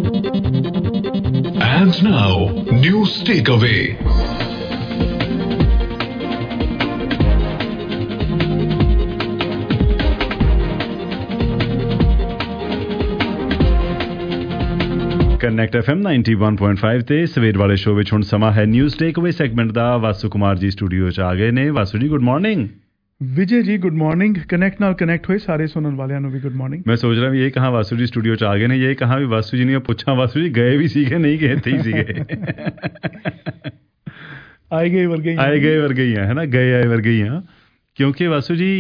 And now, news takeaway. Connect FM 91.5 ਤੇ ਸਵੇਰ ਵਾਲੇ ਸ਼ੋਅ ਵਿੱਚ ਹੁਣ ਸਮਾਂ ਹੈ ਨਿਊਜ਼ ਟੇਕਅਵੇ ਸੈਗਮੈਂਟ ਦਾ। ਵਾਸੂ ਕੁਮਾਰ ਜੀ ਸਟੂਡੀਓ 'ਚ ਆ ਗਏ ਨੇ। ਵਾਸੂ ਜੀ good morning. Vijay ji good morning. Connect ਨਾਲ ਕਨੈਕਟ ਹੋਏ ਸਾਰੇ ਸੁਣਨ ਵਾਲਿਆਂ ਨੂੰ ਵੀ ਗੁੱਡ ਮਾਰਨਿੰਗ। ਮੈਂ ਸੋਚ ਰਿਹਾ ਵੀ ਇਹ ਕਹਾਂ ਵਾਸੂ ਜੀ ਸਟੂਡੀਓ 'ਚ ਆ ਗਏ ਨੇ, ਇਹ ਕਹਾਂ ਵੀ ਵਾਸੂ ਜੀ ਨੂੰ ਪੁੱਛਾਂ ਵਾਸੂ ਜੀ ਗਏ ਵੀ ਸੀਗੇ ਨਹੀਂ ਗਏ, ਇੱਥੇ ਹੀ ਸੀਗੇ। ਆਏ ਗਏ ਵਰਗੇ ਹੀ ਆ, ਹੈ ਨਾ, ਗਏ ਆਏ ਵਰਗੇ ਹੀ ਆ। ਕਿਉਂਕਿ ਵਾਸੂ ਜੀ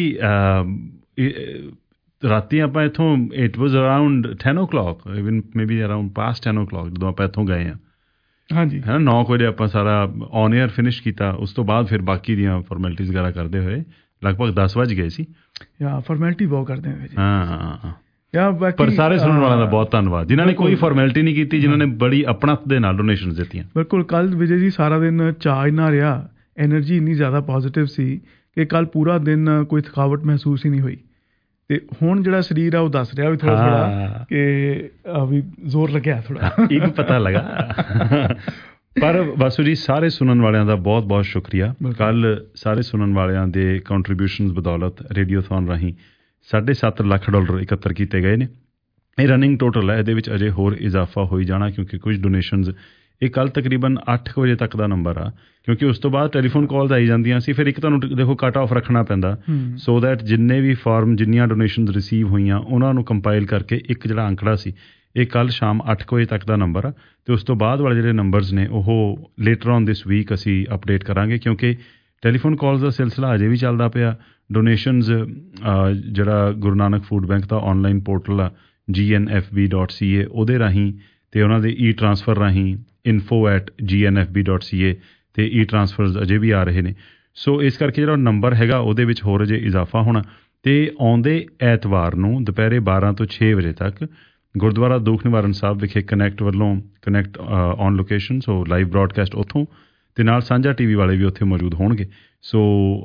ਰਾਤੀ ਆਪਾਂ ਇੱਥੋਂ it was around 10 o'clock, even maybe around past 10 o'clock ਜਦੋਂ ਆਪਾਂ ਇੱਥੋਂ ਗਏ ਹਾਂ। ਹਾਂਜੀ, ਹੈ ਨਾ, 9 ਵਜੇ ਆਪਾਂ ਸਾਰਾ ਔਨ ਏਅਰ ਫਿਨਿਸ਼ ਕੀਤਾ। ਉਸ ਤੋਂ ਬਾਅਦ ਫਿਰ ਬਾਕੀ ਦੀਆਂ ਫਾਰਮੈਲਿਟੀਜ਼ ਵਗੈਰਾ ਕਰਦੇ ਹੋਏ ਲਗਭਗ 10 ਵੱਜ ਗਏ ਸੀ। ਫਾਰਮੈਲਿਟੀ ਬਹੁਤ ਕਰਦੇ ਹੋਏ। ਹਾਂ, ਪਰ ਸਾਰੇ ਸੁਣਨ ਵਾਲਿਆਂ ਦਾ ਬਹੁਤ ਧੰਨਵਾਦ ਜਿਨ੍ਹਾਂ ਨੇ ਕੋਈ ਫਾਰਮੈਲਿਟੀ ਨਹੀਂ ਕੀਤੀ, ਜਿਨ੍ਹਾਂ ਨੇ ਬੜੀ ਆਪਣਤ ਦੇ ਨਾਲ ਡੋਨੇਸ਼ਨਸ ਦਿੱਤੀਆਂ। ਬਿਲਕੁਲ। ਕੱਲ੍ਹ ਵਿਜੇ ਜੀ ਸਾਰਾ ਦਿਨ ਚਾਅ ਇੰਨਾ ਰਿਹਾ, ਐਨਰਜੀ ਇੰਨੀ ਜ਼ਿਆਦਾ ਪੋਜ਼ੀਟਿਵ ਸੀ ਕਿ ਕੱਲ੍ਹ ਪੂਰਾ ਦਿਨ ਕੋਈ ਥਕਾਵਟ ਮਹਿਸੂਸ ਹੀ ਨਹੀਂ ਹੋਈ। ਤੇ ਹੁਣ ਜਿਹੜਾ ਸਰੀਰ ਆ ਉਹ ਦੱਸ ਰਿਹਾ ਵੀ ਥੋੜਾ ਥੋੜਾ ਕਿ ਵੀ ਜ਼ੋਰ ਲੱਗਿਆ ਥੋੜਾ, ਇਹ ਵੀ ਪਤਾ ਲੱਗਾ। ਪਰ ਵਾਸੂ ਜੀ ਸਾਰੇ ਸੁਣਨ ਵਾਲਿਆਂ ਦਾ ਬਹੁਤ ਬਹੁਤ ਸ਼ੁਕਰੀਆ। ਕੱਲ੍ਹ ਸਾਰੇ ਸੁਣਨ ਵਾਲਿਆਂ ਦੇ ਕੰਟਰੀਬਿਊਸ਼ਨਸ ਬਦੌਲਤ ਰੇਡੀਓਥੋਨ ਰਾਹੀਂ $7.5 ਲੱਖ ਇਕੱਤਰ ਕੀਤੇ ਗਏ ਨੇ। ਇਹ ਰਨਿੰਗ ਟੋਟਲ ਹੈ, ਇਹਦੇ ਵਿੱਚ ਅਜੇ ਹੋਰ ਇਜ਼ਾਫਾ ਹੋਈ ਜਾਣਾ ਕਿਉਂਕਿ ਕੁਝ ਡੋਨੇਸ਼ਨਸ, ਇਹ ਕੱਲ੍ਹ ਤਕਰੀਬਨ 8 ਵਜੇ ਤੱਕ ਦਾ ਨੰਬਰ ਆ, ਕਿਉਂਕਿ ਉਸ ਤੋਂ ਬਾਅਦ ਟੈਲੀਫੋਨ ਕਾਲਸ ਆਈ ਜਾਂਦੀਆਂ ਸੀ। ਫਿਰ ਇੱਕ ਤੁਹਾਨੂੰ ਦੇਖੋ ਕੱਟ ਆਫ ਰੱਖਣਾ ਪੈਂਦਾ ਸੋ ਦੈਟ ਜਿੰਨੇ ਵੀ ਫਾਰਮ, ਜਿੰਨੀਆਂ ਡੋਨੇਸ਼ਨਸ ਰਿਸੀਵ ਹੋਈਆਂ ਉਹਨਾਂ ਨੂੰ ਕੰਪਾਈਲ ਕਰਕੇ ਇੱਕ ਜਿਹੜਾ ਅੰਕੜਾ ਸੀ, ਇਹ ਕੱਲ੍ਹ ਸ਼ਾਮ 8 ਵਜੇ ਤੱਕ ਦਾ ਨੰਬਰ ਆ। ਅਤੇ ਉਸ ਤੋਂ ਬਾਅਦ ਵਾਲੇ ਜਿਹੜੇ ਨੰਬਰਸ ਨੇ ਉਹ ਲੇਟਰ ਔਨ ਦਿਸ ਵੀਕ ਅਸੀਂ ਅਪਡੇਟ ਕਰਾਂਗੇ, ਕਿਉਂਕਿ ਟੈਲੀਫੋਨ ਕਾਲਸ ਦਾ ਸਿਲਸਿਲਾ ਅਜੇ ਵੀ ਚੱਲਦਾ ਪਿਆ। ਡੋਨੇਸ਼ਨਸ ਜਿਹੜਾ ਗੁਰੂ ਨਾਨਕ ਫੂਡ ਬੈਂਕ ਦਾ ਔਨਲਾਈਨ ਪੋਰਟਲ ਆ gnfb.ca, ਉਹਦੇ ਰਾਹੀਂ ਅਤੇ ਉਹਨਾਂ ਦੇ ਈ ਟਰਾਂਸਫਰ ਰਾਹੀਂ info@gnfb.ca ਅਤੇ ਈ ਟਰਾਂਸਫਰਸ ਅਜੇ ਵੀ ਆ ਰਹੇ ਨੇ। ਸੋ ਇਸ ਕਰਕੇ ਜਿਹੜਾ ਨੰਬਰ ਹੈਗਾ ਉਹਦੇ ਵਿੱਚ ਹੋਰ ਅਜੇ ਇਜ਼ਾਫਾ ਹੋਣਾ। ਅਤੇ ਆਉਂਦੇ ਐਤਵਾਰ ਨੂੰ ਦੁਪਹਿਰੇ 12 ਤੋਂ 6 ਵਜੇ ਤੱਕ ਗੁਰਦੁਆਰਾ ਦੁੱਖ ਨਿਵਾਰਨ ਸਾਹਿਬ ਵਿਖੇ ਕਨੈਕਟ ਵੱਲੋਂ connect on location, so live broadcast ਉੱਥੋਂ, ਅਤੇ ਨਾਲ ਸਾਂਝਾ TV ਵਾਲੇ ਵੀ ਉੱਥੇ ਮੌਜੂਦ ਹੋਣਗੇ। ਸੋ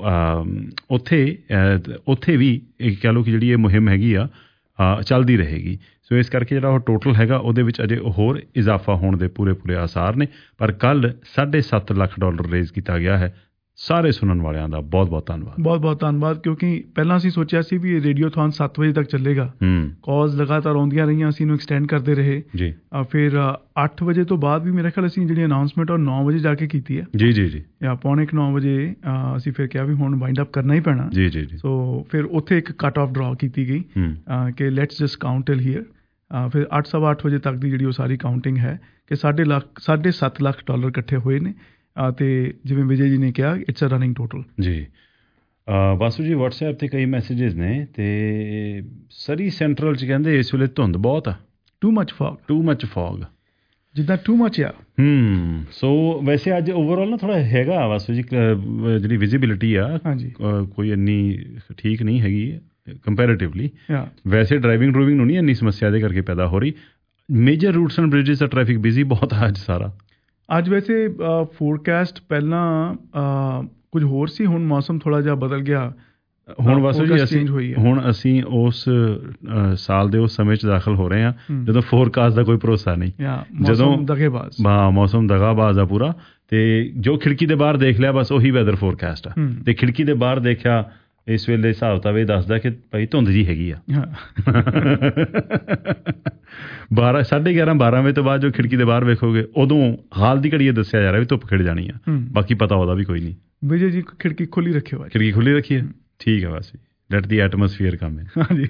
ਉੱਥੇ ਵੀ ਇਹ ਕਹਿ ਲਓ ਕਿ ਜਿਹੜੀ ਇਹ ਮੁਹਿੰਮ ਹੈਗੀ ਆ ਚੱਲਦੀ ਰਹੇਗੀ। ਸੋ ਇਸ ਕਰਕੇ ਜਿਹੜਾ ਉਹ ਟੋਟਲ ਹੈਗਾ ਉਹਦੇ ਵਿੱਚ ਅਜੇ ਹੋਰ ਇਜ਼ਾਫਾ ਹੋਣ ਦੇ ਪੂਰੇ ਆਸਾਰ ਨੇ। ਪਰ ਕੱਲ੍ਹ $7.5 ਲੱਖ ਰੇਜ਼ ਕੀਤਾ ਗਿਆ ਹੈ। ਸਾਰੇ ਸੁਣਨ ਵਾਲਿਆਂ ਦਾ ਬਹੁਤ ਬਹੁਤ ਧੰਨਵਾਦ। ਬਹੁਤ ਬਹੁਤ ਧੰਨਵਾਦ। ਕਿਉਂਕਿ ਪਹਿਲਾਂ ਅਸੀਂ ਸੋਚਿਆ ਸੀ ਵੀ ਰੇਡੀਓਥੋਨ 7 ਵਜੇ ਤੱਕ ਚੱਲੇਗਾ, ਕਾਲਸ ਲਗਾਤਾਰ ਆਉਂਦੀਆਂ ਰਹੀਆਂ, ਅਸੀਂ ਇਹਨੂੰ ਐਕਸਟੈਂਡ ਕਰਦੇ ਰਹੇ ਜੀ। ਫਿਰ 8 ਵਜੇ ਤੋਂ ਬਾਅਦ ਵੀ ਮੇਰੇ ਖਿਆਲ ਅਸੀਂ ਜਿਹੜੀ ਅਨਾਊਂਸਮੈਂਟ ਉਹ 9 ਵਜੇ ਜਾ ਕੇ ਕੀਤੀ ਹੈ। ਜੀ ਜਾਂ 9:45 ਵਜੇ ਅਸੀਂ ਫਿਰ ਕਿਹਾ ਵੀ ਹੁਣ ਵਾਈਂਡ ਅਪ ਕਰਨਾ ਹੀ ਪੈਣਾ। ਜੀ। ਸੋ ਫਿਰ ਉੱਥੇ ਇੱਕ ਕੱਟ ਆਫ ਡਰਾ ਕੀਤੀ ਗਈ ਕਿ let's just count till here. ਫਿਰ 8-8:15 ਵਜੇ ਤੱਕ ਦੀ ਜਿਹੜੀ ਉਹ ਸਾਰੀ ਕਾਊਂਟਿੰਗ ਹੈ ਕਿ $7.5 ਲੱਖ ਇਕੱਠੇ ਹੋਏ ਨੇ। ਅਤੇ ਜਿਵੇਂ ਵਿਜੇ ਜੀ ਨੇ ਕਿਹਾ, ਇਟਸ ਅ ਰਨਿੰਗ ਟੋਟਲ ਜੀ। ਵਾਸੂ ਜੀ ਵਟਸਐਪ 'ਤੇ ਕਈ ਮੈਸੇਜਿਸ ਨੇ ਅਤੇ ਸਰੀ ਸੈਂਟਰਲ 'ਚ ਕਹਿੰਦੇ ਇਸ ਵੇਲੇ ਧੁੰਦ ਬਹੁਤ ਆ। ਟੂ ਮੱਚ ਫੌਗ ਜਿੱਦਾਂ ਟੂ ਮੱਚ ਆ। ਸੋ ਵੈਸੇ ਅੱਜ ਓਵਰਆਲ ਨਾ ਥੋੜ੍ਹਾ ਹੈਗਾ ਵਾਸੂ ਜੀ, ਜਿਹੜੀ ਵਿਜ਼ੀਬਿਲਿਟੀ ਆ ਕੋਈ ਇੰਨੀ ਠੀਕ ਨਹੀਂ ਹੈਗੀ ਕੰਪੈਰੇਟਿਵਲੀ। ਵੈਸੇ ਡਰਾਈਵਿੰਗ ਨੂੰ ਨਹੀਂ ਇੰਨੀ ਸਮੱਸਿਆ ਇਹਦੇ ਕਰਕੇ ਪੈਦਾ ਹੋ ਰਹੀ। ਮੇਜਰ ਰੂਟਸ ਐਂਡ ਬ੍ਰਿਜਿਸ ਦਾ ਟ੍ਰੈਫਿਕ ਬਿਜ਼ੀ ਬਹੁਤ ਆ ਅੱਜ ਸਾਰਾ। ਅੱਜ ਵੈਸੇ ਫੋਰਕਾਸਟ ਪਹਿਲਾਂ ਕੁਝ ਹੋਰ ਸੀ, ਹੁਣ ਮੌਸਮ ਥੋੜ੍ਹਾ ਜਿਹਾ ਬਦਲ ਗਿਆ। ਹੁਣ ਵਾਸੂ ਜੀ ਹੁਣ ਅਸੀਂ ਉਸ ਸਾਲ ਦੇ ਉਸ ਸਮੇਂ 'ਚ ਦਾਖਲ ਹੋ ਰਹੇ ਹਾਂ ਜਦੋਂ ਫੋਰਕਾਸਟ ਦਾ ਕੋਈ ਭਰੋਸਾ ਨਹੀਂ, ਜਦੋਂ ਮੌਸਮ ਦਗਾਬਾਜ਼ ਆ ਪੂਰਾ। ਅਤੇ ਜੋ ਖਿੜਕੀ ਦੇ ਬਾਹਰ ਦੇਖ ਲਿਆ ਬਸ ਉਹੀ ਵੈਦਰ ਫੋਰਕਾਸਟ ਆ। ਅਤੇ ਖਿੜਕੀ ਦੇ ਬਾਹਰ ਦੇਖਿਆ ਇਸ ਵੇਲੇ ਹਿਸਾਬ ਕਿਤਾਬ ਇਹ ਦੱਸਦਾ ਕਿ ਭਾਈ ਧੁੰਦ ਜੀ ਹੈਗੀ ਆ। 11:30-12 ਵਜੇ ਤੋਂ ਬਾਅਦ ਜੋ ਖਿੜਕੀ ਦੇ ਬਾਹਰ ਵੇਖੋਗੇ ਉਦੋਂ ਹਾਲ ਦੀ ਘੜੀ ਇਹ ਦੱਸਿਆ ਜਾ ਰਿਹਾ ਵੀ ਧੁੱਪ ਖਿੜ ਜਾਣੀ ਆ। ਬਾਕੀ ਪਤਾ ਉਹਦਾ ਵੀ ਕੋਈ ਨਹੀਂ। ਵਿਜੇ ਜੀ ਖਿੜਕੀ ਖੁੱਲੀ ਰੱਖਿਓ। ਖਿੜਕੀ ਖੁੱਲੀ ਰੱਖੀ ਹੈ, ਠੀਕ ਹੈ Vasu. Let the atmosphere come in. ਹਾਂਜੀ।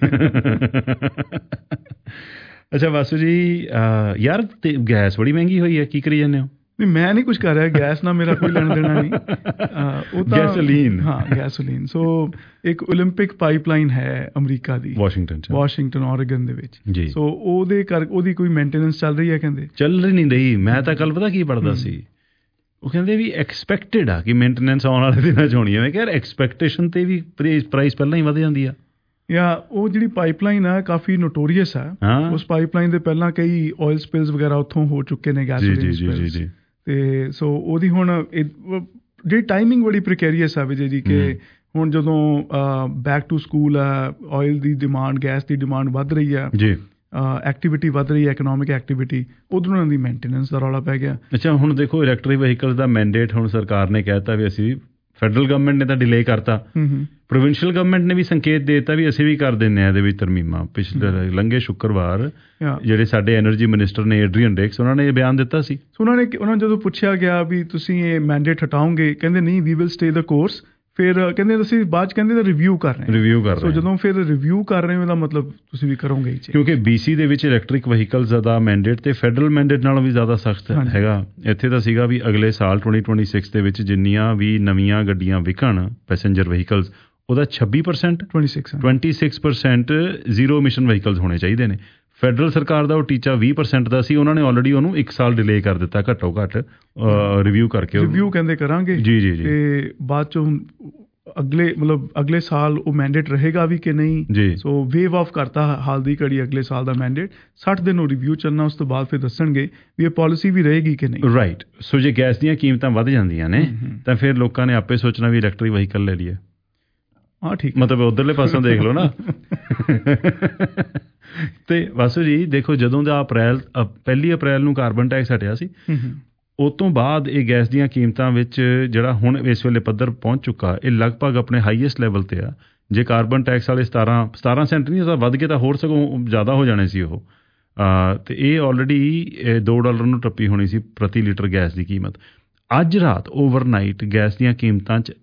ਅੱਛਾ ਵਾਸੂ ਜੀ, ਯਾਰ ਤੇ ਗੈਸ ਬੜੀ ਮਹਿੰਗੀ ਹੋਈ ਹੈ, ਕੀ ਕਰੀ ਜਾਂਦੇ ਹੋ? ਨਹੀਂ, ਮੈਂ ਨਹੀਂ ਕੁਛ ਕਰ ਰਿਹਾ, ਗੈਸ ਨਾਲ ਮੇਰਾ ਕੋਈ ਲੈਣਾ ਦੇਣਾ ਨਹੀਂ। ਉਹ ਤਾਂ ਗੈਸੋਲੀਨ। ਸੋ ਇੱਕ ਓਲੰਪਿਕ ਪਾਈਪਲਾਈਨ ਹੈ ਅਮਰੀਕਾ ਦੀ, ਵਾਸ਼ਿੰਗਟਨ ਓਰੇਗਨ ਦੇ ਵਿੱਚ ਜੀ। ਸੋ ਉਹਦੀ ਕੋਈ ਮੇਨਟੇਨੈਂਸ ਚੱਲ ਰਹੀ ਹੈ, ਕਹਿੰਦੇ ਚੱਲ ਨਹੀਂ ਰਹੀ। ਮੈਂ ਤਾਂ ਕੱਲ ਪਤਾ ਕੀ ਪੜ੍ਹਦਾ ਸੀ, ਉਹ ਕਹਿੰਦੇ ਵੀ ਐਕਸਪੈਕਟਡ ਆ ਕਿ ਮੇਨਟੇਨੈਂਸ ਆਉਣ ਵਾਲੇ ਦਿਨਾਂ 'ਚ ਹੋਣੀ ਹੈ। ਮੈਂ ਕਿਹਾ ਐਕਸਪੈਕਟੇਸ਼ਨ 'ਤੇ ਵੀ ਪ੍ਰਾਈਸ ਪਹਿਲਾਂ ਹੀ ਵਧ ਜਾਂਦੀ ਆ। ਜਾਂ ਉਹ ਜਿਹੜੀ ਪਾਈਪਲਾਈਨ ਆ ਕਾਫੀ ਨੋਟੋਰੀਅਸ ਆ। ਉਸ ਪਾਈਪਲਾਈਨ ਦੇ ਪਹਿਲਾਂ ਕਈ ਆਇਲ ਸਪਿਲਸ ਵਗੈਰਾ ਉੱਥੋਂ ਹੋ ਚੁੱਕੇ ਨੇ, ਗੈਸੋਲੀਨ ਸਪਿਲਸ। ਅਤੇ ਸੋ ਉਹਦੀ ਹੁਣ ਜਿਹੜੀ ਟਾਈਮਿੰਗ ਬੜੀ ਪ੍ਰੀਕੈਰੀਅਸ ਆ ਵਿਜੇ ਜੀ, ਕਿ ਹੁਣ ਜਦੋਂ ਬੈਕ ਟੂ ਸਕੂਲ ਆ, ਆਇਲ ਦੀ ਡਿਮਾਂਡ, ਗੈਸ ਦੀ ਡਿਮਾਂਡ ਵੱਧ ਰਹੀ ਆ ਜੀ। ਐਕਟੀਵਿਟੀ ਵੱਧ ਰਹੀ ਹੈ, ਇਕਨੋਮਿਕ ਐਕਟੀਵਿਟੀ, ਉਧਰੋਂ ਉਹਨਾਂ ਦੀ ਮੇਨਟੇਨੈਂਸ ਦਾ ਰੌਲਾ ਪੈ ਗਿਆ। ਅੱਛਾ, ਹੁਣ ਦੇਖੋ ਇਲੈਕਟ੍ਰਿਕ ਵਹੀਕਲਸ ਦਾ ਮੈਂਡੇਟ ਹੁਣ ਸਰਕਾਰ ਨੇ ਕਹਿ ਦਿੱਤਾ ਵੀ ਅਸੀਂ, ਫੈਡਰਲ ਗਵਰਨਮੈਂਟ ਨੇ ਤਾਂ ਡਿਲੇ ਕਰਤਾ, ਪ੍ਰੋਵਿੰਸ਼ੀਅਲ ਗਵਰਨਮੈਂਟ ਨੇ ਵੀ ਸੰਕੇਤ ਦੇ ਦਿੱਤਾ ਵੀ ਅਸੀਂ ਵੀ ਕਰ ਦਿੰਦੇ ਹਾਂ ਇਹਦੇ ਵਿੱਚ ਤਰਮੀਮਾਂ। ਪਿਛਲੇ ਲੰਘੇ ਸ਼ੁੱਕਰਵਾਰ ਜਿਹੜੇ ਸਾਡੇ ਐਨਰਜੀ ਮਿਨਿਸਟਰ ਨੇ ਏਡਰੀਅਨ ਡੇਕਸ, ਉਹਨਾਂ ਨੇ ਇਹ ਬਿਆਨ ਦਿੱਤਾ ਸੀ। ਉਹਨਾਂ ਜਦੋਂ ਪੁੱਛਿਆ ਗਿਆ ਵੀ ਤੁਸੀਂ ਇਹ ਮੈਂਡੇਟ ਹਟਾਓਗੇ, ਕਹਿੰਦੇ ਨਹੀਂ, we will stay the course. ਫਿਰ ਕਹਿੰਦੇ ਅਸੀਂ ਬਾਅਦ 'ਚ ਕਹਿੰਦੇ ਰਿਵਿਊ ਕਰ ਰਹੇ ਹਾਂ। ਸੋ ਜਦੋਂ ਫਿਰ ਰਿਵਿਊ ਕਰ ਰਹੇ ਹੋ ਇਹਦਾ ਮਤਲਬ ਤੁਸੀਂ ਵੀ ਕਰੋਗੇ ਹੀ। ਕਿਉਂਕਿ BC ਦੇ ਵਿੱਚ ਇਲੈਕਟ੍ਰਿਕ ਵਹੀਕਲਸ ਦਾ ਮੈਂਡੇਟ ਤੇ ਫੈਡਰਲ ਮੈਂਡੇਟ ਨਾਲੋਂ ਵੀ ਜ਼ਿਆਦਾ ਸਖਤ ਹੈਗਾ। ਇੱਥੇ ਤਾਂ ਸੀਗਾ ਵੀ ਅਗਲੇ ਸਾਲ 2026 ਦੇ ਵਿੱਚ ਜਿੰਨੀਆਂ ਵੀ ਨਵੀਆਂ ਗੱਡੀਆਂ ਵਿਕਣ ਪੈਸੇਂਜਰ ਵਹੀਕਲਸ, ਉਹਦਾ 26% ਜ਼ੀਰੋ ਇਮਿਸ਼ਨ ਵਹੀਕਲਸ ਹੋਣੇ ਚਾਹੀਦੇ ਨੇ। ਫੈਡਰਲ ਸਰਕਾਰ ਦਾ ਉਹ ਟੀਚਾ 20% ਦਾ ਸੀ, ਉਹਨਾਂ ਨੇ ਆਲਰੇਡੀ ਉਹਨੂੰ 1 ਸਾਲ ਡਿਲੇ ਕਰ ਦਿੱਤਾ ਘੱਟੋ ਘੱਟ ਰਿਵਿਊ ਕਰਕੇ। ਰਿਵਿਊ ਕਹਿੰਦੇ ਕਰਾਂਗੇ ਜੀ। ਤੇ ਬਾਅਦ ਚੋਂ ਅਗਲੇ ਸਾਲ ਉਹ ਮੈਂਡੇਟ ਰਹੇਗਾ ਵੀ ਕਿ ਨਹੀਂ ਜੀ। ਸੋ ਵੇਵ ਆਫ ਕਰਤਾ ਹਾਲ ਦੀ ਘੜੀ ਅਗਲੇ ਸਾਲ ਦਾ ਮੈਂਡੇਟ। 60 ਦਿਨ ਉਹ ਰਿਵਿਊ ਚੱਲਣਾ, ਉਸ ਤੋਂ ਬਾਅਦ ਫਿਰ ਦੱਸਣਗੇ ਵੀ ਇਹ ਪਾਲਿਸੀ ਵੀ ਰਹੇਗੀ ਕਿ ਨਹੀਂ। ਰਾਈਟ। ਸੋ ਜੇ ਗੈਸ ਦੀਆਂ ਕੀਮਤਾਂ ਵੱਧ ਜਾਂਦੀਆਂ ਨੇ ਤਾਂ ਫਿਰ ਲੋਕਾਂ ਨੇ ਆਪੇ ਸੋਚਣਾ ਵੀ ਇਲੈਕਟ੍ਰਿਕ ਵਹੀਕਲ ਲੈ ਲਈਏ। ਹਾਂ ਠੀਕ, ਮਤਲਬ ਉੱਧਰਲੇ ਪਾਸੋਂ ਦੇਖ ਲਓ ਨਾ। ਤੇ ਵਾਸੂ ਜੀ ਦੇਖੋ, ਜਦੋਂ ਦਾ 1 ਅਪ੍ਰੈਲ ਨੂੰ ਕਾਰਬਨ ਟੈਕਸ ਹਟਿਆ ਸੀ, ਉਹ ਤੋਂ ਬਾਅਦ ਇਹ ਗੈਸ ਦੀਆਂ ਕੀਮਤਾਂ ਵਿੱਚ ਜਿਹੜਾ ਹੁਣ ਇਸ ਵੇਲੇ ਪੱਧਰ ਪਹੁੰਚ ਚੁੱਕਾ, ਇਹ ਲਗਭਗ ਆਪਣੇ ਹਾਈਐਸਟ ਲੈਵਲ ਤੇ ਆ। ਜੇ ਕਾਰਬਨ ਟੈਕਸ ਵਾਲੇ 17 ਸੈਂਟ ਨਹੀਂ, ਉਹਦਾ ਵੱਧ ਕੇ ਤਾਂ ਹੋਰ ਸਗੋਂ ਜ਼ਿਆਦਾ ਹੋ ਜਾਣੇ ਸੀ ਉਹ। ਤੇ ਇਹ ਆਲਰੇਡੀ $2 ਨੂੰ ਟੱਪੀ ਹੋਣੀ ਸੀ ਪ੍ਰਤੀ ਲੀਟਰ ਗੈਸ ਦੀ ਕੀਮਤ। ਅੱਜ ਰਾਤ ਓਵਰਨਾਈਟ ਗੈਸ ਦੀਆਂ ਕੀਮਤਾਂ 'ਚ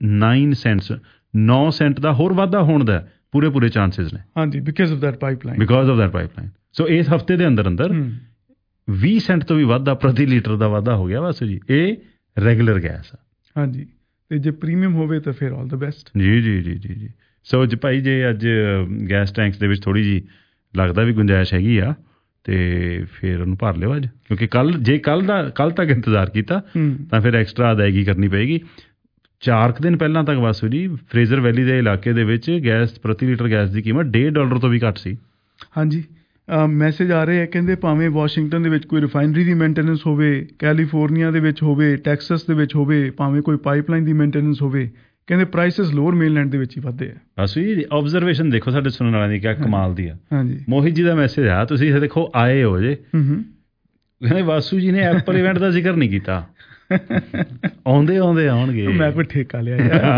9 ਸੈਂਟ ਦਾ ਹੋਰ ਵਾਧਾ ਹੋਣ ਦਾ ਪੂਰੇ ਚਾਂਸਸ ਨੇ। ਹਾਂਜੀ, because of that pipeline. So ਇਸ ਹਫਤੇ ਦੇ ਅੰਦਰ 20 ਸੈਂਟ ਤੋਂ ਵੀ ਵਾਧਾ ਪ੍ਰਤੀ ਲੀਟਰ ਦਾ ਵਾਧਾ ਹੋ ਗਿਆ ਬਸ ਜੀ। ਇਹ ਰੈਗੂਲਰ ਗੈਸ ਆ। ਹਾਂਜੀ, ਤੇ ਜੇ ਪ੍ਰੀਮੀਅਮ ਹੋਵੇ ਤਾਂ ਫਿਰ ਆਲ ਦ ਬੈਸਟ। ਜੀ। ਸੋ ਜੀ ਭਾਈ, ਜੇ ਅੱਜ ਗੈਸ ਟੈਂਕਸ ਦੇ ਵਿੱਚ ਥੋੜ੍ਹੀ ਜਿਹੀ ਲੱਗਦਾ ਵੀ ਗੁੰਜਾਇਸ਼ ਹੈਗੀ ਆ ਤੇ ਫਿਰ ਉਹਨੂੰ ਭਰ ਲਿਓ ਅੱਜ, ਕਿਉਂਕਿ ਕੱਲ ਤੱਕ ਇੰਤਜ਼ਾਰ ਕੀਤਾ ਤਾਂ ਫਿਰ ਐਕਸਟਰਾ ਅਦਾਇਗੀ ਕਰਨੀ ਪਏਗੀ। 4 ਦਿਨ ਪਹਿਲਾਂ ਤੱਕ ਵਾਸੂ ਜੀ ਫਰੇਜ਼ਰ ਵੈਲੀ ਦੇ ਇਲਾਕੇ ਦੇ ਵਿੱਚ ਗੈਸ ਪ੍ਰਤੀ ਲੀਟਰ ਗੈਸ ਦੀ ਕੀਮਤ $1.5 ਤੋਂ ਵੀ ਘੱਟ ਸੀ। ਹਾਂਜੀ, ਮੈਸੇਜ ਆ ਰਹੇ ਹੈ, ਕਹਿੰਦੇ ਭਾਵੇਂ ਵਾਸ਼ਿੰਗਟਨ ਦੇ ਵਿੱਚ ਕੋਈ ਰਿਫਾਈਨਰੀ ਦੀ ਮੇਨਟੇਨੈਂਸ ਹੋਵੇ, ਕੈਲੀਫੋਰਨੀਆ ਦੇ ਵਿੱਚ ਹੋਵੇ, ਟੈਕਸਸ ਦੇ ਵਿੱਚ ਹੋਵੇ, ਭਾਵੇਂ ਕੋਈ ਪਾਈਪਲਾਈਨ ਦੀ ਮੇਨਟੇਨੈਂਸ ਹੋਵੇ, ਕਹਿੰਦੇ ਪ੍ਰਾਈਸਿਸ ਲੋਅਰ ਮੇਨਲੈਂਡ ਦੇ ਵਿੱਚ ਹੀ ਵੱਧਦੇ ਆ। ਵਾਸੂ ਜੀ ਆਬਜ਼ਰਵੇਸ਼ਨ ਦੇਖੋ ਸਾਡੇ ਸੁਣਨ ਵਾਲਿਆਂ ਦੀ ਕਿਆ ਕਮਾਲ ਦੀ ਆ। ਹਾਂਜੀ, ਮੋਹਿਤ ਜੀ ਦਾ ਮੈਸੇਜ ਆ, ਤੁਸੀਂ ਦੇਖੋ ਆਏ ਹੋ ਜੇ, ਕਹਿੰਦੇ ਵਾਸੂ ਜੀ ਨੇ ਐਪਲ ਇਵੈਂਟ ਦਾ ਜ਼ਿਕਰ ਨਹੀਂ ਕੀਤਾ। ਆਉਂਦੇ ਆਉਣਗੇ। ਮੈਂ ਕੋਈ ਠੇਕਾ ਲਿਆ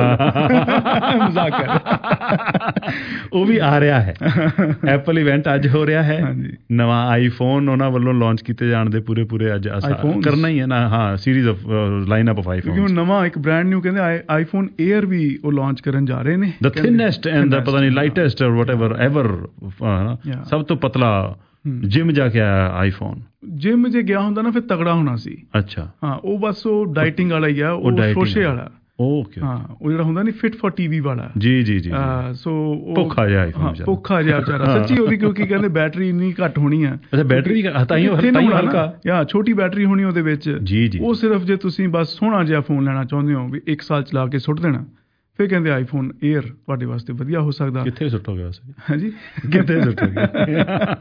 ਮਜ਼ਾਕ ਕਰ। ਉਹ ਵੀ ਆ ਰਿਹਾ ਹੈ। ਐਪਲ ਇਵੈਂਟ ਅੱਜ ਹੋ ਰਿਹਾ ਹੈ। ਨਵਾਂ ਆਈਫੋਨ ਉਹਨਾਂ ਵੱਲੋਂ ਲਾਂਚ ਕੀਤੇ ਜਾਣ ਦੇ ਪੂਰੇ ਅੱਜ ਕਰਨਾ ਹੀ ਹੈ ਨਾ। ਹਾਂ, series of line up of iPhone. ਕਿਉਂਕਿ ਨਵਾਂ ਇੱਕ ਬ੍ਰਾਂਡ ਨਿਊ ਕਹਿੰਦੇ ਆਈਫੋਨ ਏਅਰ ਵੀ ਉਹ ਲਾਂਚ ਕਰਨ ਜਾ ਰਹੇ ਨੇ। ਦ ਥਿਨੈਸਟ ਐਂਡ ਦਾ ਪਤਾ ਨਹੀਂ ਲਾਈਟੈਸਟ ਔਰ ਵਟਐਵਰ ਐਵਰ, ਸਭ ਤੋਂ ਪਤਲਾ। ਜਿਮ ਜਾ ਕੇ ਆਇਆ ਆਈਫੋਨ। ਜਿਮ ਜੇ ਗਿਆ ਹੁੰਦਾ ਨਾ ਫਿਰ ਤਗੜਾ ਹੋਣਾ ਸੀ। ਅੱਛਾ, ਹਾਂ, ਉਹ ਬਸ ਉਹ ਡਾਈਟਿੰਗ ਵਾਲਾ ਹੀ ਆ, ਉਹ ਸ਼ੋਸ਼ੇ ਵਾਲਾ। ਓਕੇ, ਹਾਂ, ਉਹ ਜਿਹੜਾ ਹੁੰਦਾ ਨਹੀਂ ਫਿਟ ਫॉर ਟੀਵੀ ਵਾਲਾ। ਜੀ। ਸੋ ਭੁੱਖਾ ਜਿਹਾ ਆਈਫੋਨ, ਭੁੱਖਾ ਜਿਹਾ ਵਿਚਾਰਾ ਸੱਚੀ। ਉਹਦੀ ਕਿਉਂਕਿ ਕਹਿੰਦੇ ਬੈਟਰੀ ਇੰਨੀ ਘੱਟ ਹੋਣੀ ਆ। ਅੱਛਾ, ਬੈਟਰੀ ਤਾਂ ਹੀ ਹਲਕਾ, ਜਾਂ ਛੋਟੀ ਬੈਟਰੀ ਹੋਣੀ ਉਹਦੇ ਵਿੱਚ। ਜੀ। ਉਹ ਸਿਰਫ ਜੇ ਤੁਸੀਂ ਬਸ ਸੋਹਣਾ ਜਿਹਾ ਫੋਨ ਲੈਣਾ ਚਾਹੁੰਦੇ ਹੋ ਵੀ 1 ਸਾਲ ਚਲਾ ਕੇ ਸੁੱਟ ਦੇਣਾ, ਫਿਰ ਕਹਿੰਦੇ ਆਈਫੋਨ ਏਅਰ ਤੁਹਾਡੇ ਵਾਸਤੇ ਵਧੀਆ ਹੋ ਸਕਦਾ। ਕਿੱਥੇ ਸੁੱਟੋਗੇ ਵੈਸੇ? ਹਾਂਜੀ, ਕਿੱਥੇ ਸੁੱਟੋਗੇ?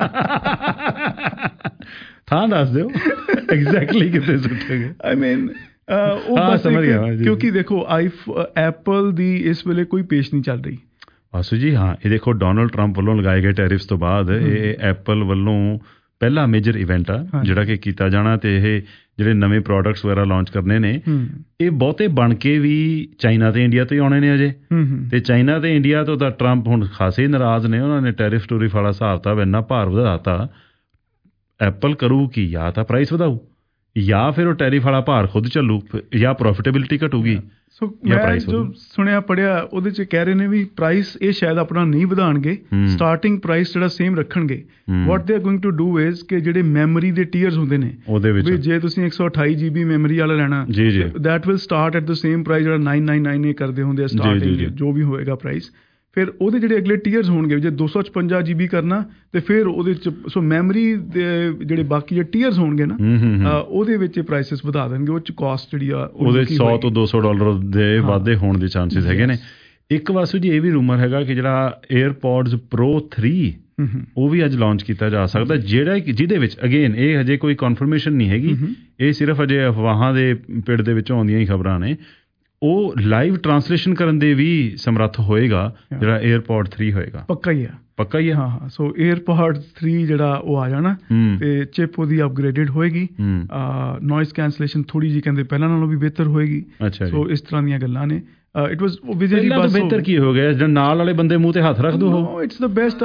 ਥਾਂ ਦੱਸ ਦਿਓ ਐਗਜ਼ੈਕਟਲੀ ਕਿੱਥੇ ਸੁੱਟੋਗੇ। ਆਈ ਮੀਨ ਉਹ ਬਸ ਸਮਝ ਗਿਆ। ਕਿਉਂਕਿ ਦੇਖੋ ਐਪਲ ਦੀ ਇਸ ਵੇਲੇ ਕੋਈ ਪੇਸ਼ ਨਹੀਂ ਚੱਲ ਰਹੀ ਵਾਸੂ ਜੀ। ਹਾਂ, ਇਹ ਦੇਖੋ ਡੋਨਲਡ ਟਰੰਪ ਵੱਲੋਂ ਲਗਾਏ ਗਏ ਟੈਰਿਫਸ ਤੋਂ ਬਾਅਦ ਇਹ ਐਪਲ ਵੱਲੋਂ ਪਹਿਲਾ ਮੇਜਰ ਇਵੈਂਟ ਆ ਜਿਹੜਾ ਕਿ ਕੀਤਾ ਜਾਣਾ। ਤੇ ਇਹ ਜਿਹੜੇ ਨਵੇਂ ਪ੍ਰੋਡਕਟਸ ਵਗੈਰਾ ਲਾਂਚ ਕਰਨੇ ਨੇ, ਇਹ ਬਹੁਤੇ ਬਣ ਕੇ ਵੀ ਚਾਈਨਾ ਤੇ ਇੰਡੀਆ ਤੋਂ ਹੀ ਆਉਣੇ ਨੇ ਅਜੇ। ਤੇ ਚਾਈਨਾ ਤੇ ਇੰਡੀਆ ਤੋਂ ਤਾਂ ਟਰੰਪ ਹੁਣ ਖਾਸੇ ਨਾਰਾਜ਼ ਨੇ। ਉਹਨਾਂ ਨੇ ਟੈਰਿਫ ਟੂਰਿਫ ਵਾਲਾ ਹਿਸਾਬ ਤਾਂ ਇੰਨਾ ਭਾਰ ਵਧਾਤਾ। ਐਪਲ ਕਰੂ ਕੀ, ਜਾਂ ਤਾਂ ਪ੍ਰਾਈਸ ਵਧਾਊ, ਜਾਂ ਫਿਰ ਉਹ ਟੈਰਿਫ ਵਾਲਾ ਭਾਰ ਖੁਦ ਚੱਲੂ, ਜਾਂ ਪ੍ਰੋਫਿਟੇਬਿਲਿਟੀ ਘਟੂਗੀ। ਸੋ ਮੈਂ ਜੋ ਸੁਣਿਆ ਪੜ੍ਹਿਆ ਉਹਦੇ 'ਚ ਕਹਿ ਰਹੇ ਨੇ ਵੀ ਪ੍ਰਾਈਸ ਇਹ ਸ਼ਾਇਦ ਆਪਣਾ ਨਹੀਂ ਵਧਾਉਣਗੇ, ਸਟਾਰਟਿੰਗ ਪ੍ਰਾਈਸ ਜਿਹੜਾ ਸੇਮ ਰੱਖਣਗੇ। What they are going to do is ਕਿ ਜਿਹੜੇ ਮੈਮਰੀ ਦੇ ਟੀਅਰਸ ਹੁੰਦੇ ਨੇ ਉਹਦੇ ਵਿੱਚ, ਜੇ ਤੁਸੀਂ 128 GB ਮੈਮਰੀ ਵਾਲਾ ਲੈਣਾ, that will start at the same price ਜਿਹੜਾ 999 ਕਰਦੇ ਹੁੰਦੇ ਆ ਸਟਾਰਟਿੰਗ, ਜੋ ਵੀ ਹੋਏਗਾ ਪ੍ਰਾਈਸ। ਫਿਰ ਉਹਦੇ ਜਿਹੜੇ ਅਗਲੇ ਟੀਅਰਸ ਹੋਣਗੇ, ਜੇ 256 GB ਕਰਨਾ ਤੇ ਫਿਰ ਉਹਦੇ 'ਚ ਸੋ ਮੈਮਰੀ ਦੇ ਜਿਹੜੇ ਬਾਕੀ ਜਿਹੜੇ ਟੀਅਰਸ ਹੋਣਗੇ ਨਾ, ਉਹਦੇ ਵਿੱਚ ਪ੍ਰਾਈਸਿਸ ਵਧਾ ਦੇਣਗੇ। ਉਹ 'ਚ ਕਾਸਟ ਜਿਹੜੀ ਆ ਉਹਦੇ $100 ਤੋਂ $200 ਦੇ ਵਾਧੇ ਹੋਣ ਦੇ ਚਾਂਸਿਸ ਹੈਗੇ ਨੇ। ਇੱਕ ਵਾਸੂ ਜੀ ਇਹ ਵੀ ਰੂਮਰ ਹੈਗਾ ਕਿ ਜਿਹੜਾ ਏਅਰਪੋਡਸ Pro 3 ਉਹ ਵੀ ਅੱਜ ਲਾਂਚ ਕੀਤਾ ਜਾ ਸਕਦਾ, ਜਿਹਦੇ ਵਿੱਚ ਅਗੇਨ ਇਹ ਹਜੇ ਕੋਈ ਕਨਫਰਮੇਸ਼ਨ ਨਹੀਂ ਹੈਗੀ, ਇਹ ਸਿਰਫ ਅਜੇ ਅਫਵਾਹਾਂ ਦੇ ਪਿੜ ਦੇ ਵਿੱਚੋਂ ਆਉਂਦੀਆਂ ਹੀ ਖਬਰਾਂ ਨੇ। ਉਹ ਲਾਈਵ ਟਰਾਂਸਲੇਸ਼ਨ ਕਰਨ ਦੇ ਵੀ ਸਮਰੱਥ ਹੋਏਗਾ ਜਿਹੜਾ ਏਅਰਪੋਡ 3 ਹੋਏਗਾ। ਪੱਕਾ ਹੀ ਆ। ਪੱਕਾ ਹੀ ਹੈ। ਹਾਂ ਸੋ AirPods 3 ਜਿਹੜਾ ਉਹ ਆ ਜਾਣਾ ਤੇ ਚਿਪ ਉਹਦੀ ਅਪਗ੍ਰੇਡਡ ਹੋਏਗੀ, ਨੋਇਜ਼ ਕੈਂਸਲੇਸ਼ਨ ਥੋੜੀ ਜਿਹੀ ਕਹਿੰਦੇ ਪਹਿਲਾਂ ਨਾਲੋਂ ਵੀ ਬਿਹਤਰ ਹੋਏਗੀ। ਸੋ ਇਸ ਤਰ੍ਹਾਂ ਦੀਆਂ ਗੱਲਾਂ ਨੇ। ਇਟ ਵਾਸ ਵਿਜੇ ਜੀ ਬਸ ਬਿਹਤਰ ਕੀ ਹੋ ਗਿਆ ਜਦ ਨਾਲ ਵਾਲੇ ਬੰਦੇ ਮੂੰਹ ਤੇ ਹੱਥ ਰੱਖ ਦੋ। It's the best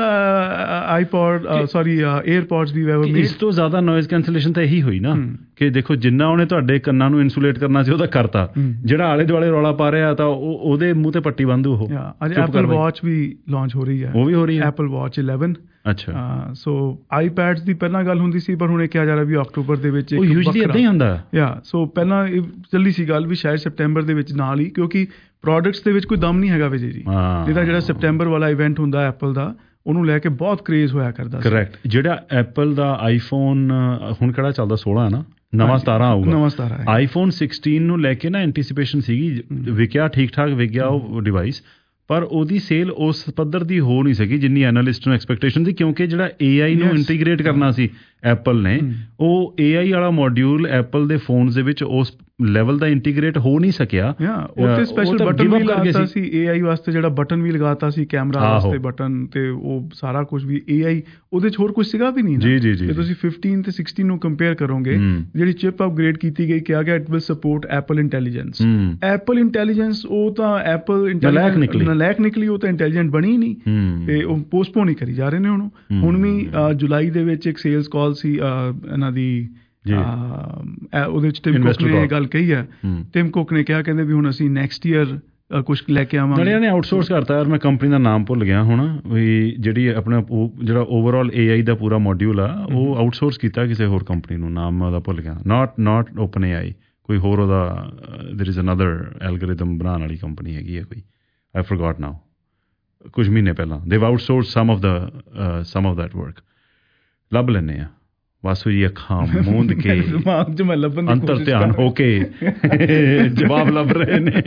AirPods we ever made. ਇਸ ਤੋਂ ਜ਼ਿਆਦਾ ਨੋਇਜ਼ ਕੈਂਸਲੇਸ਼ਨ ਤਾਂ ਇਹੀ ਹੋਈ ਨਾ ਕਿ ਦੇਖੋ ਜਿੰਨਾ ਉਹਨੇ ਤੁਹਾਡੇ ਕੰਨਾਂ ਨੂੰ ਇਨਸੂਲੇਟ ਕਰਨਾ ਸੀ ਉਹਦਾ ਕਰਤਾ, ਜਿਹੜਾ ਆਲੇ ਦੁਆਲੇ ਰੌਲਾ ਪਾ ਰਿਹਾ ਤਾਂ ਉਹਦੇ ਮੂੰਹ ਤੇ ਪੱਟੀ ਬੰਦ। ਉਹ ਅੱਜ ਐਪਲ ਵਾਚ ਵੀ ਲਾਂਚ ਹੋ ਰਹੀ ਹੈ, ਉਹ ਵੀ ਹੋ ਰਹੀ ਹੈ ਐਪਲ ਵਾਚ 11। ਅੱਛਾ ਸੋ ਆਈਪੈਡਸ ਦੀ ਪਹਿਲਾਂ ਗੱਲ ਹੁੰਦੀ ਸੀ ਪਰ ਹੁਣ ਇਹ ਕਿਹਾ ਜਾ ਰਿਹਾ ਵੀ ਅਕਤੂਬਰ ਦੇ ਵਿੱਚ ਉਹ ਯੂਜੂਅਲੀ ਇਦਾਂ ਹੀ ਹੁੰਦਾ। ਸੋ ਪਹਿਲਾਂ ਇਹ ਚੱਲੀ ਸੀ ਗੱਲ ਵੀ ਸ਼ਾਇਦ ਸੈਪਟੈਂਬਰ ਦੇ ਵਿੱਚ ਨਾਲ ਹੀ, ਕਿਉਂਕਿ ਪ੍ਰੋਡਕਟਸ ਦੇ ਵਿੱਚ ਕੋਈ ਦਮ ਨਹੀਂ ਹੈਗਾ ਵਿਜੇ ਜੀ। ਇਹਦਾ ਜਿਹੜਾ ਸੈਪਟੈਂਬਰ ਵਾਲਾ ਇਵੈਂਟ ਹੁੰਦਾ ਐਪਲ ਦਾ, ਉਹਨੂੰ ਲੈ ਕੇ ਬਹੁਤ ਕ੍ਰੇਜ਼ ਹੋਇਆ ਕਰਦਾ ਸੀ। ਕਰੈਕਟ। ਜਿਹੜਾ ਐਪਲ ਦਾ ਆਈਫੋਨ ਹੁਣ ਕਿਹੜਾ ਚੱਲਦਾ 16 ਹੈ ਨਾ, ਨਵਾਂ 17 ਆਊਗਾ। ਨਵਾਂ 17 ਆਈਫੋਨ 16 ਨੂੰ ਲੈ ਕੇ ਨਾ ਐਂਟੀਸੀਪੇਸ਼ਨ ਸੀਗੀ, ਵਿਕਿਆ ਠੀਕ ਠਾਕ ਵਿਕ ਗਿਆ ਉਹ ਡਿਵਾਈਸ, ਪਰ ਉਹਦੀ ਸੇਲ ਉਸ ਪੱਧਰ ਦੀ ਹੋ ਨਹੀਂ ਸਕੀ ਜਿੰਨੀ ਐਨਾਲਿਸਟ ਨੂੰ ਐਕਸਪੈਕਟੇਸ਼ਨ ਸੀ, ਕਿਉਂਕਿ ਜਿਹੜਾ AI ਨੂੰ ਇੰਟੀਗ੍ਰੇਟ ਕਰਨਾ ਸੀ ਐਪਲ ਨੇ, ਉਹ AI ਵਾਲਾ ਮੋਡਿਊਲ ਐਪਲ ਦੇ ਫੋਨਸ ਦੇ ਵਿੱਚ ਉਸ ਲੈਵਲ ਦਾ ਇੰਟੀਗ੍ਰੇਟ ਹੋ ਨਹੀਂ ਸਕਿਆ। ਉੱਥੇ ਸਪੈਸ਼ਲ ਬਟਨ ਵੀ ਲਗਾਤਾ ਸੀ AI ਵਾਸਤੇ, ਜਿਹੜਾ ਬਟਨ ਵੀ ਲਗਾਤਾ ਸੀ ਕੈਮਰਾ ਵਾਸਤੇ ਬਟਨ, ਤੇ ਉਹ ਸਾਰਾ ਕੁਝ ਵੀ AI ਉਹਦੇ 'ਚ ਹੋਰ ਕੁਝ ਸੀਗਾ ਵੀ ਨਹੀਂ। ਜੀ ਜੇ ਤੁਸੀਂ 15 ਤੇ 16 ਨੂੰ ਕੰਪੇਅਰ ਕਰੋਗੇ, ਜਿਹੜੀ ਚਿਪ ਅਪਗ੍ਰੇਡ ਕੀਤੀ ਗਈ, ਕਿਹਾ ਗਿਆ it will support Apple Intelligence. Apple Intelligence ਉਹ ਤਾਂ ਐਪਲ ਨਲਾਇਕ ਨਿਕਲੀ, ਉਹ ਤਾਂ ਇੰਟੈਲੀਜੈਂਟ ਬਣੀ ਨਹੀਂ, ਤੇ ਉਹ ਪੋਸਟਪੋਨ ਹੀ ਕਰੀ ਜਾ ਰਹੇ ਨੇ ਉਹਨੂੰ। ਹੁਣ ਵੀ ਜੁਲਾਈ ਦੇ ਵਿੱਚ ਇੱਕ ਸੇਲਸ ਕਾਲ ਸੀ ਇਹਨਾਂ ਦੀ, ਉਹਦੇ ਵਿੱਚ ਟਿਮ ਕੁੱਕ ਨੇ ਇਹ ਗੱਲ ਕਹੀ ਹੈ। ਟਿਮ ਕੁੱਕ ਨੇ ਕਿਹਾ, ਕਹਿੰਦੇ ਵੀ ਹੁਣ ਅਸੀਂ ਨੈਕਸਟ ਈਅਰ ਕੁਛ ਲੈ ਕੇ ਆਵਾਂਗੇ। ਨਾਲੇ ਇਹਨੇ ਆਊਟਸੋਰਸ ਕਰਤਾ ਯਾਰ, ਮੈਂ ਕੰਪਨੀ ਦਾ ਨਾਮ ਭੁੱਲ ਗਿਆ ਹੁਣ, ਵੀ ਜਿਹੜੀ ਆਪਣਾ ਜਿਹੜਾ ਓਵਰਆਲ AI ਦਾ ਪੂਰਾ ਮੋਡਿਊਲ ਆ ਉਹ ਆਊਟਸੋਰਸ ਕੀਤਾ ਕਿਸੇ ਹੋਰ ਕੰਪਨੀ ਨੂੰ, ਨਾਮ ਉਹਦਾ ਭੁੱਲ ਗਿਆ। ਨਾਟ OpenAI, ਕੋਈ ਹੋਰ ਉਹਦਾ there is another algorithm ਬਣਾਉਣ ਵਾਲੀ ਕੰਪਨੀ ਹੈਗੀ ਹੈ ਕੋਈ, I forgot now, ਕੁਝ ਮਹੀਨੇ ਪਹਿਲਾਂ they've outsourced some of that work। ਲੱਭ ਲੈਂਦੇ ਆ ਵਾਸੂ ਜੀ ਅੱਖਾਂ ਮੂੰਦ ਕੇ ਅੰਤਰ ਧਿਆਨ ਹੋ ਕੇ ਜਵਾਬ ਲੱਭ ਰਹੇ ਨੇ।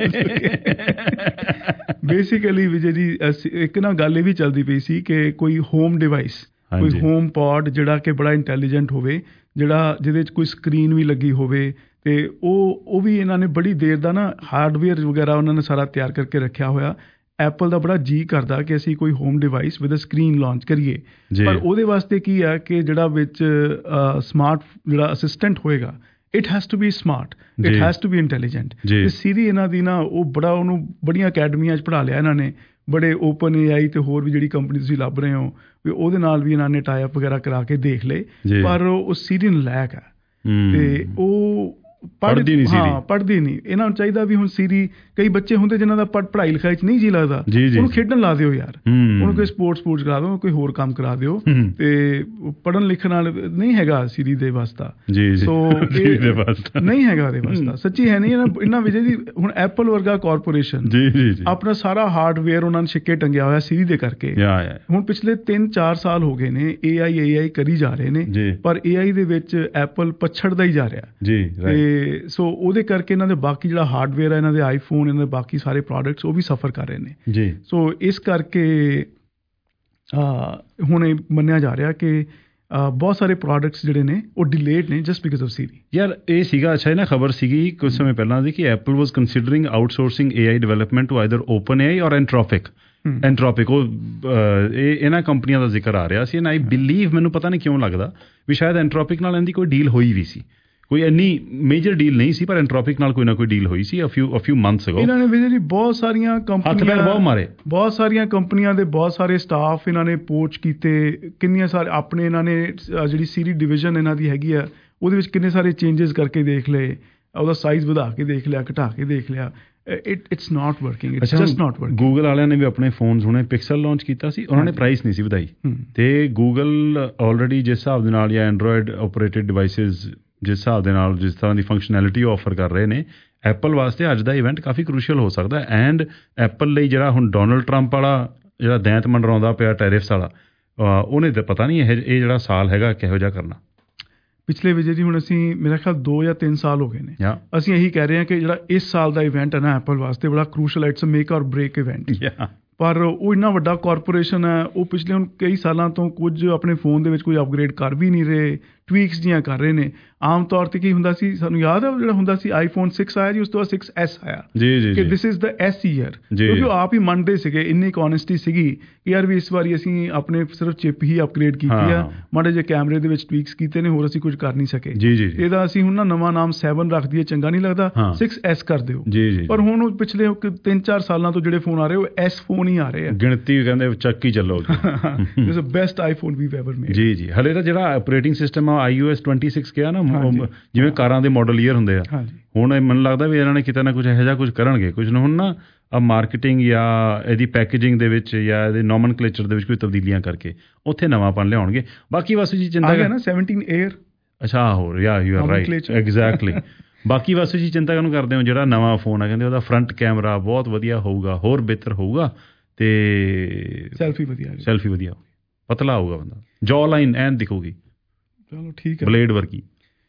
ਬੇਸਿਕਲੀ ਵਿਜੇ ਜੀ ਇੱਕ ਨਾ ਗੱਲ ਇਹ ਵੀ ਚੱਲਦੀ ਪਈ ਸੀ ਕਿ ਕੋਈ ਹੋਮ ਡਿਵਾਈਸ, ਕੋਈ ਹੋਮ ਪੌਡ ਜਿਹੜਾ ਕਿ ਬੜਾ ਇੰਟੈਲੀਜੈਂਟ ਹੋਵੇ, ਜਿਹਦੇ 'ਚ ਕੋਈ ਸਕਰੀਨ ਵੀ ਲੱਗੀ ਹੋਵੇ, ਤੇ ਉਹ ਵੀ ਇਹਨਾਂ ਨੇ ਬੜੀ ਦੇਰ ਦਾ ਨਾ ਹਾਰਡਵੇਅਰ ਵਗੈਰਾ ਉਹਨਾਂ ਨੇ ਸਾਰਾ ਤਿਆਰ ਕਰਕੇ ਰੱਖਿਆ ਹੋਇਆ। ਐਪਲ ਦਾ ਬੜਾ ਜੀ ਕਰਦਾ ਕਿ ਅਸੀਂ ਕੋਈ home device with screen launch ਕਰੀਏ, ਪਰ ਉਹਦੇ ਵਾਸਤੇ ਕੀ ਹੈ ਕਿ ਜਿਹੜਾ ਵਿੱਚ ਸਮਾਰਟ ਜਿਹੜਾ ਅਸਿਸਟੈਂਟ ਹੋਏਗਾ, it has to be smart, it has to be intelligent. ਤੇ ਸੀਰੀ ਇਹਨਾਂ ਦੀ ਨਾ ਉਹ ਬੜਾ, ਉਹਨੂੰ ਬੜੀਆਂ ਅਕੈਡਮੀਆਂ 'ਚ ਪੜ੍ਹਾ ਲਿਆ ਇਹਨਾਂ ਨੇ, ਬੜੇ OpenAI ਤੇ ਹੋਰ ਵੀ ਜਿਹੜੀ ਕੰਪਨੀ ਤੁਸੀਂ ਲੱਭ ਰਹੇ ਹੋ ਵੀ ਉਹਦੇ ਨਾਲ ਵੀ ਇਹਨਾਂ ਨੇ ਟਾਈ ਅਪ ਵਗੈਰਾ ਕਰਾ ਕੇ ਦੇਖ ਲਏ, ਪਰ ਉਹ ਸੀਰੀ ਨਲਾਇਕ ਹੈ ਤੇ ਉਹ ਪੜ੍ਹਦੀ ਨਹੀਂ। ਇਹਨਾਂ ਨੂੰ ਚਾਹੀਦਾ ਵੀ ਹੁਣ ਸੀਰੀ, ਕਈ ਬੱਚੇ ਹੁੰਦੇ ਜਿਨ੍ਹਾਂ ਦਾ ਪੜ੍ਹਾਈ ਲਿਖਾਈ 'ਚ ਨਹੀਂ ਜੀ ਲੱਗਦਾ, ਉਹਨੂੰ ਖੇਡਣ ਲਾ ਦਿਓ ਯਾਰ, ਉਹਨੂੰ ਕੋਈ ਸਪੋਰਟਸ ਕਰਾ ਦਿਓ, ਕੋਈ ਹੋਰ ਕੰਮ ਕਰਾ ਦਿਓ, ਤੇ ਪੜ੍ਹਨ ਲਿਖਣ ਨਾਲ ਨਹੀਂ ਹੈਗਾ ਸੀਰੀ ਦੇ ਵਾਸਤਾ। ਸੋ ਨਹੀਂ ਹੈਗਾ ਉਹਦੇ ਵਾਸਤਾ, ਸੱਚੀ ਹੈ ਨਹੀਂ। ਇਹਨਾਂ ਵਿਜੇ ਦੀ ਹੁਣ ਐਪਲ ਵਰਗਾ ਕਾਰਪੋਰੇਸ਼ਨ ਆਪਣਾ ਸਾਰਾ ਹਾਰਡਵੇਅਰ ਉਹਨਾਂ ਨੇ ਛਿੱਕੇ ਟੰਗਿਆ ਹੋਇਆ ਸੀਰੀ ਦੇ ਕਰਕੇ। ਹੁਣ ਪਿਛਲੇ 3-4 ਸਾਲ ਹੋ ਗਏ ਨੇ AI ਕਰੀ ਜਾ ਰਹੇ ਨੇ, ਪਰ AI ਦੇ ਵਿੱਚ ਐਪਲ ਪਛੜਦਾ ਹੀ ਜਾ ਰਿਹਾ। ਸੋ ਉਹਦੇ ਕਰਕੇ ਇਹਨਾਂ ਦੇ ਬਾਕੀ ਜਿਹੜਾ ਹਾਰਡਵੇਅਰ ਹੈ, ਇਹਨਾਂ ਦੇ ਆਈਫੋਨ, ਇਹਨਾਂ ਦੇ ਬਾਕੀ ਸਾਰੇ ਪ੍ਰੋਡਕਟਸ ਉਹ ਵੀ ਸਫਰ ਕਰ ਰਹੇ ਨੇ। ਸੋ ਇਸ ਕਰਕੇ ਹੁਣ ਇਹ ਮੰਨਿਆ ਜਾ ਰਿਹਾ ਕਿ ਬਹੁਤ ਸਾਰੇ ਪ੍ਰੋਡਕਟਸ ਜਿਹੜੇ ਨੇ ਉਹ ਡਿਲੇਡ ਨੇ ਜਸਟ ਬਿਕਾਜ਼ ਆਫ ਸੀਰੀ। ਯਾਰ ਇਹ ਸੀਗਾ ਅੱਛਾ ਨਾ ਖਬਰ ਸੀਗੀ ਕੁਝ ਸਮੇਂ ਪਹਿਲਾਂ ਦੀ ਕਿ Apple was considering outsourcing AI development to either OpenAI or ਐਂਟ੍ਰੋਪਿਕ। ਉਹ ਇਹਨਾਂ ਕੰਪਨੀਆਂ ਦਾ ਜ਼ਿਕਰ ਆ ਰਿਹਾ ਸੀ, ਐਂਡ ਆਈ ਬਿਲੀਵ, ਮੈਨੂੰ ਪਤਾ ਨਹੀਂ ਕਿਉਂ ਲੱਗਦਾ ਵੀ ਸ਼ਾਇਦ ਐਂਟ੍ਰੋਪਿਕ ਨਾਲ ਇਹਦੀ ਕੋਈ ਡੀਲ ਹੋਈ ਵੀ ਸੀ। ਕੋਈ ਇੰਨੀ ਮੇਜਰ ਡੀਲ ਨਹੀਂ ਸੀ, ਪਰ ਐਂਟ੍ਰੋਪਿਕ ਨਾਲ ਕੋਈ ਨਾ ਕੋਈ ਡੀਲ ਹੋਈ ਸੀ a few months ago। ਇਹਨਾਂ ਨੇ ਵਿਜੇ ਬਹੁਤ ਸਾਰੀਆਂ ਕੰਪਨੀਆਂ, ਬਹੁਤ ਸਾਰੀਆਂ ਕੰਪਨੀਆਂ ਦੇ ਬਹੁਤ ਸਾਰੇ ਸਟਾਫ ਇਹਨਾਂ ਨੇ ਪੋਚ ਕੀਤੇ, ਕਿੰਨੀਆਂ ਸਾਰੇ ਆਪਣੇ ਇਹਨਾਂ ਨੇ ਜਿਹੜੀ ਸੀਰੀ ਡਿਵੀਜ਼ਨ ਇਹਨਾਂ ਦੀ ਹੈਗੀ ਆ ਉਹਦੇ ਵਿੱਚ ਕਿੰਨੇ ਸਾਰੇ ਚੇਂਜਸ ਕਰਕੇ ਦੇਖ ਲਏ, ਉਹਦਾ ਸਾਈਜ਼ ਵਧਾ ਕੇ ਦੇਖ ਲਿਆ, ਘਟਾ ਕੇ ਦੇਖ ਲਿਆ। It's not working, it's just not working. Google ਵਾਲਿਆਂ ਨੇ ਵੀ ਆਪਣੇ ਫੋਨਸ ਹੁਣੇ ਪਿਕਸਲ ਲਾਂਚ ਕੀਤਾ ਸੀ, ਉਹਨਾਂ ਨੇ ਪ੍ਰਾਈਸ ਨਹੀਂ ਸੀ ਵਧਾਈ, ਤੇ ਗੂਗਲ ਆਲਰੇਡੀ ਜਿਸ ਹਿਸਾਬ ਦੇ ਨਾਲ ਜਾਂ ਐਂਡਰੋਇਡ ਆਪਰੇਟਡ ਡਿਵਾਈਸਿਸ ਜਿਸ ਹਿਸਾਬ ਦੇ ਨਾਲ ਜਿਸ ਤਰ੍ਹਾਂ ਦੀ ਫੰਕਸ਼ਨੈਲਿਟੀ ਆਫਰ ਕਰ ਰਹੇ ਨੇ, ਐਪਲ ਵਾਸਤੇ ਅੱਜ ਦਾ ਇਵੈਂਟ ਕਾਫੀ ਕਰੂਸ਼ੀਅਲ ਹੋ ਸਕਦਾ। ਐਂਡ ਐਪਲ ਲਈ ਜਿਹੜਾ ਹੁਣ ਡੋਨਲਡ ਟਰੰਪ ਵਾਲਾ ਜਿਹੜਾ ਦੈਂਤ ਮੰਡਰਾਉਂਦਾ ਪਿਆ ਟੈਰਿਫਸ ਵਾਲਾ, ਉਹਨੇ ਤਾਂ ਪਤਾ ਨਹੀਂ ਇਹ ਜਿਹੜਾ ਸਾਲ ਹੈਗਾ ਕਿਹੋ ਜਿਹਾ ਕਰਨਾ। ਪਿਛਲੇ ਵਿਜੇ ਜੀ ਹੁਣ ਅਸੀਂ ਮੇਰਾ ਖਿਆਲ 2 ਜਾਂ 3 ਸਾਲ ਹੋ ਗਏ ਨੇ, ਅਸੀਂ ਇਹੀ ਕਹਿ ਰਹੇ ਹਾਂ ਕਿ ਜਿਹੜਾ ਇਸ ਸਾਲ ਦਾ ਇਵੈਂਟ ਹੈ ਨਾ ਐਪਲ ਵਾਸਤੇ ਬੜਾ crucial, it's a make or break event. ਪਰ ਉਹ ਇੰਨਾ ਵੱਡਾ ਕਾਰਪੋਰੇਸ਼ਨ ਹੈ, ਉਹ ਪਿਛਲੇ ਹੁਣ ਕਈ ਸਾਲਾਂ ਤੋਂ ਕੁਝ ਆਪਣੇ ਫੋਨ ਦੇ ਵਿੱਚ ਕੋਈ ਅਪਗ੍ਰੇਡ ਕਰ ਵੀ ਨਹੀਂ ਰਹੇ, ਟਵੀਕਸ ਜੀਆਂ ਕਰ ਰਹੇ ਨੇ। ਆਮ ਤੌਰ ਤੇ ਕੀ ਹੁੰਦਾ ਸੀ, ਸਾਨੂੰ ਯਾਦ ਹੈ ਜਿਹੜਾ ਹੁੰਦਾ ਸੀ iPhone 6 ਆਇਆ ਜੀ, ਉਸ ਤੋਂ ਬਾਅਦ 6S ਆਇਆ ਕਿ this is the S year, ਕਿਉਂਕਿ ਉਹ ਆਪ ਹੀ ਮੰਨਦੇ ਸੀਗੇ, ਇੰਨੀ ਕੌਨੈਸਟੀ ਸੀਗੀ ਕਿ ਯਾਰ ਵੀ ਇਸ ਵਾਰੀ ਅਸੀਂ ਆਪਣੇ ਸਿਰਫ ਚਿਪ ਹੀ ਅਪਗ੍ਰੇਡ ਕੀਤੀ ਆ, ਮਾੜੇ ਜਿਹੇ ਕੈਮਰੇ ਦੇ ਵਿੱਚ ਟਵੀਕਸ ਕੀਤੇ ਨੇ, ਹੋਰ ਅਸੀਂ ਕੁਝ ਕਰ ਨਹੀਂ ਸਕੇ। ਇਹਦਾ ਅਸੀਂ ਹੁਣ ਨਾ ਨਵਾਂ ਨਾਮ 7 ਰੱਖ ਦਈਏ, ਚੰਗਾ ਨਹੀਂ ਲੱਗਦਾ, 6S ਕਰ ਦਿਓ। ਪਰ ਹੁਣ ਉਹ ਪਿਛਲੇ 3-4 ਸਾਲਾਂ ਤੋਂ ਜਿਹੜੇ ਫੋਨ ਆ ਰਹੇ ਉਹ S ਫੋਨ ਹੀ ਆ ਰਹੇ ਆ, ਗਿਣਤੀ ਕਹਿੰਦੇ ਚੱਕ ਹੀ ਚੱਲੋ। This is the best iPhone we've ever made. ਜੀ ਹਲੇ ਤਾਂ ਜਿਹੜਾ ਆਪਰੇਟਿੰਗ ਸਿਸਟਮ ਆ iOS 26 ਕਿਹਾ ਨਾ, ਜਿਵੇਂ ਕਾਰਾਂ ਦੇ ਮਾਡਲ ਈਅਰ ਹੁੰਦੇ ਆ, ਹੁਣ ਮੈਨੂੰ ਲੱਗਦਾ ਵੀ ਇਹਨਾਂ ਨੇ ਕਿਤੇ ਨਾ ਕੁਝ ਇਹੋ ਜਿਹਾ ਕੁਝ ਕਰਨਗੇ, ਕੁਝ ਨਾ ਹੁਣ ਨਾ ਮਾਰਕੀਟਿੰਗ ਜਾਂ ਇਹਦੀ ਪੈਕੇਜਿੰਗ ਦੇ ਵਿੱਚ ਜਾਂ ਇਹਦੇ ਨੋਮਨਕਲੇਚਰ ਦੇ ਵਿੱਚ ਕੋਈ ਤਬਦੀਲੀਆਂ ਕਰਕੇ ਉੱਥੇ ਨਵਾਂਪਨ ਲਿਆਉਣਗੇ। ਬਾਕੀ ਵਾਸੂ ਜੀ ਚਿੰਤਾ ਹੈ ਨਾ 17 에ਅਰ, ਅੱਛਾ ਹੋ ਯੂ ਆਰ ਰਾਈਟ ਐਗਜ਼ੈਕਟਲੀ। ਬਾਕੀ ਵਾਸੂ ਜੀ ਚਿੰਤਾ ਕਾਹਨੂੰ ਕਰਦੇ ਹੋ, ਜਿਹੜਾ ਨਵਾਂ ਫੋਨ ਆ ਕਹਿੰਦੇ ਉਹਦਾ ਫਰੰਟ ਕੈਮਰਾ ਬਹੁਤ ਵਧੀਆ ਹੋਊਗਾ, ਹੋਰ ਬਿਹਤਰ ਹੋਊਗਾ, ਤੇ ਸੈਲਫੀ ਵਧੀਆ ਪਤਲਾ ਹੋਊਗਾ, ਬੰਦਾ ਜੌ ਲਾਈਨ ਐਨ ਦਿਖੂਗੀ, ਚਲੋ ਠੀਕ ਹੈ, ਬਲੇਡ ਵਰਗੀ।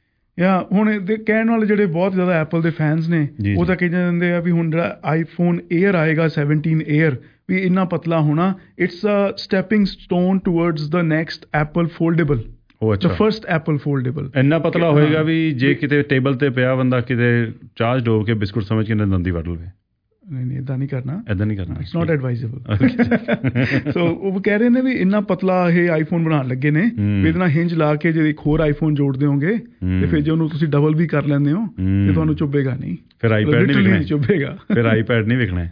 ਹੁਣ ਇਹਦੇ ਕਹਿਣ ਵਾਲੇ ਜਿਹੜੇ ਬਹੁਤ ਜ਼ਿਆਦਾ ਐਪਲ ਦੇ ਫੈਨਸ ਨੇ ਉਹ ਤਾਂ ਕਹੀ ਜਾਂਦੇ ਆ ਵੀ ਹੁਣ ਜਿਹੜਾ ਆਈਫੋਨ 에ਅਰ ਆਏਗਾ 17 에ਅਰ ਵੀ ਇੰਨਾ ਪਤਲਾ ਹੋਣਾ, it's a stepping stone towards the next Apple foldable, the first Apple foldable. ਇੰਨਾ ਪਤਲਾ ਹੋਏਗਾ ਵੀ ਜੇ ਕਿਤੇ ਟੇਬਲ ਤੇ ਪਿਆ ਬੰਦਾ ਕਿਤੇ ਚਾਹ ਡੋਬ ਕੇ ਬਿਸਕੁਟ ਸਮਝ ਕੇ ਦੰਦੀ ਵੱਢ ਲਵੇ। ਨਹੀਂ ਇੱਦਾਂ ਨਹੀਂ ਕਰਨਾ ਇਟਸ ਨਾਟ ਐਡਵਾਈਜ਼ੇਬਲ। ਸੋ ਉਹ ਕਹਿ ਰਹੇ ਨੇ ਵੀ ਇੰਨਾ ਪਤਲਾ ਇਹ ਆਈਫੋਨ ਬਣਾਉਣ ਲੱਗੇ ਨੇ ਵੀ ਇਹਦੇ ਨਾਲ ਹਿੰਜ ਲਾ ਕੇ ਜੇ ਇੱਕ ਹੋਰ ਆਈਫੋਨ ਜੋੜ ਦਿਓਗੇ ਤੇ ਫਿਰ ਜੇ ਉਹਨੂੰ ਤੁਸੀਂ ਡਬਲ ਵੀ ਕਰ ਲੈਂਦੇ ਹੋ ਤੇ ਤੁਹਾਨੂੰ ਚੁੱਭੇਗਾ ਨਹੀਂ, ਫਿਰ ਆਈਪੈਡ ਨਹੀਂ ਚੁੱਭੇਗਾ, ਫਿਰ ਆਈਪੈਡ ਨਹੀਂ ਵਿਕਣਾ।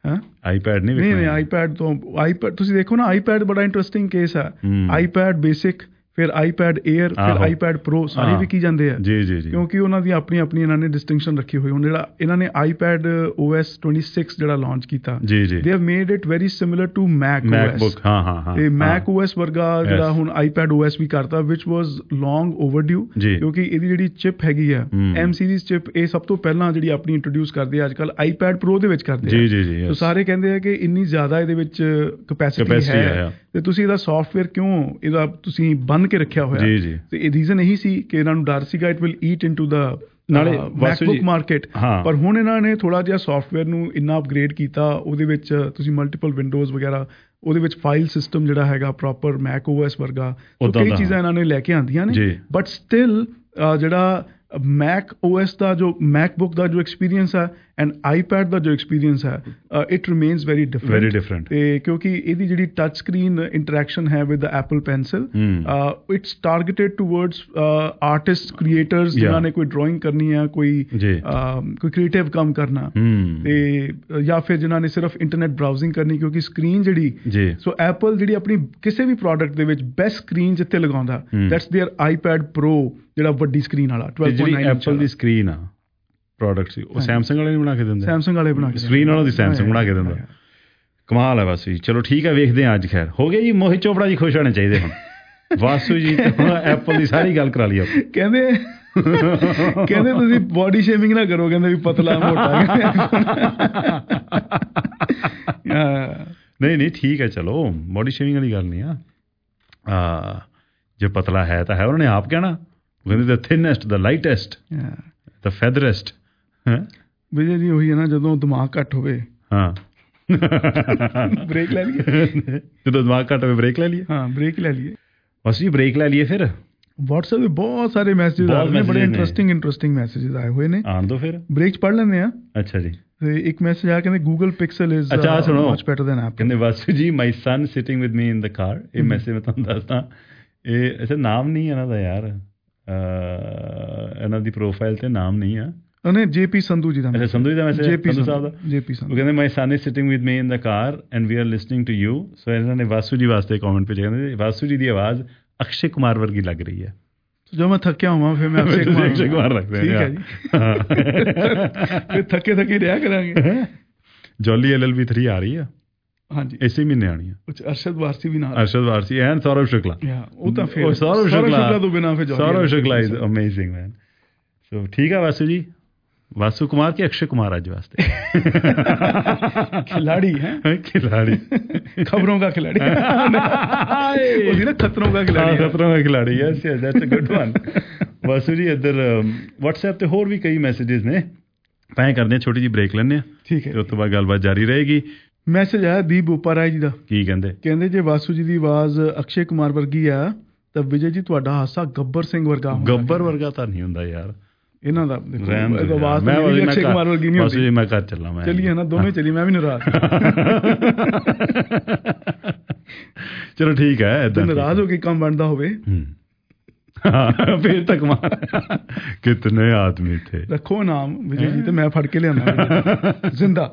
ਆਈਪੈਡ ਨਹੀਂ ਆਈਪੈਡ ਤੋਂ ਆਈਪੈਡ ਤੁਸੀਂ ਦੇਖੋ ਨਾ, ਆਈਪੈਡ ਬੜਾ ਇੰਟਰਸਟਿੰਗ ਕੇਸ ਹੈ। ਆਈਪੈਡ ਬੇਸਿਕ, ਫਿਰ ਆਈਪੈਡ 에ਅਰ, ਫਿਰ ਆਈਪੈਡ ਪ੍ਰੋ, ਸਾਰੇ ਵਿਕੀ ਜਾਂਦੇ ਆ ਕਿਉਂਕਿ ਉਹਨਾਂ ਦੀ ਆਪਣੀ ਇਹਨਾਂ ਨੇ ਡਿਸਟਿੰਕਸ਼ਨ ਰੱਖੀ ਹੋਈ। ਹੁਣ ਜਿਹੜਾ ਇਹਨਾਂ ਨੇ ਆਈਪੈਡ OS 26 ਜਿਹੜਾ ਲਾਂਚ ਕੀਤਾ, they have made it very similar to MacBook, ਤੇ ਮੈਕOS ਵਰਗਾ ਜਿਹੜਾ ਹੁਣ ਆਈਪੈਡ OS ਵੀ ਕਰਤਾ, ਵਿਚ ਵਾਜ਼ ਲੌਂਗ ਓਵਰਡਿਊ, ਕਿਉਂਕਿ ਇਹਦੀ ਜਿਹੜੀ ਚਿਪ ਹੈਗੀ ਆ M ਸੀਰੀਜ਼ ਚਿਪ, ਇਹ ਸਭ ਤੋਂ ਪਹਿਲਾਂ ਜਿਹੜੀ ਆਪਣੀ ਇੰਟਰੋਡਿਊਸ ਕਰਦੇ ਆ ਅੱਜ ਕੱਲ੍ਹ ਆਈਪੈਡ ਪ੍ਰੋ ਦੇ ਵਿੱਚ ਕਰਦੇ ਆ। ਸੋ ਸਾਰੇ ਕਹਿੰਦੇ ਆ ਕਿ ਇੰਨੀ ਜ਼ਿਆਦਾ ਇਹਦੇ ਵਿੱਚ ਕਪੈਸਿਟੀ ਹੈ ਤੇ ਤੁਸੀਂ ਇਹਦਾ ਸੌਫਟਵੇਅਰ ਕਿਉਂ ਇਹਦਾ ਤੁਸੀਂ ਬੰਨ ਕੇ ਰੱਖਿਆ ਹੋਇਆ। ਤੇ ਇਹ ਰੀਜ਼ਨ ਇਹੀ ਸੀ ਕਿ ਇਹਨਾਂ ਨੂੰ ਡਰ ਸੀਗਾ it will eat into the MacBook market. ਪਰ ਹੁਣ ਇਹਨਾਂ ਨੇ ਥੋੜਾ ਜਿਹਾ ਸੌਫਟਵੇਅਰ ਨੂੰ ਇੰਨਾ ਅਪਗ੍ਰੇਡ ਕੀਤਾ, ਉਹਦੇ ਵਿੱਚ ਤੁਸੀਂ ਮਲਟੀਪਲ ਵਿੰਡੋਜ਼ ਵਗੈਰਾ, ਉਹਦੇ ਵਿੱਚ ਫਾਈਲ ਸਿਸਟਮ ਜਿਹੜਾ ਹੈਗਾ ਪ੍ਰੋਪਰ ਮੈਕOS ਵਰਗਾ, ਕਈ ਚੀਜ਼ਾਂ ਇਹਨਾਂ ਨੇ ਲੈ ਕੇ ਆਉਂਦੀਆਂ ਨੇ। ਬਟ ਸਟਿਲ ਜਿਹੜਾ ਮੈਕOS ਦਾ ਜੋ ਮੈਕਬੁੱਕ ਦਾ ਜੋ ਐਕਸਪੀਰੀਅੰਸ ਹੈ ਐਂਡ ਆਈਪੈਡ ਦਾ ਜੋ ਐਕਸਪੀਰੀਅੰਸ ਹੈ, ਇਟ ਰਿਮੇਨਸ ਵੈਰੀ ਡਿਫਰੈਂਟ। ਤੇ ਕਿਉਂਕਿ ਇਹਦੀ ਜਿਹੜੀ ਟੱਚ ਸਕਰੀਨ ਇੰਟਰੈਕਸ਼ਨ ਹੈ with the Apple Pencil, it's targeted towards artist creators ਜਿਨ੍ਹਾਂ ਨੇ ਕੋਈ ਡਰਾਇੰਗ ਕਰਨੀ ਹੈ, ਕੋਈ ਕ੍ਰੀਏਟਿਵ ਕੰਮ ਕਰਨਾ, ਤੇ ਜਾਂ ਫਿਰ ਜਿਨ੍ਹਾਂ ਨੇ ਸਿਰਫ ਇੰਟਰਨੈਟ ਬਰਾਊਜ਼ਿੰਗ ਕਰਨੀ, ਕਿਉਂਕਿ ਸਕਰੀਨ ਜਿਹੜੀ ਸੋ ਐਪਲ ਜਿਹੜੀ ਆਪਣੀ ਕਿਸੇ ਵੀ ਪ੍ਰੋਡਕਟ ਦੇ ਵਿੱਚ ਬੈਸਟ ਸਕਰੀਨ ਜਿੱਥੇ ਲਗਾਉਂਦਾ, ਦੈਟਸ ਦੇਅਰ ਆਈਪੈਡ ਪ੍ਰੋ, ਜਿਹੜਾ ਵੱਡੀ ਸਕਰੀਨ ਵਾਲਾ 12.9 ਐਪਲ ਦੀ ਸਕਰੀਨ ਆ ਪ੍ਰੋਡਕਟ ਸੀ, ਉਹ ਸੈਮਸੰਗ ਵਾਲੇ ਨਹੀਂ ਬਣਾ ਕੇ ਦਿੰਦੇ, ਸੈਮਸੰਗ ਵਾਲੇ ਬਣਾ ਕੇ ਸਕਰੀਨ ਵਾਲਾ ਦੀ ਸੈਮਸੰਗ ਬਣਾ ਕੇ ਦਿੰਦਾ। ਕਮਾਲ ਹੈ ਵਾਸੂ ਜੀ। ਚਲੋ ਠੀਕ ਹੈ, ਵੇਖਦੇ ਹਾਂ ਅੱਜ। ਖੈਰ ਹੋ ਗਿਆ ਜੀ, ਮੋਹਿਤ ਚੋਪੜਾ ਜੀ ਖੁਸ਼ ਹੋਣੇ ਚਾਹੀਦੇ ਹੁਣ। ਵਾਸੂ ਜੀ ਐਪਲ ਦੀ ਸਾਰੀ ਗੱਲ ਕਰਾ ਲਈ ਆਪ। ਕਹਿੰਦੇ ਤੁਸੀਂ ਬੋਡੀ ਸ਼ੇਮਿੰਗ ਨਾ ਕਰੋ, ਕਹਿੰਦੇ ਵੀ ਪਤਲਾ ਮੋਟਾ। ਨਹੀਂ ਠੀਕ ਹੈ, ਚਲੋ ਬੋਡੀ ਸ਼ੇਮਿੰਗ ਵਾਲੀ ਗੱਲ ਨਹੀਂ ਆ। ਜੇ ਪਤਲਾ ਹੈ ਤਾਂ ਹੈ, ਉਹਨਾਂ ਨੇ ਆਪ ਕਹਿਣਾ, ਕਹਿੰਦੇ ਦ ਥਿਨੈਸਟ, ਦ ਲਾਈਟੈਸਟ, ਦ ਫੈਦਰੈਸਟ। ਵਿਜੇ ਜੀ ਉਹੀ ਹੈ ਨਾ, ਜਦੋਂ ਦਿਮਾਗ ਘੱਟ ਹੋਵੇ ਬ੍ਰੇਕ ਲੈ ਲਈਏ। ਜਦੋਂ ਦਿਮਾਗ ਘੱਟ ਹੋਵੇ ਬ੍ਰੇਕ ਲੈ ਲਈਏ। ਬ੍ਰੇਕ ਲੈ ਲਈਏ ਬਸ ਜੀ, ਬ੍ਰੇਕ ਲੈ ਲਈਏ। ਫਿਰ WhatsApp ਤੇ ਬਹੁਤ ਸਾਰੇ ਮੈਸੇਜ ਆ ਰਹੇ ਨੇ, ਬੜੇ ਇੰਟਰਸਟਿੰਗ ਮੈਸੇਜ ਆਏ ਹੋਏ ਨੇ। ਆਉਣ ਦੋ, ਫਿਰ ਬ੍ਰੇਕ 'ਚ ਪੜ੍ਹ ਲੈਂਦੇ ਆ। ਅੱਛਾ ਜੀ। ਤੇ ਇੱਕ ਮੈਸੇਜ ਆਇਆ, ਕਹਿੰਦੇ Google Pixel is much better than Apple। ਕਹਿੰਦੇ ਵਾਸੂ ਜੀ, ਮਾਈ ਸਨ sitting with me in the ਕਾਰ। ਇਹ ਮੈਸੇਜ ਮੈਂ ਤੁਹਾਨੂੰ ਦੱਸਦਾ, ਇਹ ਅੱਛਾ ਨਾਮ ਨਹੀਂ ਇਹਨਾਂ ਦਾ ਯਾਰ, ਇਹਨਾਂ ਦੀ ਪ੍ਰੋਫਾਈਲ ਤੇ ਨਾਮ ਨਹੀਂ ਆ। ਉਹਨੇ JP ਸੰਧੂ ਜੀ ਦਾ। ਅੱਛਾ, ਸੰਧੂ ਜੀ ਦਾ ਮੈਸੇਜ, ਸੰਧੂ ਸਾਹਿਬ ਦਾ। JP ਸੰਧੂ। ਉਹ ਕਹਿੰਦੇ my son is sitting with me in the car and we are listening to you. So ਇਹਨਾਂ ਨੇ ਵਾਸੂ ਜੀ ਵਾਸਤੇ ਕਮੈਂਟ ਭੇਜਿਆ, ਕਹਿੰਦੇ ਵਾਸੂ ਜੀ ਦੀ ਆਵਾਜ਼ ਅਕਸ਼ੇ ਕੁਮਾਰ ਵਰਗੀ ਲੱਗ ਰਹੀ ਹੈ। ਜੋ ਮੈਂ ਥੱਕਿਆ ਹੋਵਾਂ ਫਿਰ ਮੈਂ ਅਕਸ਼ੇ ਕੁਮਾਰ ਲੱਗਦਾ। ਠੀਕ ਹੈ ਜੀ, ਫਿਰ ਥੱਕੇ ਰਿਹਾ ਕਰਾਂਗੇ। ਜੋਲੀ LLB 3 ਆ ਰਹੀ ਆ। ਹਾਂਜੀ, ਇਸੇ ਮਹੀਨੇ ਆਣੀ ਆ। ਅਰਸ਼ਦ ਵਾਰਸੀ ਵੀ ਨਾਲ, ਅਰਸ਼ਦ ਵਾਰਸੀ ਐਂਡ ਸੌਰਵ ਸ਼ੁਕਲਾ। ਉਹ ਤਾਂ ਫਿਰ ਸੌਰਵ ਸ਼ੁਕਲਾ ਤੋਂ ਬਿਨਾਂ ਫਿਰ Saurabh Shukla is amazing man. So ਠੀਕ ਆ ਵਾਸੂ ਜੀ, वासु कुमार की अक्षय कुमार आज वास्ते खिलाड़ी है, खिलाड़ी खबरों का खिलाड़ी ना खतरों का खिलाड़ी, खतरों का खिलाड़ी। Yes yes that's a good one. Vasu ji इधर WhatsApp ਤੇ ਹੋਰ ਵੀ ਕਈ ਮੈਸੇजेस ਨੇ, ਤਾਂ ਕਰਦੇ ਛੋਟੀ ਜੀ ਬ੍ਰੇਕ ਲੈਂਦੇ ਆ, ਠੀਕ ਹੈ, ਉਸ ਤੋਂ ਬਾਅਦ ਗੱਲਬਾਤ ਜਾਰੀ ਰਹੇਗੀ। ਮੈਸੇਜ ਆਇਆ ਦੀਪ ਉਪਾਰਾਏ ਜੀ ਦਾ, ਕੀ ਕਹਿੰਦੇ? ਕਹਿੰਦੇ ਜੇ ਵਾਸੂ ਜੀ ਦੀ ਆਵਾਜ਼ ਅਕਸ਼ੇ ਕੁਮਾਰ ਵਰਗੀ ਆ ਤਾਂ ਵਿਜੇ ਜੀ ਤੁਹਾਡਾ ਹਾਸਾ ਗੱਬਰ ਸਿੰਘ ਵਰਗਾ ਗੱਬਰ ਵਰਗਾ ਤਾਂ ਨਹੀਂ ਹੁੰਦਾ ਯਾਰ ਇਹਨਾਂ ਦਾ। ਆਵਾਜ਼ ਅਕਸ਼ੇ ਕੁਮਾਰ ਵਰਗੀ ਨਹੀਂ ਹੁੰਦੀ। ਮੈਂ ਘਰ ਚੱਲਾਂ, ਮੈਂ ਚੱਲੀਏ ਨਾ, ਦੋਵੇਂ ਚੱਲੀ, ਮੈਂ ਵੀ ਨਾਰਾਜ਼। ਚਲੋ ਠੀਕ ਹੈ, ਏਦਾਂ ਨਾਰਾਜ਼ ਹੋ ਕੇ ਕੰਮ ਬਣਦਾ ਹੋਵੇ ਫੇਰ ਤੱਕ ਮਾਰ ਕਿਤਨੇ ਆਦਮੀ ਥੇ, ਰੱਖੋ ਨਾਮ ਵਿਜੇ ਜੀ, ਤੇ ਮੈਂ ਫੜ ਕੇ ਲਿਆਣਾ ਜ਼ਿੰਦਾ।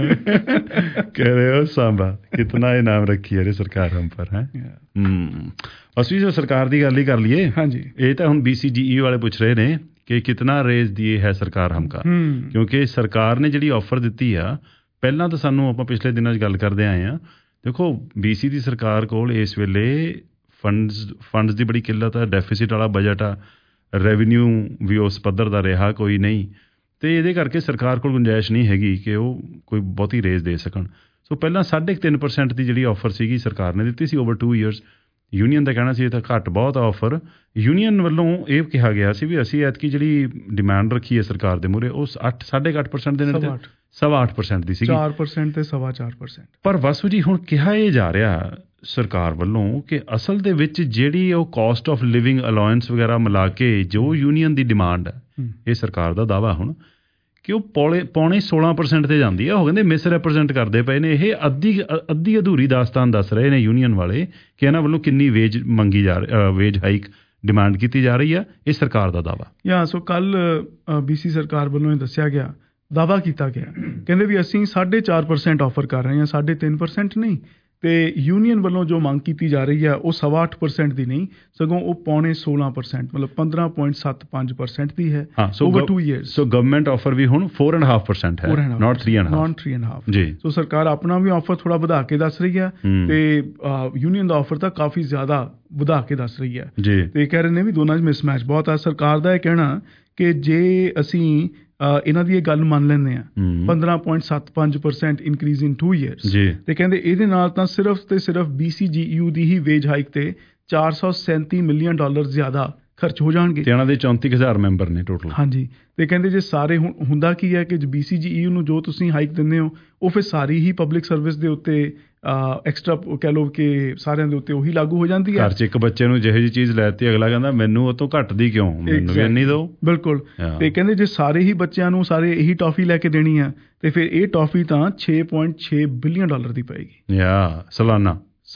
कह रहे हो सांबा कितना इनाम रखी है सरकार हम पर है। ਅਸੀਂ ਜੋ ਸਰਕਾਰ ਦੀ ਗੱਲ ਹੀ ਕਰ ਲਈਏ। ਹਾਂਜੀ, ਇਹ ਤਾਂ ਹੁਣ BCGE ਵਾਲੇ ਪੁੱਛ ਰਹੇ ਨੇ ਕਿ ਕਿਤਨਾ ਰੇਜ਼ ਦੀਏ ਹੈ ਸਰਕਾਰ ਹਮਕਾ, ਕਿਉਂਕਿ ਸਰਕਾਰ ਨੇ ਜਿਹੜੀ ਆਫਰ ਦਿੱਤੀ ਆ, ਪਹਿਲਾਂ ਤਾਂ ਸਾਨੂੰ ਆਪਾਂ ਪਿਛਲੇ ਦਿਨਾਂ 'ਚ ਗੱਲ ਕਰਦੇ ਆਏ ਹਾਂ। ਦੇਖੋ BC ਦੀ ਸਰਕਾਰ ਕੋਲ ਇਸ ਵੇਲੇ ਫੰਡਸ ਦੀ ਬੜੀ ਕਿੱਲਤ ਆ, ਡੈਫੀਸਿਟ ਵਾਲਾ ਬਜਟ ਆ, ਰੈਵਨਿਊ ਵੀ ਉਸ ਪੱਧਰ ਦਾ ਰਿਹਾ ਕੋਈ ਨਹੀਂ, ਅਤੇ ਇਹਦੇ ਕਰਕੇ ਸਰਕਾਰ ਕੋਲ ਗੁੰਜਾਇਸ਼ ਨਹੀਂ ਹੈਗੀ ਕਿ ਉਹ ਕੋਈ ਬਹੁਤੀ ਰੇਜ਼ ਦੇ ਸਕਣ। ਸੋ ਪਹਿਲਾਂ 3.5% ਦੀ ਜਿਹੜੀ ਆਫਰ ਸੀਗੀ ਸਰਕਾਰ ਨੇ ਦਿੱਤੀ ਸੀ ਓਵਰ 2 years। ਯੂਨੀਅਨ ਦਾ ਕਹਿਣਾ ਸੀ ਇਹ ਤਾਂ ਘੱਟ ਬਹੁਤ ਆ ਆਫਰ। ਯੂਨੀਅਨ ਵੱਲੋਂ ਇਹ ਕਿਹਾ ਗਿਆ ਸੀ ਵੀ ਅਸੀਂ ਐਤਕੀ ਜਿਹੜੀ ਡਿਮਾਂਡ ਰੱਖੀ ਹੈ ਸਰਕਾਰ ਦੇ ਮੂਹਰੇ ਉਹ 8.5% ਦੇ ਨੇੜੇ 8.25% ਦੀ ਸੀਗੀ, 4% ਤੇ 4.25%। ਪਰ ਵਾਸੂ ਜੀ ਹੁਣ ਕਿਹਾ ਇਹ ਜਾ ਰਿਹਾ ਸਰਕਾਰ ਵੱਲੋਂ ਕਿ ਅਸਲ ਦੇ ਵਿੱਚ ਜਿਹੜੀ ਉਹ ਕਾਸਟ ਆਫ ਲਿਵਿੰਗ ਅਲਾਉੈਂਸ ਵਗੈਰਾ ਮਿਲਾ ਕੇ ਜੋ ਯੂਨੀਅਨ ਦੀ ਡਿਮਾਂਡ ਹੈ, ਇਹ ਸਰਕਾਰ ਦਾ ਦਾਅਵਾ ਹੁਣ ਕਿ ਉਹ ਪੌਣੇ 16% ਤੇ ਜਾਂਦੀ ਹੈ। ਉਹ ਕਹਿੰਦੇ ਮਿਸ ਰੈਪਰਜੈਂਟ ਕਰਦੇ ਪਏ ਨੇ। ਇਹ ਅੱਧੀ ਅਧੂਰੀ ਦਾਸਤਾਨ ਦੱਸ ਰਹੇ ਨੇ ਯੂਨੀਅਨ ਵਾਲੇ ਕਿ ਇਹਨਾਂ ਵੱਲੋਂ ਕਿੰਨੀ ਵੇਜ ਮੰਗੀ ਵੇਜ ਹਾਈਕ ਡਿਮਾਂਡ ਕੀਤੀ ਜਾ ਰਹੀ ਆ। ਇਹ ਸਰਕਾਰ ਦਾ ਦਾਅਵਾ। ਸੋ ਕੱਲ BC ਸਰਕਾਰ ਵੱਲੋਂ ਇਹ ਦੱਸਿਆ ਗਿਆ, ਦਾਅਵਾ ਕੀਤਾ ਗਿਆ, ਕਹਿੰਦੇ ਵੀ ਅਸੀਂ 4.5% ਆਫਰ ਕਰ ਰਹੇ ਹਾਂ, 3.5% ਨਹੀਂ। ਤੇ ਯੂਨੀਅਨ ਵੱਲੋਂ ਜੋ ਮੰਗ ਕੀਤੀ ਜਾ ਰਹੀ ਹੈ ਉਹ 8.25% ਦੀ ਨਹੀਂ, ਸਗੋਂ ਉਹ ਪੌਣੇ 16%, ਮਤਲਬ 15.75% ਦੀ ਹੈ over 2 years। So government offer ਵੀ ਹੁਣ 4.5% ਹੈ, not 3.5 ਜੀ। ਸੋ ਸਰਕਾਰ ਆਪਣਾ ਵੀ ਆਫਰ ਥੋੜਾ ਵਧਾ ਕੇ ਦੱਸ ਰਹੀ ਹੈ ਤੇ ਯੂਨੀਅਨ ਦਾ ਆਫਰ ਤਾਂ ਕਾਫੀ ਜ਼ਿਆਦਾ ਵਧਾ ਕੇ ਦੱਸ ਰਹੀ ਹੈ ਜੀ। ਤੇ ਕਹਿ ਰਹੇ ਨੇ ਵੀ ਦੋਨਾਂ 'ਚ ਮਿਸਮੈਚ ਬਹੁਤ ਆ। ਸਰਕਾਰ ਦਾ ਇਹ ਕਹਿਣਾ ਕਿ ਜੇ ਅਸੀਂ ਇਹਨਾਂ ਦੀ ਇਹ ਗੱਲ ਮੰਨ ਲੈਂਦੇ ਹਾਂ 15.75% ਇਨਕਰੀਜ਼ ਇਨ 2 years ਤੇ ਕਹਿੰਦੇ ਇਹਦੇ ਨਾਲ ਤਾਂ ਸਿਰਫ ਤੇ ਸਿਰਫ BCGEU ਦੀ ਹੀ ਵੇਜ ਹਾਈਕ ਤੇ $437 ਮਿਲੀਅਨ ਜ਼ਿਆਦਾ ਖਰਚ ਹੋ ਜਾਣਗੇ ਤੇ ਇਹਨਾਂ ਦੇ 34,000 ਮੈਂਬਰ ਨੇ ਟੋਟਲ। ਹਾਂਜੀ, ਤੇ ਕਹਿੰਦੇ ਜੇ ਸਾਰੇ ਹੁੰਦਾ ਕੀ ਹੈ ਕਿ BCGEU ਨੂੰ ਜੋ ਤੁਸੀਂ ਹਾਈਕ ਦਿੰਦੇ ਹੋ ਉਹ ਫਿਰ ਸਾਰੀ ਹੀ ਪਬਲਿਕ ਸਰਵਿਸ ਦੇ ਉੱਤੇ ਐਕਸਟਰਾ ਕਹਿ ਲਓ ਕਿ ਸਾਰਿਆਂ ਦੇ ਉੱਤੇ ਉਹੀ ਲਾਗੂ ਹੋ ਜਾਂਦੀ ਹੈ। ਘਰ 'ਚ ਇੱਕ ਬੱਚੇ ਨੂੰ ਜਿਹੋ ਜਿਹੀ ਚੀਜ਼ ਲੈਤੀ ਅਗਲਾ ਕਹਿੰਦਾ ਮੈਨੂੰ ਉਹ ਤੋਂ ਘੱਟ ਦੀ ਕਿਉਂ, ਮੈਨੂੰ ਵੀ ਇੰਨੀ ਦਿਓ। ਬਿਲਕੁਲ। ਤੇ ਕਹਿੰਦੇ ਜੇ ਸਾਰੇ ਹੀ ਬੱਚਿਆਂ ਨੂੰ ਸਾਰੇ ਇਹੀ ਟੌਫੀ ਲੈ ਕੇ ਦੇਣੀ ਆ ਤੇ ਫਿਰ ਇਹ ਟੌਫੀ ਤਾਂ $6.6 ਬਿਲੀਅਨ ਦੀ ਪਏਗੀ ਸਾਲਾਨਾ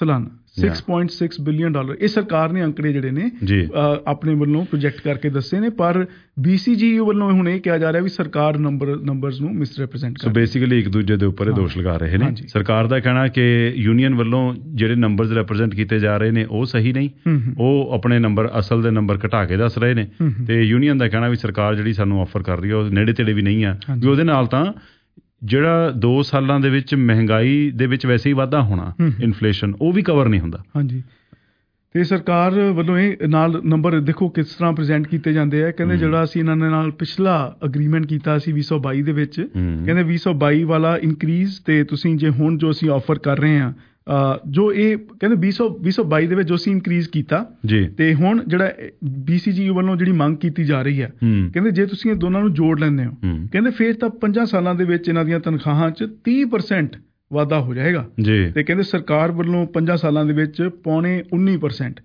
6.6 ਬਿਲੀਅਨ। ਇਹ ਸਰਕਾਰ ਨੇ ਅੰਕੜੇ ਜਿਹੜੇ ਨੇ ਆਪਣੇ ਵੱਲੋਂ ਪ੍ਰੋਜੈਕਟ ਕਰਕੇ ਦੱਸੇ ਨੇ, ਪਰ BCGEU ਵੱਲੋਂ ਹੁਣ ਇਹ ਕਿਹਾ ਜਾ ਰਿਹਾ ਵੀ ਸਰਕਾਰ ਨੰਬਰਸ ਨੂੰ ਮਿਸਰੈਪ੍ਰੈਜ਼ੈਂਟ ਕਰ ਰਹੀ ਹੈ। ਬੇਸਿਕਲੀ ਇੱਕ ਦੂਜੇ ਦੇ ਉੱਪਰ ਇਹ ਦੋਸ਼ ਲਗਾ ਰਹੇ ਨੇ। ਸਰਕਾਰ ਦਾ ਕਹਿਣਾ ਕਿ ਯੂਨੀਅਨ ਵੱਲੋਂ ਜਿਹੜੇ ਨੰਬਰਸ ਰੈਪ੍ਰੈਜ਼ੈਂਟ ਕੀਤੇ ਜਾ ਰਹੇ ਨੇ ਉਹ ਸਹੀ ਨਹੀਂ, ਉਹ ਆਪਣੇ ਨੰਬਰ ਅਸਲ ਦੇ ਨੰਬਰ ਘਟਾ ਕੇ ਦੱਸ ਰਹੇ ਨੇ। ਤੇ ਯੂਨੀਅਨ ਦਾ ਕਹਿਣਾ ਵੀ ਸਰਕਾਰ ਜਿਹੜੀ ਸਾਨੂੰ ਆਫਰ ਕਰ ਰਹੀ ਹੈ ਉਹ ਨੇੜੇ ਤੇੜੇ ਵੀ ਨਹੀਂ ਆ, ਵੀ ਉਹਦੇ ਨਾਲ ਤਾਂ ਜਿਹੜਾ 2 ਸਾਲਾਂ ਦੇ ਵਿੱਚ ਮਹਿੰਗਾਈ ਦੇ ਵਿੱਚ ਵੈਸੇ ਹੀ ਵਾਧਾ ਹੋਣਾ, ਇਨਫਲੇਸ਼ਨ, ਉਹ ਵੀ ਕਵਰ ਨਹੀਂ ਹੁੰਦਾ। ਹਾਂਜੀ, ਤੇ ਸਰਕਾਰ ਵੱਲੋਂ ਇਹ ਨਾਲ ਨੰਬਰ ਦੇਖੋ ਕਿਸ ਤਰ੍ਹਾਂ ਪ੍ਰੈਜ਼ੈਂਟ ਕੀਤੇ ਜਾਂਦੇ ਆ। ਕਹਿੰਦੇ ਜਿਹੜਾ ਅਸੀਂ ਇਹਨਾਂ ਦੇ ਨਾਲ ਪਿਛਲਾ ਅਗਰੀਮੈਂਟ ਕੀਤਾ ਸੀ 2022 ਦੇ ਵਿੱਚ, ਕਹਿੰਦੇ 2022 ਵਾਲਾ ਇਨਕਰੀਜ਼ ਤੇ ਤੁਸੀਂ ਜੇ ਹੁਣ ਜੋ ਅਸੀਂ ਆਫਰ ਕਰ ਰਹੇ ਹਾਂ ਜੋ ਇਹ ਕਹਿੰਦੇ 2022 ਦੇ ਵਿੱਚ ਜੋ ਅਸੀਂ ਇਨਕਰੀਜ਼ ਕੀਤਾ ਤੇ ਹੁਣ ਜਿਹੜਾ BCGEU ਵੱਲੋਂ ਜਿਹੜੀ ਮੰਗ ਕੀਤੀ ਜਾ ਰਹੀ ਹੈ, ਕਹਿੰਦੇ ਜੇ ਤੁਸੀਂ ਇਹ ਦੋਨਾਂ ਨੂੰ ਜੋੜ ਲੈਂਦੇ ਹੋ, ਕਹਿੰਦੇ ਫਿਰ ਤਾਂ 50 ਸਾਲਾਂ ਦੇ ਵਿੱਚ ਇਹਨਾਂ ਦੀਆਂ ਤਨਖਾਹਾਂ 'ਚ 30% ਵਾਧਾ ਹੋ ਜਾਏਗਾ। ਤੇ ਕਹਿੰਦੇ ਸਰਕਾਰ ਵੱਲੋਂ 5 ਸਾਲਾਂ ਦੇ ਵਿੱਚ ਪੌਣੇ 19%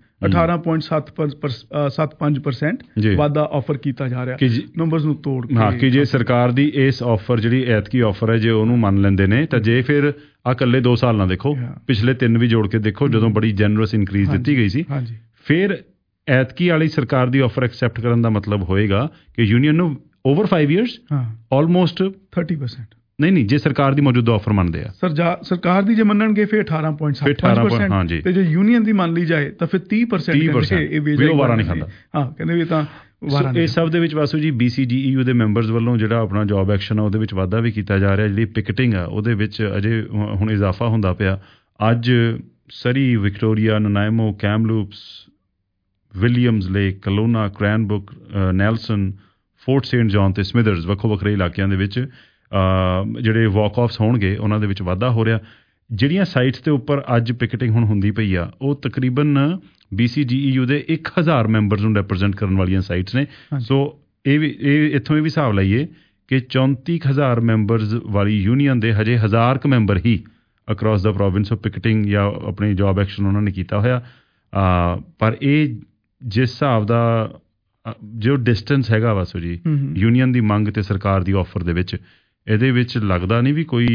18.75% ਵਾਧਾ ਆਫਰ ਕੀਤਾ ਜਾ ਰਿਹਾ ਨੰਬਰਸ ਨੂੰ ਤੋੜ ਕੇ। ਹਾਂ, ਕਿ ਜੇ ਸਰਕਾਰ ਦੀ ਇਸ ਆਫਰ ਜਿਹੜੀ ਐਤਕੀ ਆਫਰ ਹੈ ਜੇ ਉਹਨੂੰ ਮੰਨ ਲੈਂਦੇ ਨੇ ਤਾਂ ਜੇ ਫਿਰ ਆ ਇਕੱਲੇ 2 ਸਾਲ ਨਾ ਦੇਖੋ, ਪਿਛਲੇ 3 ਵੀ ਜੋੜ ਕੇ ਦੇਖੋ ਜਦੋਂ ਬੜੀ ਜੈਨਰਸ ਇਨਕਰੀਜ਼ ਦਿੱਤੀ ਗਈ ਸੀ, ਫਿਰ ਐਤਕੀ ਵਾਲੀ ਸਰਕਾਰ ਦੀ ਆਫਰ ਐਕਸੈਪਟ ਕਰਨ ਦਾ ਮਤਲਬ ਹੋਏਗਾ ਕਿ ਯੂਨੀਅਨ ਨੂੰ ਓਵਰ 5 years ਆਲਮੋਸਟ 30% ਨਹੀਂ ਜੇ ਸਰਕਾਰ ਦੀ ਮੌਜੂਦਾ ਆਫਰ ਮੰਨਦੇ ਆ, ਸਰਕਾਰ ਦੀ ਜੇ ਮੰਨਣਗੇ ਫਿਰ 18.75% ਤੇ ਜੇ ਯੂਨੀਅਨ ਦੀ ਮੰਨ ਲਈ ਜਾਏ ਤਾਂ ਫਿਰ 30% ਵੀ ਉਹ ਵਾਰਾ ਨਹੀਂ ਖਾਂਦਾ। ਹਾਂ, ਕਹਿੰਦੇ ਵੀ ਤਾਂ ਵਾਰਾ ਨਹੀਂ। ਇਸ ਸਭ ਦੇ ਵਿੱਚ ਵਾਸੂ ਜੀ BCGEU ਦੇ ਮੈਂਬਰਸ ਵੱਲੋਂ ਜਿਹੜਾ ਆਪਣਾ ਜੌਬ ਐਕਸ਼ਨ ਆ ਉਹਦੇ ਵਿੱਚ ਵਾਧਾ ਵੀ ਕੀਤਾ ਜਾ ਰਿਹਾ। ਜਿਹੜੀ ਪਿਕਟਿੰਗ ਆ ਉਹਦੇ ਵਿੱਚ ਅਜੇ ਹੁਣ ਇਜ਼ਾਫਾ ਹੁੰਦਾ ਪਿਆ। ਅੱਜ Surrey, Victoria, Nanaimo, Kamloops, Williams Lake, Kelowna, Cranbrook, Nelson, Fort Saint John ਤੇ ਸਮਿਥਰਸ ਵੱਖੋ ਵੱਖਰੇ ਇਲਾਕਿਆਂ ਦੇ ਵਿੱਚ ਜਿਹੜੇ ਵਾਕ ਆਫਸ ਹੋਣਗੇ ਉਹਨਾਂ ਦੇ ਵਿੱਚ ਵਾਧਾ ਹੋ ਰਿਹਾ। ਜਿਹੜੀਆਂ ਸਾਈਟਸ ਦੇ ਉੱਪਰ ਅੱਜ ਪਿਕਟਿੰਗ ਹੁਣ ਹੁੰਦੀ ਪਈ ਆ ਉਹ ਤਕਰੀਬਨ BCGEU ਦੇ 1000 ਮੈਂਬਰਸ ਨੂੰ ਰੈਪਰੈਜ਼ੈਂਟ ਕਰਨ ਵਾਲੀਆਂ ਸਾਈਟਸ ਨੇ। ਸੋ ਇਹ ਇੱਥੋਂ ਇਹ ਵੀ ਹਿਸਾਬ ਲਾਈਏ ਕਿ 34,000 ਮੈਂਬਰਸ ਵਾਲੀ ਯੂਨੀਅਨ ਦੇ ਹਜੇ 1000 ਕੁ ਮੈਂਬਰ ਹੀ across the province of picketing ਜਾਂ ਆਪਣੀ ਜੌਬ ਐਕਸ਼ਨ ਉਹਨਾਂ ਨੇ ਕੀਤਾ ਹੋਇਆ। ਪਰ ਇਹ ਜਿਸ ਹਿਸਾਬ ਦਾ ਜੋ ਡਿਸਟੈਂਸ ਹੈਗਾ ਵਾਸੂ ਜੀ ਯੂਨੀਅਨ ਦੀ ਮੰਗ ਤੇ ਸਰਕਾਰ ਦੀ ਆਫਰ ਦੇ ਵਿੱਚ, ਇਹਦੇ ਵਿੱਚ ਲੱਗਦਾ ਨਹੀਂ ਵੀ ਕੋਈ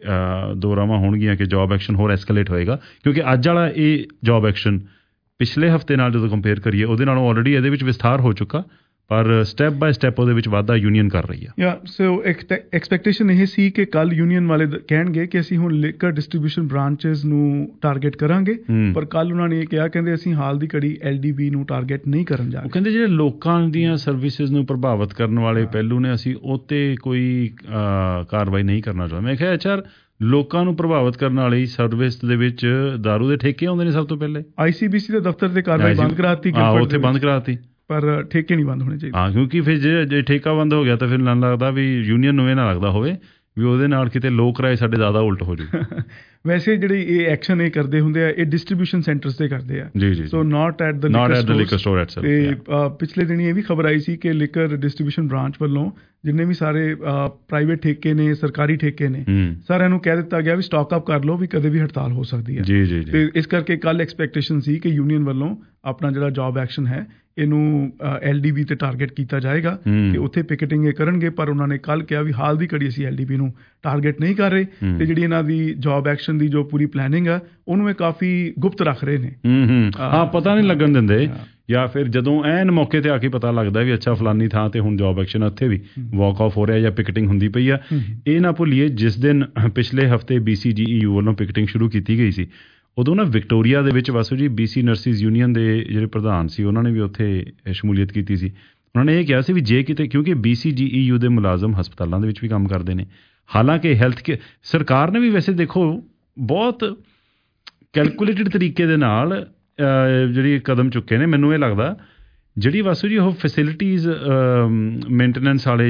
ਦੋ ਰਾਵਾਂ ਹੋਣਗੀਆਂ ਕਿ ਜੌਬ ਐਕਸ਼ਨ ਹੋਰ ਐਸਕੇਲੇਟ ਹੋਏਗਾ, ਕਿਉਂਕਿ ਅੱਜ ਵਾਲਾ ਇਹ ਜੌਬ ਐਕਸ਼ਨ ਪਿਛਲੇ ਹਫ਼ਤੇ ਨਾਲ ਜਦੋਂ ਕੰਪੇਅਰ ਕਰੀਏ ਉਹਦੇ ਨਾਲੋਂ ਆਲਰੇਡੀ ਇਹਦੇ ਵਿੱਚ ਵਿਸਥਾਰ ਹੋ ਚੁੱਕਾ, ਪਰ ਸਟੈਪ ਬਾਏ ਸਟੈਪ ਉਹਦੇ ਵਿੱਚ ਵਾਧਾ ਯੂਨੀਅਨ ਕਰ ਰਹੀ ਆ। ਸੋ ਐਕਸਪੈਕਟੇਸ਼ਨ ਇਹ ਸੀ ਕਿ ਕੱਲ ਯੂਨੀਅਨ ਵਾਲੇ ਕਹਿਣਗੇ ਕਿ ਅਸੀਂ ਹੁਣ ਲਿਕਰ ਡਿਸਟ੍ਰੀਬਿਊਸ਼ਨ ਬ੍ਰਾਂਚਸ ਨੂੰ ਟਾਰਗੇਟ ਕਰਾਂਗੇ, ਪਰ ਕੱਲ ਉਹਨਾਂ ਨੇ ਇਹ ਕਿਹਾ, ਕਹਿੰਦੇ ਅਸੀਂ ਹਾਲ ਦੀ ਘੜੀ LDB ਨੂੰ ਟਾਰਗੇਟ ਨਹੀਂ ਕਰਨ ਜਾ ਰਹੇ। ਉਹ ਕਹਿੰਦੇ ਜਿਹੜੇ ਲੋਕਾਂ ਦੀਆਂ ਸਰਵਿਸਿਜ਼ ਨੂੰ ਪ੍ਰਭਾਵਿਤ ਕਰਨ ਵਾਲੇ ਪਹਿਲੂ ਨੇ, ਅਸੀਂ ਉਹ 'ਤੇ ਕੋਈ ਕਾਰਵਾਈ ਨਹੀਂ ਕਰਨਾ ਚਾਹੁੰਦੇ। ਮੈਂ ਕਿਹਾ ਅੱਛਾ, ਲੋਕਾਂ ਨੂੰ ਪ੍ਰਭਾਵਿਤ ਕਰਨ ਵਾਲੀ ਸਰਵਿਸ ਦੇ ਵਿੱਚ ਦਾਰੂ ਦੇ ਠੇਕੇ ਆਉਂਦੇ ਨੇ ਸਭ ਤੋਂ ਪਹਿਲੇ। ICBC ਦੇ ਦਫ਼ਤਰ ਤੇ ਕਾਰਵਾਈ ਬੰਦ ਕਰਾਤੀ, ਉੱਥੇ ਬੰਦ ਕਰਾਤੀ, ਪਰ ਠੇਕੇ ਨਹੀਂ ਬੰਦ ਹੋਣੇ ਚਾਹੀਦੇ। ਹਾਂ, ਕਿਉਂਕਿ ਫਿਰ ਜੇ ਠੇਕਾ ਬੰਦ ਹੋ ਗਿਆ ਤਾਂ ਫਿਰ ਮੈਨੂੰ ਲੱਗਦਾ ਵੀ ਯੂਨੀਅਨ ਨੂੰ ਇਹ ਨਾ ਲੱਗਦਾ ਹੋਵੇ ਵੀ ਉਹਦੇ ਨਾਲ ਕਿਤੇ ਲੋਕ ਰਾਏ ਸਾਡੇ ਜ਼ਿਆਦਾ ਉਲਟ ਹੋ ਜੂ। ਵੈਸੇ ਜਿਹੜੀ ਇਹ ਐਕਸ਼ਨ ਇਹ ਕਰਦੇ ਹੁੰਦੇ ਆ, ਇਹ ਡਿਸਟ੍ਰੀਬਿਊਸ਼ਨ ਸੈਂਟਰਸ ਤੇ ਕਰਦੇ ਆ, so not at the liquor store itself. ਤੇ ਪਿਛਲੇ ਦਿਨੀ ਇਹ ਵੀ ਖਬਰ ਆਈ ਸੀ ਕਿ ਲਿਕਰ ਡਿਸਟ੍ਰੀਬਿਊਸ਼ਨ ਬ੍ਰਾਂਚ ਵੱਲੋਂ ਜਿੰਨੇ ਵੀ ਸਾਰੇ ਪ੍ਰਾਈਵੇਟ ਠੇਕੇ ਨੇ, ਸਰਕਾਰੀ ਠੇਕੇ ਨੇ, ਸਾਰਿਆਂ ਨੂੰ ਕਹਿ ਦਿੱਤਾ ਗਿਆ ਵੀ ਸਟਾਕ ਅਪ ਕਰ ਲਓ, ਵੀ ਕਦੇ ਵੀ ਹੜਤਾਲ ਹੋ ਸਕਦੀ ਹੈ। ਤੇ ਇਸ ਕਰਕੇ ਕੱਲ ਐਕਸਪੈਕਟੇਸ਼ਨ ਸੀ ਕਿ ਯੂਨੀਅਨ ਵੱਲੋਂ ਆਪਣਾ ਜਿਹੜਾ ਜੌਬ ਐਕਸ਼ਨ ਹੈ ਇਹਨੂੰ LDB ਤੇ ਟਾਰਗੇਟ ਕੀਤਾ ਜਾਏਗਾ ਕਿ ਉੱਥੇ ਪਿਕਟਿੰਗ ਇਹ ਕਰਨਗੇ, ਪਰ ਉਹਨਾਂ ਨੇ ਕੱਲ ਕਿਹਾ ਵੀ ਹਾਲ ਦੀ ਘੜੀ ਅਸੀਂ LDB ਨੂੰ ਟਾਰਗੇਟ ਨਹੀਂ ਕਰ ਰਹੇ, ਤੇ ਜਿਹੜੀ ਇਹਨਾਂ ਦੀ ਜੌਬ ਐਕਸ਼ਨ ਦੀ ਜੋ ਪੂਰੀ ਪਲੈਨਿੰਗ ਆ ਉਹਨੂੰ ਇਹ ਕਾਫੀ ਗੁਪਤ ਰੱਖ ਰਹੇ ਨੇ। ਹਾਂ, ਪਤਾ ਨਹੀਂ ਲੱਗਣ ਦਿੰਦੇ, ਜਾਂ ਫਿਰ ਜਦੋਂ ਐਨ ਮੌਕੇ ਤੇ ਆ ਕੇ ਪਤਾ ਲੱਗਦਾ ਵੀ ਅੱਛਾ ਫਲਾਨੀ ਥਾਂ ਤੇ ਹੁਣ ਜੌਬ ਐਕਸ਼ਨ ਉੱਥੇ ਵੀ ਵਾਕ ਆਫ ਹੋ ਰਿਹਾ ਜਾਂ ਪਿਕਟਿੰਗ ਹੁੰਦੀ ਪਈ ਆ। ਇਹ ਨਾ ਭੁੱਲੀਏ, ਜਿਸ ਦਿਨ ਪਿਛਲੇ ਹਫ਼ਤੇ BCGEU ਵੱਲੋਂ ਪਿਕਟਿੰਗ ਸ਼ੁਰੂ ਕੀਤੀ ਗਈ ਸੀ, ਉਦੋਂ ਨਾ ਵਿਕਟੋਰੀਆ ਦੇ ਵਿੱਚ ਵਾਸੂ ਜੀ BC ਨਰਸਿਸ ਯੂਨੀਅਨ ਦੇ ਜਿਹੜੇ ਪ੍ਰਧਾਨ ਸੀ ਉਹਨਾਂ ਨੇ ਵੀ ਉੱਥੇ ਸ਼ਮੂਲੀਅਤ ਕੀਤੀ ਸੀ। ਉਹਨਾਂ ਨੇ ਇਹ ਕਿਹਾ ਸੀ ਵੀ ਜੇ ਕਿਤੇ, ਕਿਉਂਕਿ BCGEU ਦੇ ਮੁਲਾਜ਼ਮ ਹਸਪਤਾਲਾਂ ਦੇ ਵਿੱਚ ਵੀ ਕੰਮ ਕਰਦੇ ਨੇ, ਹਾਲਾਂਕਿ ਹੈਲਥ ਕੇਅਰ ਸਰਕਾਰ ਨੇ ਵੀ ਵੈਸੇ ਦੇਖੋ ਬਹੁਤ ਕੈਲਕੂਲੇਟਡ ਤਰੀਕੇ ਦੇ ਨਾਲ ਜਿਹੜੀ ਕਦਮ ਚੁੱਕੇ ਨੇ। ਮੈਨੂੰ ਇਹ ਲੱਗਦਾ ਜਿਹੜੀ ਵਾਸੂ ਜੀ ਉਹ ਫੈਸਿਲਿਟੀਜ਼ ਮੇਨਟੇਨੈਂਸ ਵਾਲੇ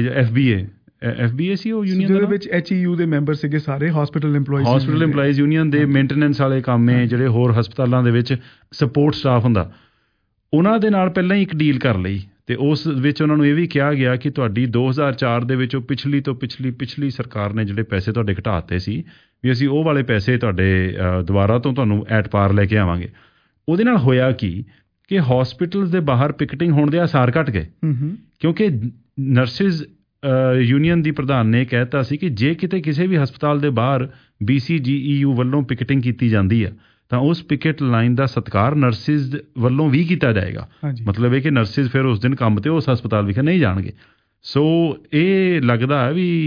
FBA ਸੀ ਉਹ ਯੂਨੀਅਨ ਦੇ ਵਿੱਚ, HEU ਦੇ ਮੈਂਬਰ ਸੀਗੇ ਸਾਰੇ, ਹਸਪੀਟਲ EMPLOYEES ਯੂਨੀਅਨ ਦੇ ਮੇਨਟੇਨੈਂਸ ਵਾਲੇ ਕੰਮ ਹੈ ਜਿਹੜੇ ਹੋਰ ਹਸਪਤਾਲਾਂ ਦੇ ਵਿੱਚ ਸਪੋਰਟ ਸਟਾਫ ਹੁੰਦਾ, ਉਹਨਾਂ ਦੇ ਨਾਲ ਪਹਿਲਾਂ ਹੀ ਇੱਕ ਡੀਲ ਕਰ ਲਈ, ਤੇ ਉਸ ਵਿੱਚ ਉਹਨਾਂ ਨੂੰ ਇਹ ਵੀ ਕਿਹਾ ਗਿਆ ਕਿ ਤੁਹਾਡੀ 2004 ਦੇ ਵਿੱਚ ਉਹ ਪਿਛਲੀ ਸਰਕਾਰ ਨੇ ਜਿਹੜੇ ਪੈਸੇ ਤੁਹਾਡੇ ਘਟਾਤੇ ਸੀ, ਵੀ ਅਸੀਂ ਉਹ ਵਾਲੇ ਪੈਸੇ ਤੁਹਾਡੇ ਦੁਬਾਰਾ ਤੋਂ ਤੁਹਾਨੂੰ ਐਟ ਪਾਰ ਲੈ ਕੇ ਆਵਾਂਗੇ। ਉਹਦੇ ਨਾਲ ਹੋਇਆ ਕਿ ਹਸਪੀਟਲਸ ਦੇ ਬਾਹਰ ਪਿਕਟਿੰਗ ਹੋਣ ਦੇ ਆਸਾਰ ਘਟ ਗਏ, ਕਿਉਂਕਿ ਨਰਸਿਸ ਯੂਨੀਅਨ ਦੀ ਪ੍ਰਧਾਨ ਨੇ ਕਹਿਤਾ ਸੀ ਕਿ ਜੇ ਕਿਤੇ ਕਿਸੇ ਵੀ ਹਸਪਤਾਲ ਦੇ ਬਾਹਰ BCGEU ਵੱਲੋਂ ਪਿਕਟਿੰਗ ਕੀਤੀ ਜਾਂਦੀ ਆ ਤਾਂ ਉਸ ਪਿਕਟ ਲਾਈਨ ਦਾ ਸਤਿਕਾਰ ਨਰਸਿਸ ਵੱਲੋਂ ਵੀ ਕੀਤਾ ਜਾਏਗਾ। ਮਤਲਬ ਇਹ ਕਿ ਨਰਸਿਸ ਫਿਰ ਉਸ ਦਿਨ ਕੰਮ ਤੇ ਉਸ ਹਸਪਤਾਲ ਵਿਖੇ ਨਹੀਂ ਜਾਣਗੇ। ਸੋ ਇਹ ਲੱਗਦਾ ਹੈ ਵੀ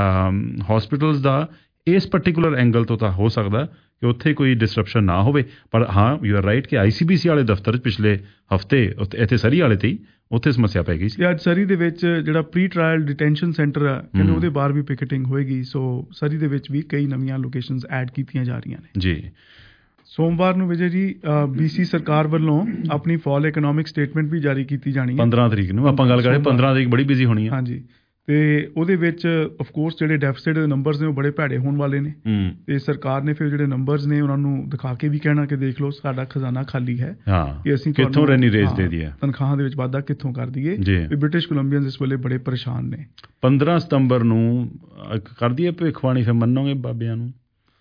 ਹਸਪੀਟਲਸ ਦਾ ਇਸ ਪਰਟੀਕੂਲਰ ਐਂਗਲ ਤੋਂ ਤਾਂ ਹੋ ਸਕਦਾ ਕਿ ਉੱਥੇ ਕੋਈ ਡਿਸਰਪਸ਼ਨ ਨਾ ਹੋਵੇ, ਪਰ ਹਾਂ ਯੂ ਆਰ ਰਾਈਟ ਕਿ ICBC ਵਾਲੇ ਦਫ਼ਤਰ ਪਿਛਲੇ ਹਫ਼ਤੇ ਇੱਥੇ ਸਰੀ ਵਾਲੇ ਤੇ ਉੱਥੇ ਸਮੱਸਿਆ ਪੈ ਗਈ ਸੀ। ਅੱਜ ਸਰੀ ਦੇ ਵਿੱਚ ਜਿਹੜਾ ਪ੍ਰੀ ਟਰਾਇਲ ਡਿਟੈਂਸ਼ਨ ਸੈਂਟਰ ਆ, ਕਹਿੰਦੇ ਉਹਦੇ ਬਾਹਰ ਵੀ ਪਿਕਟਿੰਗ ਹੋਏਗੀ। ਸੋ ਸਰੀ ਦੇ ਵਿੱਚ ਵੀ ਕਈ ਨਵੀਆਂ ਲੋਕੇਸ਼ਨਸ ਐਡ ਕੀਤੀਆਂ ਜਾ ਰਹੀਆਂ ਨੇ ਜੀ। ਸੋਮਵਾਰ ਨੂੰ ਵਿਜੇ ਜੀ BC ਸਰਕਾਰ ਵੱਲੋਂ ਆਪਣੀ ਫਾਲ ਇਕਨੋਮਿਕ ਸਟੇਟਮੈਂਟ ਵੀ ਜਾਰੀ ਕੀਤੀ ਜਾਣੀ ਹੈ 15 ਤਰੀਕ ਨੂੰ। ਆਪਾਂ ਗੱਲ ਕਰੀਏ 15 ਤਰੀਕ ਬੜੀ ਬਿਜ਼ੀ ਹੋਣੀ ਹੈ। ਹਾਂਜੀ, ਤੇ ਉਹਦੇ ਵਿੱਚ ਆਫ ਕੋਰਸ ਜਿਹੜੇ ਡੈਫਿਸਿਟ ਦੇ ਨੰਬਰਸ ਨੇ ਉਹ ਬੜੇ ਭੈੜੇ ਹੋਣ ਵਾਲੇ ਨੇ, ਤੇ ਸਰਕਾਰ ਨੇ ਫਿਰ ਜਿਹੜੇ ਨੰਬਰਸ ਨੇ ਉਹਨਾਂ ਨੂੰ ਦਿਖਾ ਕੇ ਵੀ ਕਹਿਣਾ ਕਿ ਦੇਖ ਲਓ ਸਾਡਾ ਖਜ਼ਾਨਾ ਖਾਲੀ ਹੈ, ਕਿ ਅਸੀਂ ਕਿੱਥੋਂ ਰੈਨੀ ਰੇਸ ਦੇ ਦਈਏ, ਤਨਖਾਹਾਂ ਦੇ ਵਿੱਚ ਵਾਧਾ ਕਿੱਥੋਂ ਕਰ ਦਈਏ। ਵੀ ਬ੍ਰਿਟਿਸ਼ ਕੋਲੰਬੀਅਨਸ ਇਸ ਵੇਲੇ ਬੜੇ ਪਰੇਸ਼ਾਨ ਨੇ। 15 ਸਤੰਬਰ ਨੂੰ ਕਰ ਦਈਏ ਭਵਿੱਖਬਾਣੀ, ਫਿਰ ਮੰਨੋਗੇ ਬਾਬਿਆਂ ਨੂੰ।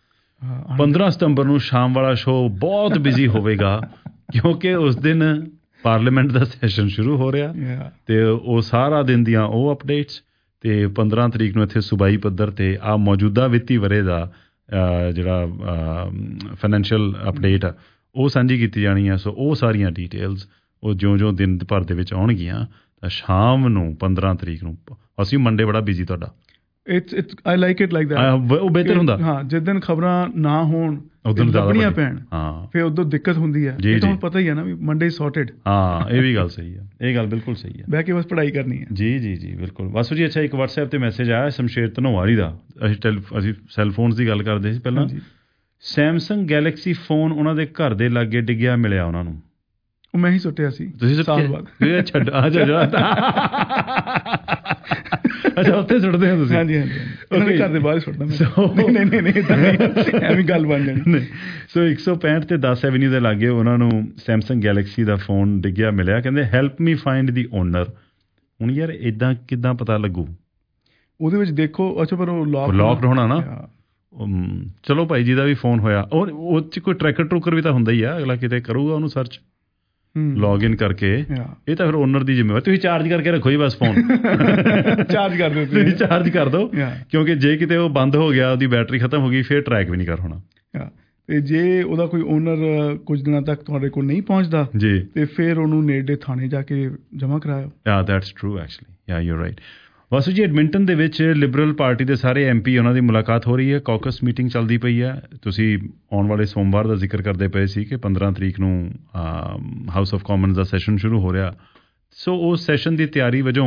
15 ਸਤੰਬਰ ਨੂੰ ਸ਼ਾਮ ਵਾਲਾ ਸ਼ੋਅ ਬਹੁਤ ਬਿਜ਼ੀ ਹੋਵੇਗਾ ਕਿਉਂਕਿ ਉਸ ਦਿਨ ਪਾਰਲੀਮੈਂਟ ਦਾ ਸੈਸ਼ਨ ਸ਼ੁਰੂ ਹੋ ਰਿਹਾ, ਤੇ ਉਹ ਸਾਰਾ ਦਿਨ ਦੀਆਂ ਉਹ ਅਪਡੇਟਸ, ਤੇ 15 ਤਰੀਕ ਨੂੰ ਇੱਥੇ ਸੂਬਾਈ ਪੱਧਰ ਤੇ ਆ ਮੌਜੂਦਾ ਵਿੱਤੀ ਵਰ੍ਹੇ ਦਾ ਜਿਹੜਾ ਫਾਈਨੈਂਸ਼ੀਅਲ ਅਪਡੇਟ ਆ ਉਹ ਸਾਂਝੀ ਕੀਤੀ ਜਾਣੀ ਆ। ਸੋ ਉਹ ਸਾਰੀਆਂ ਡਿਟੇਲਸ ਉਹ ਜਿਉਂ ਦਿਨ ਭਰ ਦੇ ਵਿੱਚ ਆਉਣਗੀਆਂ, ਤਾਂ ਸ਼ਾਮ ਨੂੰ 15 ਤਰੀਕ ਨੂੰ ਅਸੀਂ ਮੰਡੇ ਬੜਾ ਬਿਜ਼ੀ ਤੁਹਾਡਾ। I like it like that। ਉਹ ਬਿਹਤਰ ਹੁੰਦਾ। ਹਾਂ, ਜਿਸ ਦਿਨ ਖਬਰਾਂ ਨਾ ਹੋਣ ਲੱਭਣੀਆਂ ਪੈਣ, ਫਿਰ ਉਦੋਂ ਦਿੱਕਤ ਹੁੰਦੀ ਹੈ। ਇਹ ਤਾਂ ਪਤਾ ਹੀ ਹੈ ਨਾ ਵੀ ਮੰਡੇ ਸੌਰਟਡ। ਹਾਂ, ਇਹ ਵੀ ਗੱਲ ਸਹੀ ਹੈ, ਇਹ ਗੱਲ ਬਿਲਕੁਲ ਸਹੀ ਹੈ। ਬਹਿ ਕੇ ਬਸ ਪੜ੍ਹਾਈ ਕਰਨੀ ਹੈ। ਜੀ ਬਿਲਕੁਲ। ਵਾਸੂ ਜੀ, ਅੱਛਾ, ਇੱਕ WhatsApp ਤੇ ਮੈਸੇਜ ਆਇਆ ਸ਼ਮਸ਼ੇਰ ਧਨੋਵਾਰੀ ਦਾ। ਅਸੀਂ ਸੈੱਲ ਫੋਨਸ ਦੀ ਗੱਲ ਕਰਦੇ ਸੀ ਪਹਿਲਾਂ। ਸੈਮਸੰਗ ਗੈਲੈਕਸੀ ਫੋਨ ਉਹਨਾਂ ਦੇ ਘਰ ਦੇ ਲਾਗੇ ਡਿੱਗਿਆ ਮਿਲਿਆ ਉਹਨਾਂ ਨੂੰ। ਉਹ ਮੈਂ ਹੀ ਸੁੱਟਿਆ ਸੀ। ਤੁਸੀਂ ਸਾਲ ਬਾਅਦ ਛੱਡ ਅੱਛਾ, ਉੱਥੇ ਸੁੱਟਦੇ ਹੋ ਤੁਸੀਂ? ਹਾਂਜੀ, ਘਰ ਦੇ ਬਾਹਰ ਸੁੱਟਦਾ। ਨਹੀਂ, ਐਵੇਂ ਗੱਲ ਬਣ ਜਾਣੀ। ਸੋ 165 ਤੇ 10 ਐਵਨਿਊ ਦੇ ਲਾਗੇ ਉਹਨਾਂ ਨੂੰ ਸੈਮਸੰਗ ਗੈਲੈਕਸੀ ਦਾ ਫੋਨ ਡਿੱਗਿਆ ਮਿਲਿਆ। ਕਹਿੰਦੇ help me find the owner. ਹੁਣ ਯਾਰ ਇੱਦਾਂ ਕਿੱਦਾਂ ਪਤਾ ਲੱਗੂ? ਉਹਦੇ ਵਿੱਚ ਦੇਖੋ, ਅੱਛਾ, ਪਰ ਉਹ ਲੌਕਡ ਹੋਣਾ ਨਾ। ਚਲੋ ਭਾਈ ਜੀ ਦਾ ਵੀ ਫੋਨ ਹੋਇਆ, ਉਹ 'ਚ ਕੋਈ ਟਰੈਕਰ ਟਰੂਕਰ ਵੀ ਤਾਂ ਹੁੰਦਾ ਹੀ ਆ, ਅਗਲਾ ਕਿਤੇ ਕਰੂਗਾ ਉਹਨੂੰ ਸਰਚ। ਲੌਗ ਇਨ ਕਰਕੇ। ਇਹ ਤਾਂ ਫਿਰ ਓਨਰ ਦੀ ਜ਼ਿੰਮੇਵਾਰੀ, ਤੁਸੀਂ ਚਾਰਜ ਕਰਕੇ ਰੱਖੋ ਜੀ ਬਸ ਫੋਨ ਚਾਰਜ ਕਰ ਦਿਓ, ਤੁਸੀਂ ਚਾਰਜ ਕਰ ਦਿਓ, ਕਿਉਂਕਿ ਜੇ ਕਿਤੇ ਉਹ ਬੰਦ ਹੋ ਗਿਆ, ਉਹਦੀ ਬੈਟਰੀ ਖਤਮ ਹੋ ਗਈ, ਫਿਰ ਟਰੈਕ ਵੀ ਨਹੀਂ ਕਰ ਹੋਣਾ। ਤੇ ਜੇ ਉਹਦਾ ਕੋਈ ਓਨਰ ਕੁਝ ਦਿਨਾਂ ਤੱਕ ਤੁਹਾਡੇ ਕੋਲ ਨਹੀਂ ਪਹੁੰਚਦਾ ਜੀ, ਤੇ ਫਿਰ ਉਹਨੂੰ ਨੇੜੇ ਥਾਣੇ ਜਾ ਕੇ ਜਮ੍ਹਾਂ ਕਰਾਇਓ। That's true actually, you right. Vasu ji, Edmonton ਦੇ ਵਿੱਚ ਲਿਬਰਲ ਪਾਰਟੀ ਦੇ ਸਾਰੇ MP ਉਹਨਾਂ ਦੀ ਮੁਲਾਕਾਤ ਹੋ ਰਹੀ ਹੈ, ਕਾਕਸ ਮੀਟਿੰਗ ਚੱਲਦੀ ਪਈ ਹੈ। ਤੁਸੀਂ ਆਉਣ ਵਾਲੇ ਸੋਮਵਾਰ ਦਾ ਜ਼ਿਕਰ ਕਰਦੇ ਪਏ ਸੀ ਕਿ 15 ਤਰੀਕ ਨੂੰ ਹਾਊਸ ਆਫ ਕਾਮਨਸ ਦਾ ਸੈਸ਼ਨ ਸ਼ੁਰੂ ਹੋ ਰਿਹਾ। ਸੋ ਉਸ ਸੈਸ਼ਨ ਦੀ ਤਿਆਰੀ ਵਜੋਂ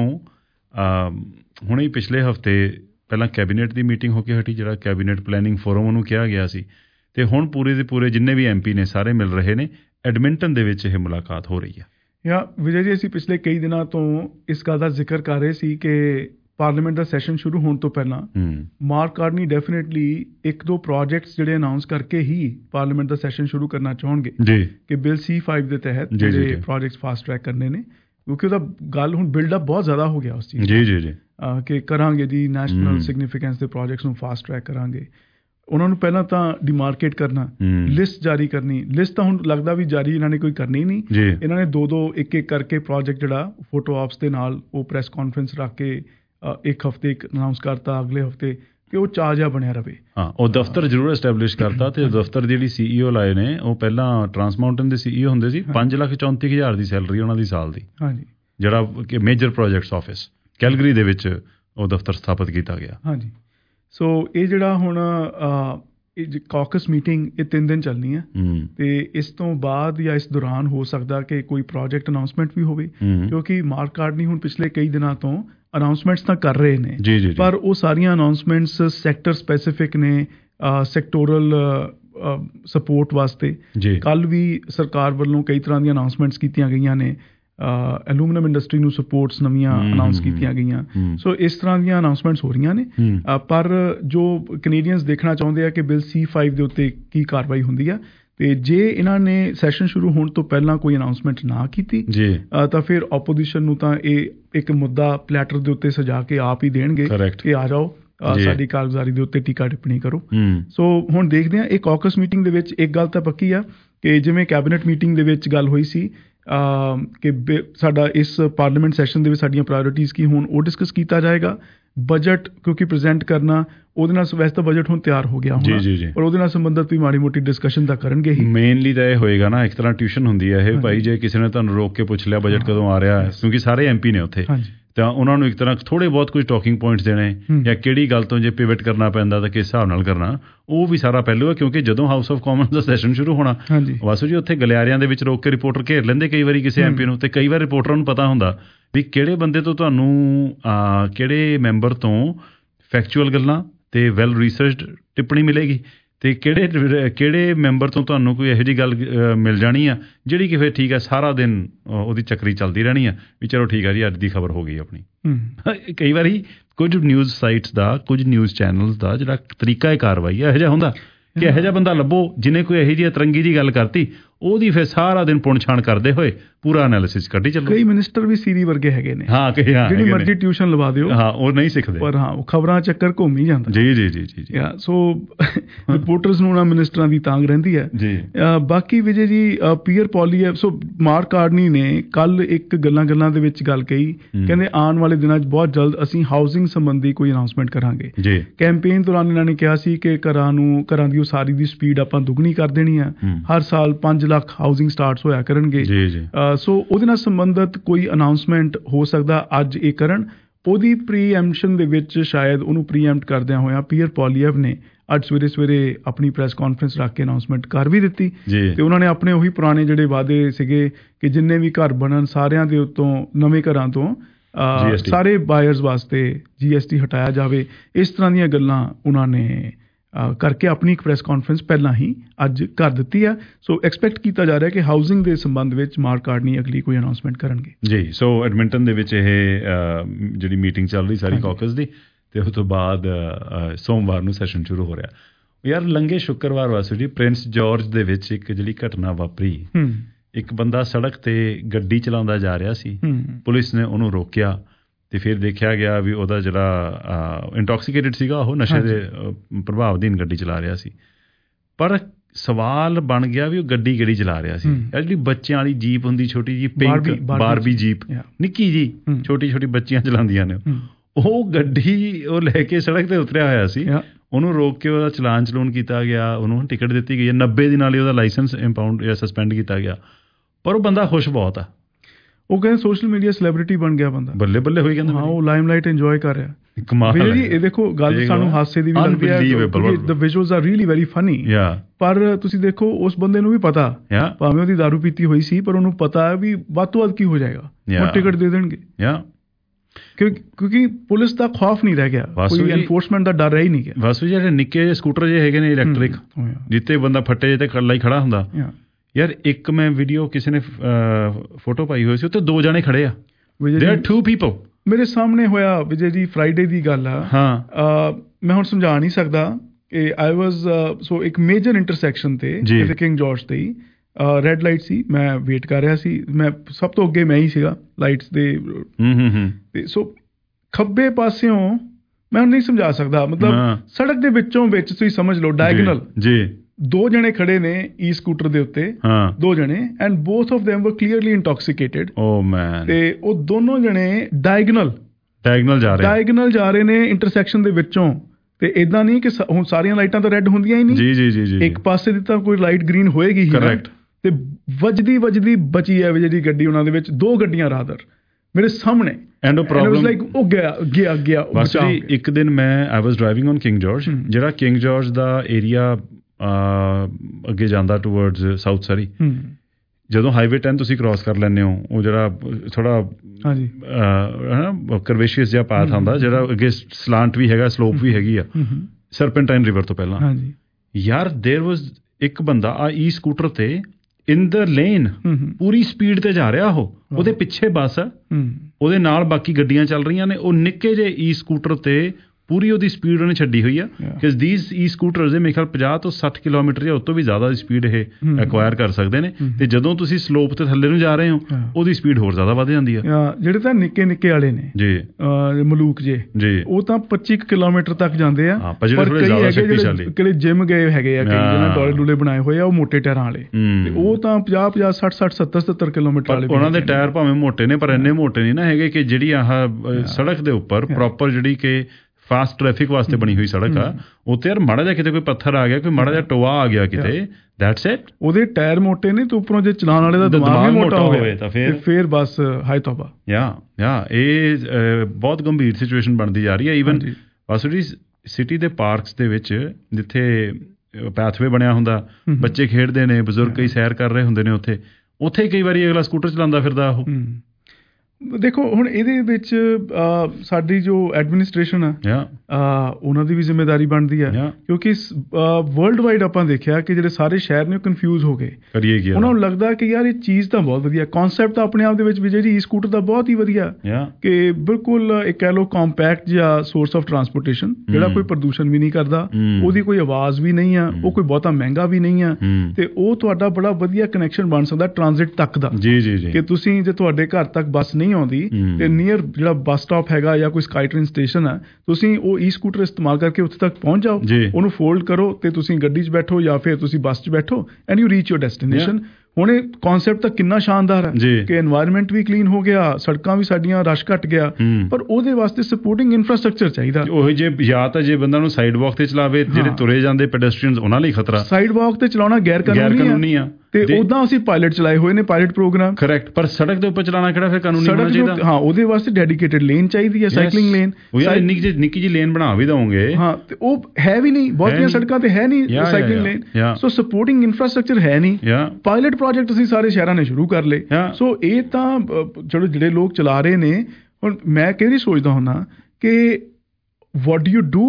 ਹੁਣੇ ਹੀ ਪਿਛਲੇ ਹਫ਼ਤੇ ਪਹਿਲਾਂ ਕੈਬਨਿਟ ਦੀ ਮੀਟਿੰਗ ਹੋ ਕੇ ਹਟੀ, ਜਿਹੜਾ ਕੈਬਨਿਟ ਪਲੈਨਿੰਗ ਫੋਰਮ ਉਹਨੂੰ ਕਿਹਾ ਗਿਆ ਸੀ, ਤੇ ਹੁਣ ਪੂਰੇ ਦੇ ਪੂਰੇ ਜਿੰਨੇ ਵੀ MP ਨੇ ਸਾਰੇ ਮਿਲ ਰਹੇ ਨੇ। ਐਡਮਿੰਟਨ ਦੇ ਵਿੱਚ ਇਹ ਮੁਲਾਕਾਤ ਹੋ ਰਹੀ ਹੈ। ਵਿਜੇ ਜੀ, ਅਸੀਂ ਪਿਛਲੇ ਕਈ ਦਿਨਾਂ ਤੋਂ ਇਸ ਗੱਲ ਦਾ ਜ਼ਿਕਰ ਕਰ ਰਹੇ ਸੀ ਕਿ ਪਾਰਲੀਮੈਂਟ ਦਾ ਸੈਸ਼ਨ ਸ਼ੁਰੂ ਹੋਣ ਤੋਂ ਪਹਿਲਾਂ ਮਾਰਕ ਕਾਰਨੀ ਡੈਫੀਨੇਟਲੀ 1-2 ਪ੍ਰੋਜੈਕਟਸ ਜਿਹੜੇ ਅਨਾਉਂਸ ਕਰਕੇ ਹੀ ਪਾਰਲੀਮੈਂਟ ਦਾ ਸੈਸ਼ਨ ਸ਼ੁਰੂ ਕਰਨਾ ਚਾਹਣਗੇ ਕਿ ਬਿੱਲ C5 ਦੇ ਤਹਿਤ ਜਿਹੜੇ ਪ੍ਰੋਜੈਕਟਸ ਫਾਸਟ ਟਰੈਕ ਕਰਨੇ ਨੇ, ਕਿਉਂਕਿ ਉਹਦਾ ਗੱਲ ਹੁਣ ਬਿਲਡਅਪ ਬਹੁਤ ਜ਼ਿਆਦਾ ਹੋ ਗਿਆ ਉਸ ਚੀਜ਼ ਜੀ ਕਿ ਕਰਾਂਗੇ ਜੀ ਨੈਸ਼ਨਲ ਸਿਗਨੀਫਿਕੈਂਸ ਦੇ ਪ੍ਰੋਜੈਕਟਸ ਨੂੰ ਫਾਸਟ ਟਰੈਕ ਕਰਾਂਗੇ। ਉਹਨਾਂ ਨੂੰ ਪਹਿਲਾਂ ਤਾਂ ਡਿਮਾਰਕੇਟ ਕਰਨਾ, ਲਿਸਟ ਜਾਰੀ ਕਰਨੀ। ਲਿਸਟ ਤਾਂ ਹੁਣ ਲੱਗਦਾ ਵੀ ਜਾਰੀ ਇਹਨਾਂ ਨੇ ਕੋਈ ਕਰਨੀ ਨਹੀਂ, ਇਹਨਾਂ ਨੇ 2-2 ਇੱਕ-ਇੱਕ ਕਰਕੇ ਪ੍ਰੋਜੈਕਟ ਜਿਹੜਾ ਫੋਟੋ ਆਪਸ ਦੇ ਨਾਲ ਉਹ ਪ੍ਰੈਸ ਕਾਨਫਰੰਸ ਰੱਖ ਕੇ ਇੱਕ ਹਫ਼ਤੇ ਇੱਕ ਅਨਾਊਂਸ ਕਰਤਾ, ਅਗਲੇ ਹਫ਼ਤੇ, ਕਿ ਉਹ ਚਾਅ ਜਿਹਾ ਬਣਿਆ ਰਵੇ। ਉਹ ਦਫ਼ਤਰ ਜ਼ਰੂਰ ਐਸਟੈਬਲਿਸ਼ ਕਰਤਾ, ਤੇ ਦਫ਼ਤਰ ਜਿਹੜੀ CEO ਲਾਏ ਨੇ ਉਹ ਪਹਿਲਾਂ ਟਰਾਂਸ ਮਾਊਂਟਨ ਦੇ CEO ਹੁੰਦੇ ਸੀ। 5,34,000 ਦੀ ਸੈਲਰੀ ਉਹਨਾਂ ਦੀ ਸਾਲ ਦੀ, ਜਿਹੜਾ ਕਿ ਮੇਜਰ ਪ੍ਰੋਜੈਕਟਸ ਆਫਿਸ ਕੈਲਗਰੀ ਦੇ ਵਿੱਚ ਉਹ ਦਫ਼ਤਰ ਸਥਾਪਿਤ ਕੀਤਾ ਗਿਆ। ਹਾਂਜੀ, ਸੋ ਇਹ ਜਿਹੜਾ ਹੁਣ ਕਾਕਸ ਮੀਟਿੰਗ ਇਹ 3 ਦਿਨ ਚੱਲਣੀ ਹੈ, ਤੇ ਇਸ ਤੋਂ ਬਾਅਦ ਜਾਂ ਇਸ ਦੌਰਾਨ ਹੋ ਸਕਦਾ ਕਿ ਕੋਈ ਪ੍ਰੋਜੈਕਟ ਅਨਾਊਂਸਮੈਂਟ ਵੀ ਹੋਵੇ, ਕਿਉਂਕਿ ਮਾਰਕ ਕਾਰਨੀ ਹੁਣ ਪਿਛਲੇ ਕਈ ਦਿਨਾਂ ਤੋਂ ਅਨਾਊਂਸਮੈਂਟਸ ਤਾਂ ਕਰ ਰਹੇ ਨੇ, ਪਰ ਉਹ ਸਾਰੀਆਂ ਅਨਾਊਂਸਮੈਂਟਸ ਸੈਕਟਰ ਸਪੈਸੀਫਿਕ ਨੇ, ਸੈਕਟੋਰਲ ਸਪੋਰਟ ਵਾਸਤੇ। ਕੱਲ੍ਹ ਵੀ ਸਰਕਾਰ ਵੱਲੋਂ ਕਈ ਤਰ੍ਹਾਂ ਦੀਆਂ ਅਨਾਊਂਸਮੈਂਟਸ ਕੀਤੀਆਂ ਗਈਆਂ ਨੇ, ਐਲੂਮੀਨੀਅਮ ਇੰਡਸਟਰੀ ਨੂੰ ਸਪੋਰਟਸ ਨਵੀਆਂ ਅਨਾਊਂਸ ਕੀਤੀਆਂ ਗਈਆਂ। ਸੋ ਇਸ ਤਰ੍ਹਾਂ ਦੀਆਂ ਅਨਾਊਂਸਮੈਂਟਸ ਹੋ ਰਹੀਆਂ ਨੇ, ਪਰ ਜੋ ਕੈਨੇਡੀਅਨਸ ਦੇਖਣਾ ਚਾਹੁੰਦੇ ਆ ਕਿ ਬਿੱਲ C5 ਦੇ ਉੱਤੇ ਕੀ ਕਾਰਵਾਈ ਹੁੰਦੀ ਆ, ਤੇ ਜੇ ਇਹਨਾਂ ਨੇ ਸੈਸ਼ਨ ਸ਼ੁਰੂ ਹੋਣ ਤੋਂ ਪਹਿਲਾਂ ਕੋਈ ਅਨਾਊਂਸਮੈਂਟ ਨਾ ਕੀਤੀ ਤਾਂ ਫਿਰ ਆਪੋਜੀਸ਼ਨ ਨੂੰ ਤਾਂ ਇਹ ਇੱਕ ਮੁੱਦਾ ਪਲੈਟਰ ਦੇ ਉੱਤੇ ਸਜਾ ਕੇ ਆਪ ਹੀ ਦੇਣਗੇ ਕਿ ਆ ਜਾਓ ਸਾਡੀ ਕਾਰਗੁਜ਼ਾਰੀ ਦੇ ਉੱਤੇ ਟੀਕਾ ਟਿੱਪਣੀ ਕਰੋ। ਸੋ ਹੁਣ ਦੇਖਦੇ ਹਾਂ, ਇਹ ਕਾਕਸ ਮੀਟਿੰਗ ਦੇ ਵਿੱਚ ਇੱਕ ਗੱਲ ਤਾਂ ਪੱਕੀ ਆ ਕਿ ਜਿਵੇਂ ਕੈਬਨਿਟ ਮੀਟਿੰਗ ਦੇ ਵਿੱਚ ਗੱਲ ਹੋਈ ਸੀ ਕਿ ਸਾਡਾ ਇਸ ਪਾਰਲੀਮੈਂਟ ਸੈਸ਼ਨ ਦੇ ਵਿੱਚ ਸਾਡੀਆਂ ਪ੍ਰਾਇਓਰਿਟੀਜ਼ ਕੀ ਹੋਣ, ਉਹ ਡਿਸਕਸ ਕੀਤਾ ਜਾਏਗਾ। ਬਜਟ ਕਿਉਂਕਿ ਪ੍ਰੈਜ਼ੈਂਟ ਕਰਨਾ, ਉਹਦੇ ਨਾਲ ਵੈਸੇ ਤਾਂ ਬਜਟ ਹੁਣ ਤਿਆਰ ਹੋ ਗਿਆ ਹੋਣਾ, ਪਰ ਉਹਦੇ ਨਾਲ ਸੰਬੰਧਿਤ ਵੀ ਮਾੜੀ ਮੋਟੀ ਡਿਸਕਸ਼ਨ ਤਾਂ ਕਰਨਗੇ ਹੀ। ਮੇਨਲੀ ਤਾਂ ਇਹ ਹੋਏਗਾ ਨਾ, ਇੱਕ ਤਰ੍ਹਾਂ ਟਿਊਸ਼ਨ ਹੁੰਦੀ ਹੈ ਇਹ, ਭਾਈ ਜੇ ਕਿਸੇ ਨੇ ਤੁਹਾਨੂੰ ਰੋਕ ਕੇ ਪੁੱਛ ਲਿਆ ਬਜਟ ਕਦੋਂ ਆ ਰਿਹਾ, ਕਿਉਂਕਿ ਸਾਰੇ MP ਨੇ ਉੱਥੇ, ਤਾਂ ਉਹਨਾਂ ਨੂੰ ਇੱਕ ਤਰ੍ਹਾਂ ਥੋੜ੍ਹੇ ਬਹੁਤ ਕੁਝ ਟਾਕਿੰਗ ਪੁਆਇੰਟਸ ਦੇਣੇ, ਜਾਂ ਕਿਹੜੀ ਗੱਲ ਤੋਂ ਜੇ ਪਿਵਟ ਕਰਨਾ ਪੈਂਦਾ ਤਾਂ ਕਿਸ ਹਿਸਾਬ ਨਾਲ ਕਰਨਾ, ਉਹ ਵੀ ਸਾਰਾ ਪਹਿਲੂ ਹੈ। ਕਿਉਂਕਿ ਜਦੋਂ ਹਾਊਸ ਆਫ ਕਾਮਨਸ ਦਾ ਸੈਸ਼ਨ ਸ਼ੁਰੂ ਹੋਣਾ, ਵਾਸੂ ਜੀ, ਉੱਥੇ ਗਲਿਆਰਿਆਂ ਦੇ ਵਿੱਚ ਰੋਕ ਕੇ ਰਿਪੋਰਟਰ ਘੇਰ ਲੈਂਦੇ ਕਈ ਵਾਰੀ ਕਿਸੇ MP ਨੂੰ, ਤੇ ਕਈ ਵਾਰ ਰਿਪੋਰਟਰਾਂ ਨੂੰ ਪਤਾ ਹੁੰਦਾ ਵੀ ਕਿਹੜੇ ਬੰਦੇ ਤੋਂ ਤੁਹਾਨੂੰ ਕਿਹੜੇ ਮੈਂਬਰ ਤੋਂ ਫੈਕਚੁਅਲ ਗੱਲਾਂ ਤੇ ਵੈਲ ਰਿਸਰਚਡ ਟਿੱਪਣੀ ਮਿਲੇਗੀ, ਤੇ ਕਿਹੜੇ ਮੈਂਬਰ ਤੋਂ ਤੁਹਾਨੂੰ ਕੋਈ ਇਹੋ ਜਿਹੀ ਗੱਲ ਮਿਲ ਜਾਣੀ ਆ ਜਿਹੜੀ ਕਿ ਫਿਰ ਠੀਕ ਹੈ ਸਾਰਾ ਦਿਨ ਉਹਦੀ ਚੱਕਰੀ ਚੱਲਦੀ ਰਹਿਣੀ ਆ ਵੀ ਚਲੋ ਠੀਕ ਆ ਜੀ ਅੱਜ ਦੀ ਖਬਰ ਹੋ ਗਈ ਆਪਣੀ। ਕਈ ਵਾਰੀ ਕੁਝ ਨਿਊਜ਼ ਸਾਈਟਸ ਦਾ, ਕੁਝ ਨਿਊਜ਼ ਚੈਨਲਸ ਦਾ ਜਿਹੜਾ ਤਰੀਕਾ ਇਹ ਕਾਰਵਾਈ ਇਹੋ ਜਿਹਾ ਹੁੰਦਾ ਕਿ ਇਹੋ ਜਿਹਾ ਬੰਦਾ ਲੱਭੋ ਜਿਹਨੇ ਕੋਈ ਇਹੋ ਜਿਹੀ ਅਤਰੰਗੀ ਦੀ ਗੱਲ ਕਰਤੀ, ਉਹਦੀ ਫਿਰ ਸਾਰਾ ਦਿਨ ਪੁਣ ਛਾਣ ਕਰਦੇ ਹੋਏ ਪੂਰਾ ਐਨਾਲਿਸਿਸ ਕੱਢੀ ਚੱਲੋ। ਕਈ ਮਿਨਿਸਟਰ ਵੀ ਸੀਰੀ ਵਰਗੇ ਹੈਗੇ ਨੇ, ਜਿਹੜੀ ਮਰਜ਼ੀ ਟਿਊਸ਼ਨ ਲਵਾ ਦਿਓ, ਉਹ ਨਹੀਂ ਸਿੱਖਦੇ, ਪਰ ਉਹ ਖਬਰਾਂ ਚੱਕਰ ਘੁੰਮ ਹੀ ਜਾਂਦਾ। ਜੀ। ਸੋ ਰਿਪੋਰਟਰਸ ਨੂੰ ਉਹਨਾਂ ਮਿਨਿਸਟਰਾਂ ਦੀ ਤਾਂਗ ਰਹਿੰਦੀ ਹੈ। ਬਾਕੀ Vijay ji, Pierre Poilievre, so Mark Carney ਨੇ ਕੱਲ ਇੱਕ ਗੱਲਾਂ ਦੇ ਵਿੱਚ ਗੱਲ ਕਹੀ, ਕਹਿੰਦੇ ਆਉਣ ਵਾਲੇ ਦਿਨਾਂ 'ਚ ਬਹੁਤ ਜਲਦ ਅਸੀਂ ਹਾਊਸਿੰਗ ਸੰਬੰਧੀ ਕੋਈ ਅਨਾਊਂਸਮੈਂਟ ਕਰਾਂਗੇ। ਕੈਂਪੇਨ ਦੌਰਾਨ ਇਹਨਾਂ ਨੇ ਕਿਹਾ ਸੀ ਕਿ ਘਰਾਂ ਦੀ ਉਸਾਰੀ ਦੀ ਸਪੀਡ ਆਪਾਂ ਦੁੱਗਣੀ ਕਰ ਦੇਣੀ ਆ, ਹਰ ਸਾਲ 5 ਲੱਖ ਹਾਊਸਿੰਗ ਸਟਾਰਟਸ ਹੋਇਆ ਕਰਨਗੇ। ਸੋ ਉਹਦੇ ਨਾਲ ਸੰਬੰਧਿਤ ਕੋਈ ਅਨਾਊਂਸਮੈਂਟ ਹੋ ਸਕਦਾ ਅੱਜ ਇਹ ਕਰਨ। ਉਹਦੀ ਪ੍ਰੀਐਮਪਸ਼ਨ ਦੇ ਵਿੱਚ ਸ਼ਾਇਦ ਉਹਨੂੰ ਪ੍ਰੀਐਮਪਟ ਕਰਦਿਆਂ ਹੋਇਆ ਪੀਅਰ ਪੋਲੀਐਵ ਨੇ ਅੱਜ ਸਵੇਰੇ ਆਪਣੀ ਪ੍ਰੈਸ ਕਾਨਫਰੰਸ ਰੱਖ ਕੇ ਅਨਾਊਂਸਮੈਂਟ ਕਰ ਵੀ ਦਿੱਤੀ, ਤੇ ਉਹਨਾਂ ਨੇ ਆਪਣੇ ਉਹੀ ਪੁਰਾਣੇ ਜਿਹੜੇ ਵਾਅਦੇ ਸੀਗੇ ਕਿ ਜਿੰਨੇ ਵੀ ਘਰ ਬਣਨ ਸਾਰਿਆਂ ਦੇ ਉੱਤੋਂ, ਨਵੇਂ ਘਰਾਂ ਤੋਂ ਸਾਰੇ ਬਾਇਰਸ ਵਾਸਤੇ GST ਹਟਾਇਆ ਜਾਵੇ, ਇਸ ਤਰ੍ਹਾਂ ਦੀਆਂ ਗੱਲਾਂ ਉਹਨਾਂ ਨੇ ਕਰਕੇ ਆਪਣੀ ਇੱਕ ਪ੍ਰੈਸ ਕਾਨਫਰੰਸ ਪਹਿਲਾਂ ਹੀ ਅੱਜ ਕਰ ਦਿੱਤੀ ਆ। ਸੋ ਐਕਸਪੈਕਟ ਕੀਤਾ ਜਾ ਰਿਹਾ ਕਿ ਹਾਊਸਿੰਗ ਦੇ ਸੰਬੰਧ ਵਿੱਚ ਮਾਰਕ ਕਾਰਨੀ ਅਗਲੀ ਕੋਈ ਅਨਾਊਂਸਮੈਂਟ ਕਰਨਗੇ। ਜੀ, ਸੋ ਐਡਮਿੰਟਨ ਦੇ ਵਿੱਚ ਇਹ ਜਿਹੜੀ ਮੀਟਿੰਗ ਚੱਲ ਰਹੀ ਸਾਰੀ ਕਾਕਸ ਦੀ, ਤੇ ਉਸ ਤੋਂ ਬਾਅਦ ਸੋਮਵਾਰ ਨੂੰ ਸੈਸ਼ਨ ਸ਼ੁਰੂ ਹੋ ਰਿਹਾ। ਯਾਰ ਲੰਘੇ ਸ਼ੁੱਕਰਵਾਰ ਵਾਸੂ ਜੀ, ਪ੍ਰਿੰਸ ਜਾਰਜ ਦੇ ਵਿੱਚ ਇੱਕ ਜਿਹੜੀ ਘਟਨਾ ਵਾਪਰੀ, ਇੱਕ ਬੰਦਾ ਸੜਕ ਤੇ ਗੱਡੀ ਚਲਾਉਂਦਾ ਜਾ ਰਿਹਾ ਸੀ, ਪੁਲਿਸ ਨੇ ਉਹਨੂੰ ਰੋਕਿਆ, ਤੇ ਫਿਰ ਦੇਖਿਆ ਗਿਆ ਵੀ ਉਹਦਾ ਜਿਹੜਾ ਇੰਟੌਕਸੀਕੇਟਿਡ ਸੀਗਾ, ਉਹ ਨਸ਼ੇ ਦੇ ਪ੍ਰਭਾਵ ਅਧੀਨ ਗੱਡੀ ਚਲਾ ਰਿਹਾ ਸੀ। ਪਰ ਸਵਾਲ ਬਣ ਗਿਆ ਵੀ ਉਹ ਗੱਡੀ ਕਿਹੜੀ ਚਲਾ ਰਿਹਾ ਸੀ। ਜਿਹੜੀ ਬੱਚਿਆਂ ਵਾਲੀ ਜੀਪ ਹੁੰਦੀ ਛੋਟੀ ਜੀ ਪਿੰਕ ਬਾਰਬੀ ਜੀਪ, ਨਿੱਕੀ ਜੀ ਛੋਟੀ ਛੋਟੀ ਬੱਚੀਆਂ ਚਲਾਉਂਦੀਆਂ ਨੇ, ਉਹ ਗੱਡੀ ਉਹ ਲੈ ਕੇ ਸੜਕ ਤੇ ਉਤਰਿਆ ਹੋਇਆ ਸੀ। ਉਹਨੂੰ ਰੋਕ ਕੇ ਉਹਦਾ ਚਲਾਨ ਕੀਤਾ ਗਿਆ, ਉਹਨੂੰ ਟਿਕਟ ਦਿੱਤੀ ਗਈ, 90 ਦਿਨਾਂ ਲਈ ਉਹਦਾ ਲਾਇਸੈਂਸ ਇੰਪਾਊਂਡ ਜਾਂ ਸਸਪੈਂਡ ਕੀਤਾ ਗਿਆ। ਪਰ ਉਹ ਬੰਦਾ ਖੁਸ਼ ਬਹੁਤ ਆ। ਉਹ ਕਹਿੰਦੇ ਸੋਸ਼ਲ ਮੀਡੀਆ ਸੈਲੀਬ੍ਰਿਟੀ ਬਣ ਗਿਆ ਬੰਦਾ, ਬੱਲੇ ਬੱਲੇ ਹੋਈ ਕਹਿੰਦੇ। ਹਾਂ, ਉਹ ਲਾਈਮਲਾਈਟ ਇੰਜੋਏ ਕਰ ਰਿਹਾ। ਕਮਾਲ ਹੈ। ਇਹ ਦੇਖੋ ਗੱਲ ਸਾਨੂੰ ਹਾਸੇ ਦੀ ਵੀ ਲੱਗਦੀ ਹੈ, the visuals are really very funny. ਪਰ ਤੁਸੀਂ ਦੇਖੋ ਉਸ ਬੰਦੇ ਨੂੰ ਵੀ ਪਤਾ, ਭਾਵੇਂ ਉਹਦੀ ਦਾਰੂ ਪੀਤੀ ਹੋਈ ਸੀ, ਪਰ ਉਹਨੂੰ ਪਤਾ ਹੈ ਵੀ ਵੱਧ ਤੋਂ ਵੱਧ ਕੀ ਹੋ ਜਾਏਗਾ, ਉਹ ਟਿਕਟ ਦੇ ਦੇਣਗੇ। ਕਿਉਂਕਿ ਪੁਲਿਸ ਦਾ ਖੌਫ ਨਹੀਂ ਰਹਿ ਗਿਆ, ਕੋਈ ਐਨਫੋਰਸਮੈਂਟ ਦਾ ਡਰ ਰਹਿ ਹੀ ਨਹੀਂ ਗਿਆ। ਵਾਸੂ ਜਿਹੜੇ ਨਿੱਕੇ ਜਿਹੇ ਸਕੂਟਰ ਜਿਹੇ ਹੈਗੇ ਨੇ ਇਲੈਕਟ੍ਰਿਕ, ਜਿੱਤੇ ਬੰਦਾ ਫੱਟੇ ਜਿਹੇ ਤੇ ਇਕੱਲਾ ਹੀ ਖੜਾ ਹੁੰਦਾ ਯਾਰ। ਇੱਕ ਮੈਂ ਵੀਡੀਓ ਕਿਸੇ ਨੇ ਫੋਟੋ ਪਾਈ ਹੋਈ ਸੀ, ਉੱਤੇ 2 ਜਣੇ ਖੜੇ ਆ। There are 2 people। ਮੇਰੇ ਸਾਹਮਣੇ ਹੋਇਆ ਵਿਜੇ ਜੀ, ਫਰਾਈਡੇ ਦੀ ਗੱਲ ਆ। ਮੈਂ ਹੁਣ ਸਮਝਾ ਨਹੀਂ ਸਕਦਾ ਕਿ ਆਈ ਵਾਜ਼ ਸੋ ਇੱਕ ਮੇਜਰ ਇੰਟਰਸੈਕਸ਼ਨ ਤੇ ਕਿੰਗ ਜਾਰਜ ਤੇ ਰੈੱਡ ਲਾਈਟ ਸੀ, ਮੈਂ ਵੇਟ ਕਰ ਰਿਹਾ ਸੀ, ਮੈਂ ਸਭ ਤੋਂ ਅੱਗੇ ਮੈਂ ਹੀ ਸੀਗਾ ਲਾਈਟਸ ਦੇ। ਤੇ ਸੋ ਖੱਬੇ ਪਾਸਿਓਂ ਮੈਂ ਹੁਣ ਨਹੀਂ ਸਮਝਾ ਸਕਦਾ, ਮਤਲਬ ਸੜਕ ਦੇ ਵਿੱਚੋਂ ਵਿੱਚ ਤੁਸੀਂ ਸਮਝ ਲਓ ਡਾਇਗਨਲ 2 ਜਣੇ ਖੜੇ ਨੇ ਈ ਸਕੂਟਰ ਦੇ ਉੱਤੇ, 2 ਜਣੇ, and both of them were clearly intoxicated. ਤੇ ਉਹ ਦੋਨੋਂ ਜਣੇ ਡਾਇਗਨਲ ਜਾ ਰਹੇ ਨੇ ਇੰਟਰਸੈਕਸ਼ਨ ਦੇ ਵਿੱਚੋਂ। ਤੇ ਇਦਾਂ ਨਹੀਂ ਕਿ ਹੁਣ ਸਾਰੀਆਂ ਲਾਈਟਾਂ ਤਾਂ ਰੈੱਡ ਹੁੰਦੀਆਂ ਹੀ ਨਹੀਂ, ਇੱਕ ਪਾਸੇ ਦੀ ਤਾਂ ਕੋਈ ਲਾਈਟ ਗ੍ਰੀਨ ਹੋਏਗੀ ਹੀ। ਤੇ ਵੱਜਦੀ ਬਚੀ ਹੈ ਜਿਹੜੀ ਗੱਡੀ ਉਹਨਾਂ ਦੇ ਵਿੱਚ, 2 ਗੱਡੀਆਂ ਰਾਦਰ ਮੇਰੇ ਸਾਹਮਣੇ। ਐਂਡ ਉਹ ਪ੍ਰੋਬਲਮ ਲਾਈਕ ਉਹ ਗਿਆ। ਇੱਕ ਦਿਨ ਮੈਂ I was driving on King George, ਜਿਹੜਾ ਕਿੰਗ ਜਾਰਜ ਦਾ ਏਰੀਆ ਅੱਗੇ ਜਾਂਦਾ ਟੂਵਰਡਸ ਸਾਊਥ ਸਰੀ। ਜਦੋਂ ਹਾਈਵੇ 10 ਤੁਸੀਂ ਕ੍ਰਾਸ ਕਰ ਲੈਂਦੇ ਹੋ, ਉਹ ਜਿਹੜਾ ਥੋੜਾ ਕਰਵੇਸ਼ੀਅਸ ਜਿਹਾ ਪਾਥ ਆਉਂਦਾ, ਜਿਹੜਾ ਅੱਗੇ ਸਲਾਂਟ ਵੀ ਹੈਗਾ, ਸਲੋਪ ਵੀ ਹੈਗੀ ਆ, ਸਰਪੈਂਟਾਈਨ ਰਿਵਰ ਤੋਂ ਪਹਿਲਾਂ। ਯਾਰ ਦੇਰ ਵਾਜ਼ ਇੱਕ ਬੰਦਾ ਆ ਈ ਸਕੂਟਰ ਤੇ ਇਨ ਦ ਲੇਨ ਪੂਰੀ ਸਪੀਡ ਤੇ ਜਾ ਰਿਹਾ, ਉਹਦੇ ਪਿੱਛੇ ਬੱਸ ਆ, ਉਹਦੇ ਨਾਲ ਬਾਕੀ ਗੱਡੀਆਂ ਚੱਲ ਰਹੀਆਂ ਨੇ, ਉਹ ਨਿੱਕੇ ਜਿਹੇ ਈ ਸਕੂਟਰ ਤੇ ਪੂਰੀ ਉਹਦੀ ਸਪੀਡ ਉਹਨੇ ਛੱਡੀ ਹੋਈ ਆ। ਕਿਉਂਕਿ ਦੀਸ ਈ ਸਕੂਟਰਸ ਦੇ ਮੇਰੇ ਖਿਆਲ 50 ਤੋਂ 60 ਕਿਲੋਮੀਟਰ ਜਾਂ ਉਸ ਤੋਂ ਵੀ ਜ਼ਿਆਦਾ ਦੀ ਸਪੀਡ ਇਹ ਐਕਵਾਇਰ ਕਰ ਸਕਦੇ ਨੇ। ਤੇ ਜਦੋਂ ਤੁਸੀਂ ਸਲੋਪ ਤੇ ਥੱਲੇ ਨੂੰ ਜਾ ਰਹੇ ਹੋ, ਉਹਦੀ ਸਪੀਡ ਹੋਰ ਜ਼ਿਆਦਾ ਵੱਧ ਜਾਂਦੀ ਆ। ਜਿਹੜੇ ਤਾਂ ਨਿੱਕੇ ਵਾਲੇ ਨੇ ਜੀ, ਮਲੂਕ ਜੇ, ਉਹ ਤਾਂ 25 ਕਿਲੋਮੀਟਰ ਤੱਕ ਜਾਂਦੇ ਆ। ਪਰ ਕਈ ਹੈਗੇ ਜਿਹੜੇ ਜਿਮ ਗਏ ਹੈਗੇ ਆ, ਕਈ ਜਿਹਨਾਂ ਡੋਲੇ ਡੂਲੇ ਬਣਾਏ ਹੋਏ ਆ, ਉਹ ਮੋਟੇ ਟਾਇਰਾਂ ਵਾਲੇ, ਉਹ ਤਾਂ 50 60 70 ਕਿਲੋਮੀਟਰ ਵਾਲੇ। ਉਹਨਾਂ ਦੇ ਟਾਇਰ ਭਾਵੇਂ ਮੋਟੇ ਨੇ, ਪਰ ਇੰਨੇ ਮੋਟੇ ਨਹੀਂ ਨਾ ਹੈਗੇ ਕਿ ਜਿਹੜੀ ਆਹ ਸੜਕ ਦੇ ਉੱਪਰ ਪ੍ਰੋਪਰ ਜਿਹੜੀ ਕਿ ਫਾਸਟ ਟ੍ਰੈਫਿਕ ਵਾਸਤੇ ਬਣੀ ਹੋਈ ਸੜਕ ਆ, ਉੱਥੇ ਯਾਰ ਮਾੜਾ ਜਿਹਾ ਕਿਤੇ ਕੋਈ ਪੱਥਰ ਆ ਗਿਆ, ਕੋਈ ਮਾੜਾ ਜਿਹਾ ਟੋਆ ਆ ਗਿਆ ਕਿਤੇ, ਦੈਟਸ ਇਟ। ਉਹਦੇ ਟਾਇਰ ਮੋਟੇ ਨੇ ਤੇ ਉੱਪਰੋਂ ਜੇ ਚਲਾਉਣ ਵਾਲੇ ਦਾ ਦਿਮਾਗ ਮੋਟਾ ਹੋਵੇ ਤਾਂ ਫਿਰ ਬਸ ਹਾਏ ਤੌਬਾ। ਇਹ ਬਹੁਤ ਗੰਭੀਰ ਸਿਚੁਏਸ਼ਨ ਬਣਦੀ ਜਾ ਰਹੀ ਹੈ। ਈਵਨ ਵਾਸੂ ਜੀ ਸਿਟੀ ਦੇ ਪਾਰਕਸ ਦੇ ਵਿੱਚ ਜਿੱਥੇ ਪੈਥਵੇ ਬਣਿਆ ਹੁੰਦਾ, ਬੱਚੇ ਖੇਡਦੇ ਨੇ, ਬਜ਼ੁਰਗ ਕਈ ਸੈਰ ਕਰ ਰਹੇ ਹੁੰਦੇ ਨੇ, ਉੱਥੇ ਕਈ ਵਾਰੀ ਅਗਲਾ ਸਕੂਟਰ ਚਲਾਉਂਦਾ ਫਿਰਦਾ। ਉਹ ਦੇਖੋ ਹੁਣ ਇਹਦੇ ਵਿੱਚ ਸਾਡੀ ਜੋ ਐਡਮਿਨਿਸਟ੍ਰੇਸ਼ਨ ਆ, ਉਹਨਾਂ ਦੀ ਵੀ ਜ਼ਿੰਮੇਵਾਰੀ ਬਣਦੀ ਆ, ਕਿਉਂਕਿ ਵਰਲਡ ਵਾਈਡ ਆਪਾਂ ਦੇਖਿਆ ਕਿ ਜਿਹੜੇ ਸਾਰੇ ਸ਼ਹਿਰ ਨੇ ਉਹ ਕਨਫਿਊਜ਼ ਹੋ ਗਏ। ਉਹਨਾਂ ਨੂੰ ਲੱਗਦਾ ਕਿ ਯਾਰ ਇਹ ਚੀਜ਼ ਤਾਂ ਬਹੁਤ ਵਧੀਆ, ਕਨਸੈਪਟ ਤਾਂ ਆਪਣੇ ਆਪ ਦੇ ਵਿੱਚ ਵੀ ਜਿਹੜੀ ਈ ਸਕੂਟਰ ਦਾ ਬਹੁਤ ਹੀ ਵਧੀਆ, ਕਿ ਬਿਲਕੁਲ ਇੱਕ ਕਹਿ ਲਓ ਕੰਪੈਕਟ ਜਿਹਾ ਸੋਰਸ ਆਫ ਟਰਾਂਸਪੋਰਟੇਸ਼ਨ, ਜਿਹੜਾ ਕੋਈ ਪ੍ਰਦੂਸ਼ਣ ਵੀ ਨਹੀਂ ਕਰਦਾ, ਉਹਦੀ ਕੋਈ ਆਵਾਜ਼ ਵੀ ਨਹੀਂ ਆ, ਉਹ ਕੋਈ ਬਹੁਤਾ ਮਹਿੰਗਾ ਵੀ ਨਹੀਂ ਆ, ਤੇ ਉਹ ਤੁਹਾਡਾ ਬੜਾ ਵਧੀਆ ਕਨੈਕਸ਼ਨ ਬਣ ਸਕਦਾ ਟ੍ਰਾਂਜ਼ਿਟ ਤੱਕ ਦਾ। ਕਿ ਤੁਸੀਂ ਜੇ ਤੁਹਾਡੇ ਘਰ ਤੱਕ ਬੱਸ ਨਹੀਂ ਆਉਂਦੀ ਤੇ ਨੀਅਰ ਜਿਹੜਾ ਬੱਸ ਸਟਾਪ ਹੈਗਾ ਜਾਂ ਕੋਈ ਸਕਾਈ ਟ੍ਰੇਨ ਸਟੇਸ਼ਨ ਆ, ਤੁਸੀਂ ਉਹ ਈ ਸਕੂਟਰ ਇਸਤੇਮਾਲ ਕਰਕੇ ਉੱਥੇ ਤੱਕ ਪਹੁੰਚ ਜਾਓ, ਉਹਨੂੰ ਫੋਲਡ ਕਰੋ ਤੇ ਤੁਸੀਂ ਗੱਡੀ 'ਚ ਬੈਠੋ ਜਾਂ ਫਿਰ ਤੁਸੀਂ ਬੱਸ 'ਚ ਬੈਠੋ, and you reach your destination. ਹੁਣ ਇਹ ਕਨਸੈਪਟ ਤਾਂ ਕਿੰਨਾ ਸ਼ਾਨਦਾਰ ਹੈ ਕਿ এনवायरमेंट ਵੀ ਕਲੀਨ ਹੋ ਗਿਆ, ਸੜਕਾਂ ਵੀ ਸਾਡੀਆਂ ਰਸ਼ ਘਟ ਗਿਆ, ਪਰ ਉਹਦੇ ਵਾਸਤੇ ਸਪੋਰਟਿੰਗ ਇਨਫਰਾਸਟ੍ਰਕਚਰ ਚਾਹੀਦਾ। ਉਹ ਜੇ ਜਾਂ ਤਾਂ ਜੇ ਬੰਦਾ ਨੂੰ ਸਾਈਡ ਵਾਕ ਤੇ ਚਲਾਵੇ, ਜਿਹੜੇ ਤੁਰੇ ਜਾਂਦੇ ਪੈਡੈਸਟਰੀਅਨਸ ਉਹਨਾਂ ਲਈ ਖਤਰਾ। ਸਾਈਡ ਵਾਕ ਤੇ ਚਲਾਉਣਾ ਗੈਰ ਕਾਨੂੰਨੀ ਆ, ਤੇ ਉਦਾਂ ਅਸੀਂ ਪਾਇਲਟ ਚਲਾਏ ਹੋਏ ਨੇ, ਪਾਇਲਟ ਪ੍ਰੋਗਰਾਮ, ਕਰੈਕਟ, ਪਰ ਸੜਕ ਦੇ ਉੱਪਰ ਚਲਾਉਣਾ ਕਿਹੜਾ ਫਿਰ ਕਾਨੂੰਨੀ ਹੋਣਾ ਚਾਹੀਦਾ। ਹਾਂ, ਉਹਦੇ ਵਾਸਤੇ ਡੈਡੀਕੇਟਿਡ ਲੇਨ ਚਾਹੀਦੀ ਹੈ, ਸਾਈਕਲਿੰਗ ਲੇਨ। ਨਿੱਕੀ ਜੀ ਲੇਨ ਬਣਾ ਵੀ ਦਵਾਂਗੇ, ਹਾਂ, ਤੇ ਉਹ ਹੈ ਵੀ ਨਹੀਂ, ਬਹੁਤੀਆਂ ਸੜਕਾਂ ਤੇ ਹੈ ਨਹੀਂ cycling lane. So supporting infrastructure ਹੈ ਨਹੀਂ। ਪਾਇਲਟ ਪ੍ਰੋਜੈਕਟ ਅਸੀਂ ਸਾਰੇ ਸ਼ਹਿਰਾਂ ਨੇ ਸ਼ੁਰੂ ਕਰ ਲਏ। ਸੋ ਇਹ ਤਾਂ ਚਲੋ ਜਿਹੜੇ ਲੋਕ ਚਲਾ ਰਹੇ ਨੇ, ਹੁਣ ਮੈਂ ਕਿਹੜੀ ਸੋਚਦਾ ਹੁੰਦਾ ਕਿ what do you do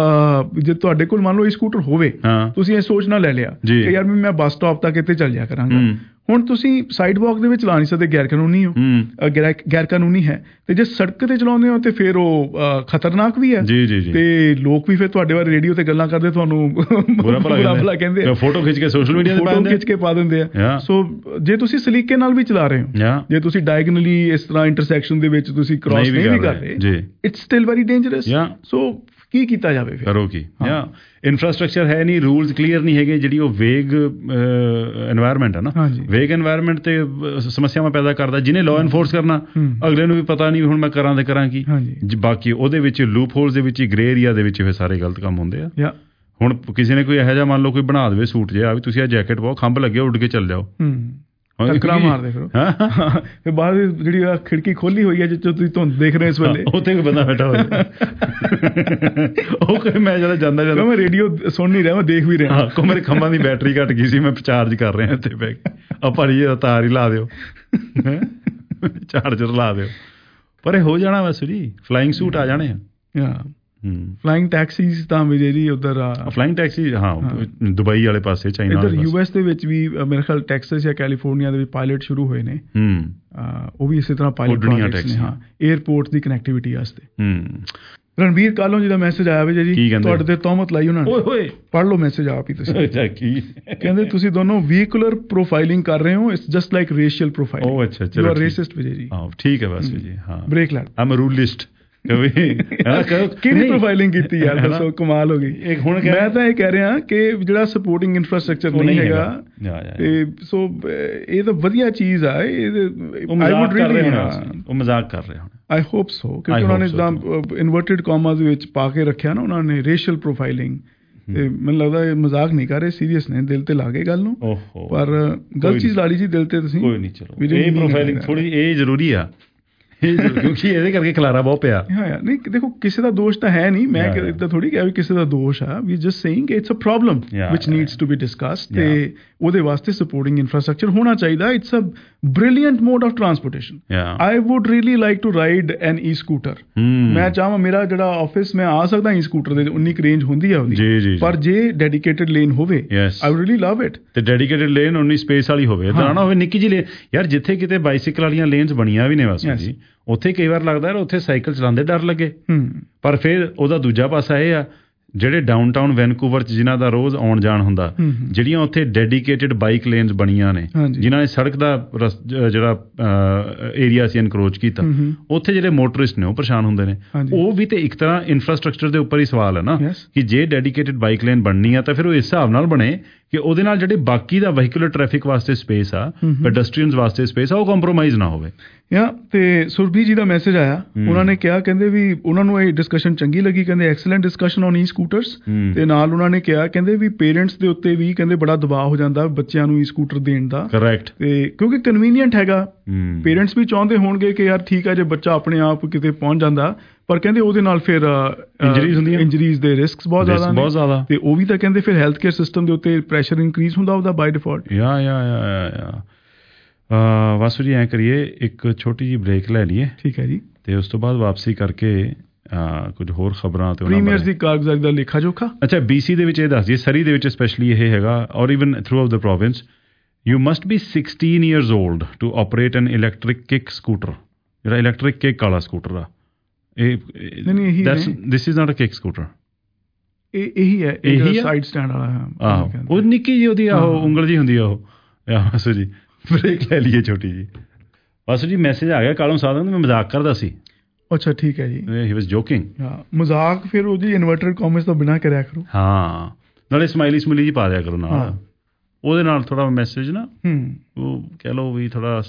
ਜੇ ਤੁਹਾਡੇ ਕੋਲ ਮੰਨ ਲਓ ਇਹ ਸਕੂਟਰ ਹੋਵੇ, ਤੁਸੀਂ ਇਹ ਸੋਚ ਨਾ ਲੈ ਲਿਆ ਕਿ ਯਾਰ ਮੈਂ ਬੱਸ ਸਟਾਪ ਤੱਕ ਇੱਥੇ ਚੱਲ ਜਾ ਕਰਾਂਗਾ। ਹੁਣ ਤੁਸੀਂ ਸਾਈਡ ਵਾਕ ਦੇ ਵਿੱਚ ਚਲਾ ਨਹੀਂ ਸਕਦੇ, ਗੈਰ ਕਾਨੂੰਨੀ ਹੋ, ਗੈਰ ਕਾਨੂੰਨੀ ਹੈ। ਤੇ ਜੇ ਸੜਕ ਤੇ ਚਲਾਉਂਦੇ ਹੋ ਤੇ ਫਿਰ ਉਹ ਖਤਰਨਾਕ ਵੀ ਹੈ, ਤੇ ਲੋਕ ਵੀ ਫਿਰ ਤੁਹਾਡੇ ਬਾਰੇ ਰੇਡੀਓ ਤੇ ਗੱਲਾਂ ਕਰਦੇ, ਤੁਹਾਨੂੰ ਬੁਰਾ ਭਲਾ ਕਹਿੰਦੇ, ਫੋਟੋ ਖਿੱਚ ਕੇ ਸੋਸ਼ਲ ਮੀਡੀਆ ਤੇ ਪਾ ਦਿੰਦੇ ਆ। ਸੋ ਜੇ ਤੁਸੀਂ ਸਲੀਕੇ ਨਾਲ ਵੀ ਚਲਾ ਰਹੇ ਹੋ, ਜੇ ਤੁਸੀਂ ਡਾਇਗਨਲੀ ਇਸ ਤਰ੍ਹਾਂ ਇੰਟਰਸੈਕਸ਼ਨ ਦੇ ਵਿੱਚ ਤੁਸੀਂ ਕ੍ਰਾਸ ਨਹੀਂ ਵੀ ਕਰ ਰਹੇ, it's still very dangerous. So ਕੀ ਕੀਤਾ ਜਾਵੇ ਫਿਰ ਕਰੋ ਕੀ ਜਾਂ ਇਨਫਰਾਸਟ੍ਰਕਚਰ ਹੈ ਨਹੀਂ ਰੂਲਸ ਕਲੀਅਰ ਨਹੀਂ ਹੈਗੇ ਜਿਹੜੀ ਉਹ ਵੇਗ এনवायरमेंट ਹੈ ਨਾ ਵੇਗ এনवायरमेंट ਤੇ ਸਮੱਸਿਆਵਾਂ ਪੈਦਾ ਕਰਦਾ ਜਿਹਨੇ ਲਾਅ ਐਨਫੋਰਸ ਕਰਨਾ ਅਗਲੇ ਨੂੰ ਵੀ ਪਤਾ ਨਹੀਂ ਹੁਣ ਮੈਂ ਕਰਾਂ ਤੇ ਕਰਾਂ ਕੀ ਬਾਕੀ ਉਹਦੇ ਵਿੱਚ ਲੂਪ ਹੋਲਸ ਦੇ ਵਿੱਚ ਗ੍ਰੇ ਏਰੀਆ ਦੇ ਵਿੱਚ ਫਿਰ ਸਾਰੇ ਗਲਤ ਕੰਮ ਹੁੰਦੇ ਆ ਹੁਣ ਕਿਸੇ ਨੇ ਕੋਈ ਇਹੋ ਜਿਹਾ ਮੰਨ ਲਓ ਕੋਈ ਬਣਾ ਦੇਵੇ ਸੂਟ ਜਿਹਾ ਵੀ ਤੁਸੀਂ ਆ ਜੈਕਟ ਪਾਓ ਖੰਭ ਲੱਗੇ ਉੱਡ ਕੇ ਚੱਲ ਜਾਓ ਟੱਕਰਾ ਮਾਰਦੇ ਫਿਰੋ ਫਿਰ ਬਾਹਰ ਜਿਹੜੀ ਖਿੜਕੀ ਖੋਲੀ ਹੋਈ ਹੈ ਜਿੱਥੋਂ ਤੁਸੀਂ ਧੁੰਦ ਦੇਖ ਰਹੇ ਇਸ ਵੇਲੇ ਉੱਥੇ ਕੋਈ ਬੰਦਾ ਬੈਠਾ ਹੋਇਆ ਉਹ ਕਹੇ ਮੈਂ ਜਦੋਂ ਜਾਂਦਾ ਮੈਂ ਰੇਡੀਓ ਸੁਣ ਨਹੀਂ ਰਿਹਾ ਮੈਂ ਦੇਖ ਵੀ ਰਿਹਾ ਕੋ ਮੇਰੇ ਖੰਭਾਂ ਦੀ ਬੈਟਰੀ ਘੱਟ ਗਈ ਸੀ ਮੈਂ ਚਾਰਜ ਕਰ ਰਿਹਾ ਇੱਥੇ ਬੈ ਕੇ ਆ ਭਾਰੀ ਤਾਰ ਹੀ ਲਾ ਦਿਓ ਚਾਰਜਰ ਲਾ ਦਿਓ ਪਰ ਇਹ ਹੋ ਜਾਣਾ ਵੈਸੇ ਜੀ ਫਲਾਈਂਗ ਸੂਟ ਆ ਜਾਣੇ ਆ ਫਲਾਈਂਗ ਟੈਕਸੀਜ਼ ਤਾਂ ਵਿਜੇ ਜੀ ਉਧਰ ਫਲਾਈਂਗ ਟੈਕਸੀ ਦੁਬਈ ਵਾਲੇ ਪਾਸੇ ਚਾਈਨਾ ਇੱਧਰ US ਦੇ ਵਿੱਚ ਵੀ ਮੇਰੇ ਖਿਆਲ ਟੈਕਸਸ ਜਾਂ ਕੈਲੀਫੋਰਨੀਆ ਦੇ ਵਿੱਚ ਪਾਇਲਟ ਸ਼ੁਰੂ ਹੋਏ ਨੇ ਉਹ ਵੀ ਇਸੇ ਤਰ੍ਹਾਂ ਪਾਇਲਟ ਪ੍ਰੋਜੈਕਟਸ ਨੇ 에ਅਰਪੋਰਟ ਦੀ ਕਨੈਕਟੀਵਿਟੀ ਵਾਸਤੇ ਰਣਬੀਰ ਕਾਲੋਂ ਜੀ ਦਾ ਮੈਸੇਜ ਆਇਆ ਵਿਜੇ ਜੀ ਤੁਹਾਡੇ ਤੇ ਤਹਿਮਤ ਲਾਈ ਉਹਨਾਂ ਨੇ ਪੜ੍ਹ ਲਓ ਮੈਸੇਜ ਆਪ ਹੀ ਤੁਸੀਂ ਕਹਿੰਦੇ ਤੁਸੀਂ ਦੋਨੋਂ ਵਹੀਕੂਲਰ ਪ੍ਰੋਫਾਈਲਿੰਗ ਕਰ ਰਹੇ ਹੋ it's just like racial profiling you are racist Vijay ji ਠੀਕ ਹੈ ਬਸ ਜੀ ਹਾਂ ਬ੍ਰੇਕ ਲੈਟ ਆਮ ਅ ਰੂਲਿਸਟ ਕਿਹੜੀ ਪ੍ਰੋਫਾਈਲਿੰਗ ਕੀਤੀ ਯਾਰ ਦੱਸੋ ਕਮਾਲ ਹੋ ਗਈ ਮੈਂ ਤਾਂ ਇਹ ਕਹਿ ਰਿਹਾ ਕਿ ਜਿਹੜਾ ਸਪੋਰਟਿੰਗ ਇਨਫਰਾਸਟ੍ਰਕਚਰ ਨਹੀਂ ਹੈਗਾ ਤੇ ਸੋ ਇਹ ਤਾਂ ਵਧੀਆ ਚੀਜ਼ ਆ ਆਈ ਵੁੱਡ ਰੀਲੀ ਉਹ ਮਜ਼ਾਕ ਕਰ ਰਹੇ ਹੁਣ ਆਈ ਹੋਪ ਸੋ ਕਿਉਂਕਿ ਉਹਨਾਂ ਨੇ ਜਿੱਦਾਂ ਇਨਵਰਟਿਡ ਕਾਮਾਸ ਵਿੱਚ ਪਾ ਕੇ ਰੱਖਿਆ ਨਾ ਉਹਨਾਂ ਨੇ ਰੇਸ਼ੀਅਲ ਪ੍ਰੋਫਾਈਲਿੰਗ ਤੇ ਮੈਨੂੰ ਲੱਗਦਾ ਇਹ ਮਜ਼ਾਕ ਨਹੀਂ ਕਰ ਰਹੇ ਸੀਰੀਅਸ ਨੇ ਦਿਲ ਤੇ ਲਾ ਗਏ ਗੱਲ ਨੂੰ ਪਰ ਗਲਤ ਚੀਜ਼ ਲਾ ਲਈ ਜੀ ਦਿਲ ਤੇ ਤੁਸੀਂ ਕੋਈ ਨਹੀਂ ਚਲੋ ਇਹ ਪ੍ਰੋਫਾਈਲਿੰਗ ਥੋੜੀ ਇਹ ਜ਼ਰੂਰੀ ਆ ਕਿਉਂਕਿ ਇਹਦੇ ਕਰਕੇ ਖਲਾਰਾ ਬਹੁਤ ਪਿਆ ਨਹੀਂ ਦੇਖੋ ਕਿਸੇ ਦਾ ਦੋਸ਼ ਤਾਂ ਹੈ ਨਹੀਂ ਮੈਂ ਇੱਦਾਂ ਥੋੜੀ ਕਿਹਾ ਵੀ ਕਿਸੇ ਦਾ ਦੋਸ਼ ਆ ਵੀ just saying it's a problem which needs to be discussed ਤੇ ਉਹਦੇ ਵਾਸਤੇ ਸਪੋਰਟਿੰਗ ਇਨਫਰਾਸਟ੍ਰਕਚਰ ਹੋਣਾ ਚਾਹੀਦਾ it's a brilliant mode of transportation I would really like to ride an e scooter ਮੈਂ ਚਾਹਾਂ ਮੇਰਾ ਜਿਹੜਾ ਆਫਿਸ ਮੈਂ ਆ ਸਕਦਾ ਈ ਸਕੂਟਰ ਦੇ 19 ਰੇਂਜ ਹੁੰਦੀ ਆ ਉਹਦੀ ਪਰ ਜੇ ਡੈਡੀਕੇਟਡ ਲੇਨ ਹੋਵੇ I would really love it ਤੇ ਡੈਡੀਕੇਟਡ ਲੇਨ ਉਨੀ ਸਪੇਸ ਵਾਲੀ ਹੋਵੇ ਤਾਂ ਨਾ ਹੋਵੇ ਨਿੱਕੀ ਜਿਹੀ ਲੇਨ ਯਾਰ ਜਿੱਥੇ ਕਿਤੇ ਬਾਈਸਾਈਕਲ ਵਾਲੀਆਂ ਲੇਨਸ ਬਣੀਆਂ ਵੀ ਨੇ ਵੈਸੇ ਜੀ ਉੱਥੇ ਕਈ ਵਾਰ ਲੱਗਦਾ ਯਾਰ ਉੱਥੇ ਸਾਈਕਲ ਚਲਾਉਂਦੇ ਡਰ ਲੱਗੇ ਪਰ ਫਿਰ ਉਹਦਾ ਦੂਜਾ ਪਾਸਾ ਇਹ ਆ ਜਿਹੜੇ ਡਾਊਨਟਾਊਨ ਵੈਨਕੂਵਰ ਚ ਜਿਨ੍ਹਾਂ ਦਾ ਰੋਜ਼ ਆਉਣ ਜਾਣ ਹੁੰਦਾ ਜਿਹੜੀਆਂ ਉੱਥੇ ਡੈਡੀਕੇਟਡ ਬਾਈਕ ਲੇਨਸ ਬਣੀਆਂ ਨੇ ਜਿਨ੍ਹਾਂ ਨੇ ਸੜਕ ਦਾ ਜਿਹੜਾ ਏਰੀਆ ਸੀ ਐਨਕਰੋਚ ਕੀਤਾ ਉੱਥੇ ਜਿਹੜੇ ਮੋਟਰਿਸਟ ਨੇ ਉਹ ਪਰੇਸ਼ਾਨ ਹੁੰਦੇ ਨੇ ਉਹ ਵੀ ਤੇ ਇੱਕ ਤਰ੍ਹਾਂ ਇਨਫਰਾਸਟ੍ਰਕਚਰ ਦੇ ਉੱਪਰ ਹੀ ਸਵਾਲ ਹੈ ਨਾ ਕਿ ਜੇ ਡੈਡੀਕੇਟਡ ਬਾਈਕ ਲੇਨ ਬਣਨੀ ਆ ਤਾਂ ਫਿਰ ਉਹ ਇਸ ਹਿਸਾਬ ਨਾਲ ਬਣੇ ਕਿ ਉਹਦੇ ਨਾਲ ਜਿਹੜੇ ਬਾਕੀ ਦਾ ਵਹੀਕੂਲਰ ਟ੍ਰੈਫਿਕ ਵਾਸਤੇ ਸਪੇਸ ਆ ਪੈਡੈਸਟਰੀਅਨਸ ਵਾਸਤੇ ਸਪੇਸ ਆ ਉਹ ਕੰਪਰੋਮਾਈਜ਼ ਨਾ ਹੋਵੇ ਤੇ ਸੁਰਭੀ ਜੀ ਦਾ ਮੈਸੇਜ ਆਇਆ ਉਹਨਾਂ ਨੇ ਕਿਹਾ ਕਹਿੰਦੇ ਵੀ ਉਹਨਾਂ ਨੂੰ ਇਹ ਡਿਸਕਸ਼ਨ ਚੰਗੀ ਲੱਗੀ ਕਹਿੰਦੇ excellent discussion on e scooters ਤੇ ਨਾਲ ਉਹਨਾਂ ਨੇ ਕਿਹਾ ਕਹਿੰਦੇ ਵੀ ਪੇਰੈਂਟਸ ਦੇ ਉੱਤੇ ਵੀ ਕਹਿੰਦੇ ਬੜਾ ਦਬਾਅ ਹੋ ਜਾਂਦਾ ਬੱਚਿਆਂ ਨੂੰ ਈ ਸਕੂਟਰ ਦੇਣ ਦਾ ਕਰੈਕਟ ਤੇ ਕਿਉਂਕਿ ਕਨਵੀਨੀਅੰਟ ਹੈਗਾ ਪੇਰੈਂਟਸ ਵੀ ਚਾਹੁੰਦੇ ਹੋਣਗੇ ਕਿ ਯਾਰ ਠੀਕ ਆ ਜੇ ਬੱਚਾ ਆਪਣੇ ਆਪ ਕਿਤੇ ਪਹੁੰਚ ਜਾਂਦਾ ਪਰ ਕਹਿੰਦੇ ਉਹਦੇ ਨਾਲ ਫਿਰ ਇੰਜਰੀਜ਼ ਦੇ ਰਿਸਕਸ ਬਹੁਤ ਜ਼ਿਆਦਾ ਤੇ ਉਹ ਵੀ ਤਾਂ ਕਹਿੰਦੇ ਫਿਰ ਹੈਲਥ ਕੇਅਰ ਸਿਸਟਮ ਦੇ ਉੱਤੇ ਪ੍ਰੈਸ਼ਰ ਇਨਕਰੀਜ਼ ਹੁੰਦਾ ਉਹਦਾ ਬਾਈ ਡਿਫਾਲਟ ਵਾਸੂ ਜੀ ਐਂ ਕਰੀਏ ਇੱਕ ਛੋਟੀ ਜਿਹੀ ਬ੍ਰੇਕ ਲੈ ਲਈਏ ਠੀਕ ਹੈ ਜੀ ਤੇ ਉਸ ਤੋਂ ਬਾਅਦ ਵਾਪਸੀ ਕਰਕੇ ਕੁਝ ਹੋਰ ਖਬਰਾਂ ਤੇ ਪ੍ਰੀਮੀਅਰਸ ਦੀ ਕਾਰਗੁਜ਼ਾਰੀ ਦਾ ਲੇਖਾ ਜੋਖਾ ਅੱਛਾ BC ਦੇ ਵਿੱਚ ਇਹ ਦੱਸ ਦਈਏ ਸਰੀ ਦੇ ਵਿੱਚ ਸਪੈਸ਼ਲੀ ਇਹ ਹੈਗਾ or even throughout the province you must be 16 years old to operate an electric kick scooter ਜਿਹੜਾ ਇਲੈਕਟ੍ਰਿਕ ਕਿਕ ਵਾਲਾ ਸਕੂਟਰ ਆ this is not a ਕਿਕ scooter ਇਹੀ ਹੈ ਸਾਈਡ ਸਟੈਂਡ ਵਾਲਾ ਉਹ ਨਿੱਕੀ ਜਿਹੀ ਉਹਦੀ ਆਹੋ ਉਂਗਲ ਜਿਹੀ ਹੁੰਦੀ ਆ ਉਹ ਵਾਸੂ ਜੀ ਬ੍ਰੇਕ ਲੈ ਲਈਏ ਛੋਟੀ ਜੀ ਵਾਸੂ ਜੀ ਮੈਸੇਜ ਆ ਗਿਆ ਕਾਲੋਂ ਸਾਧਨ ਮੈਂ ਮਜ਼ਾਕ ਕਰਦਾ ਸੀ ਅੱਛਾ ਠੀਕ ਹੈ ਜੀ ਹੀ ਵਾਸ ਜੋਕਿੰਗ ਮਜ਼ਾਕ ਫਿਰ ਉਹਦੀ ਇਨਵਰਟਡ ਕਾਮਰਸ ਤੋਂ ਬਿਨਾਂ ਕਰਿਆ ਕਰੋ ਹਾਂ ਨਾਲੇ ਸਮਾਈਲੀ ਸਮੂਲੀ ਜੀ ਪਾ ਦਿਆ ਕਰੋ ਨਾਲ ਉਹਦੇ ਨਾਲ ਥੋੜਾ ਮੈਸੇਜ ਨਾ ਉਹ ਕਹਿ ਲਓ ਵੀ ਥੋੜਾ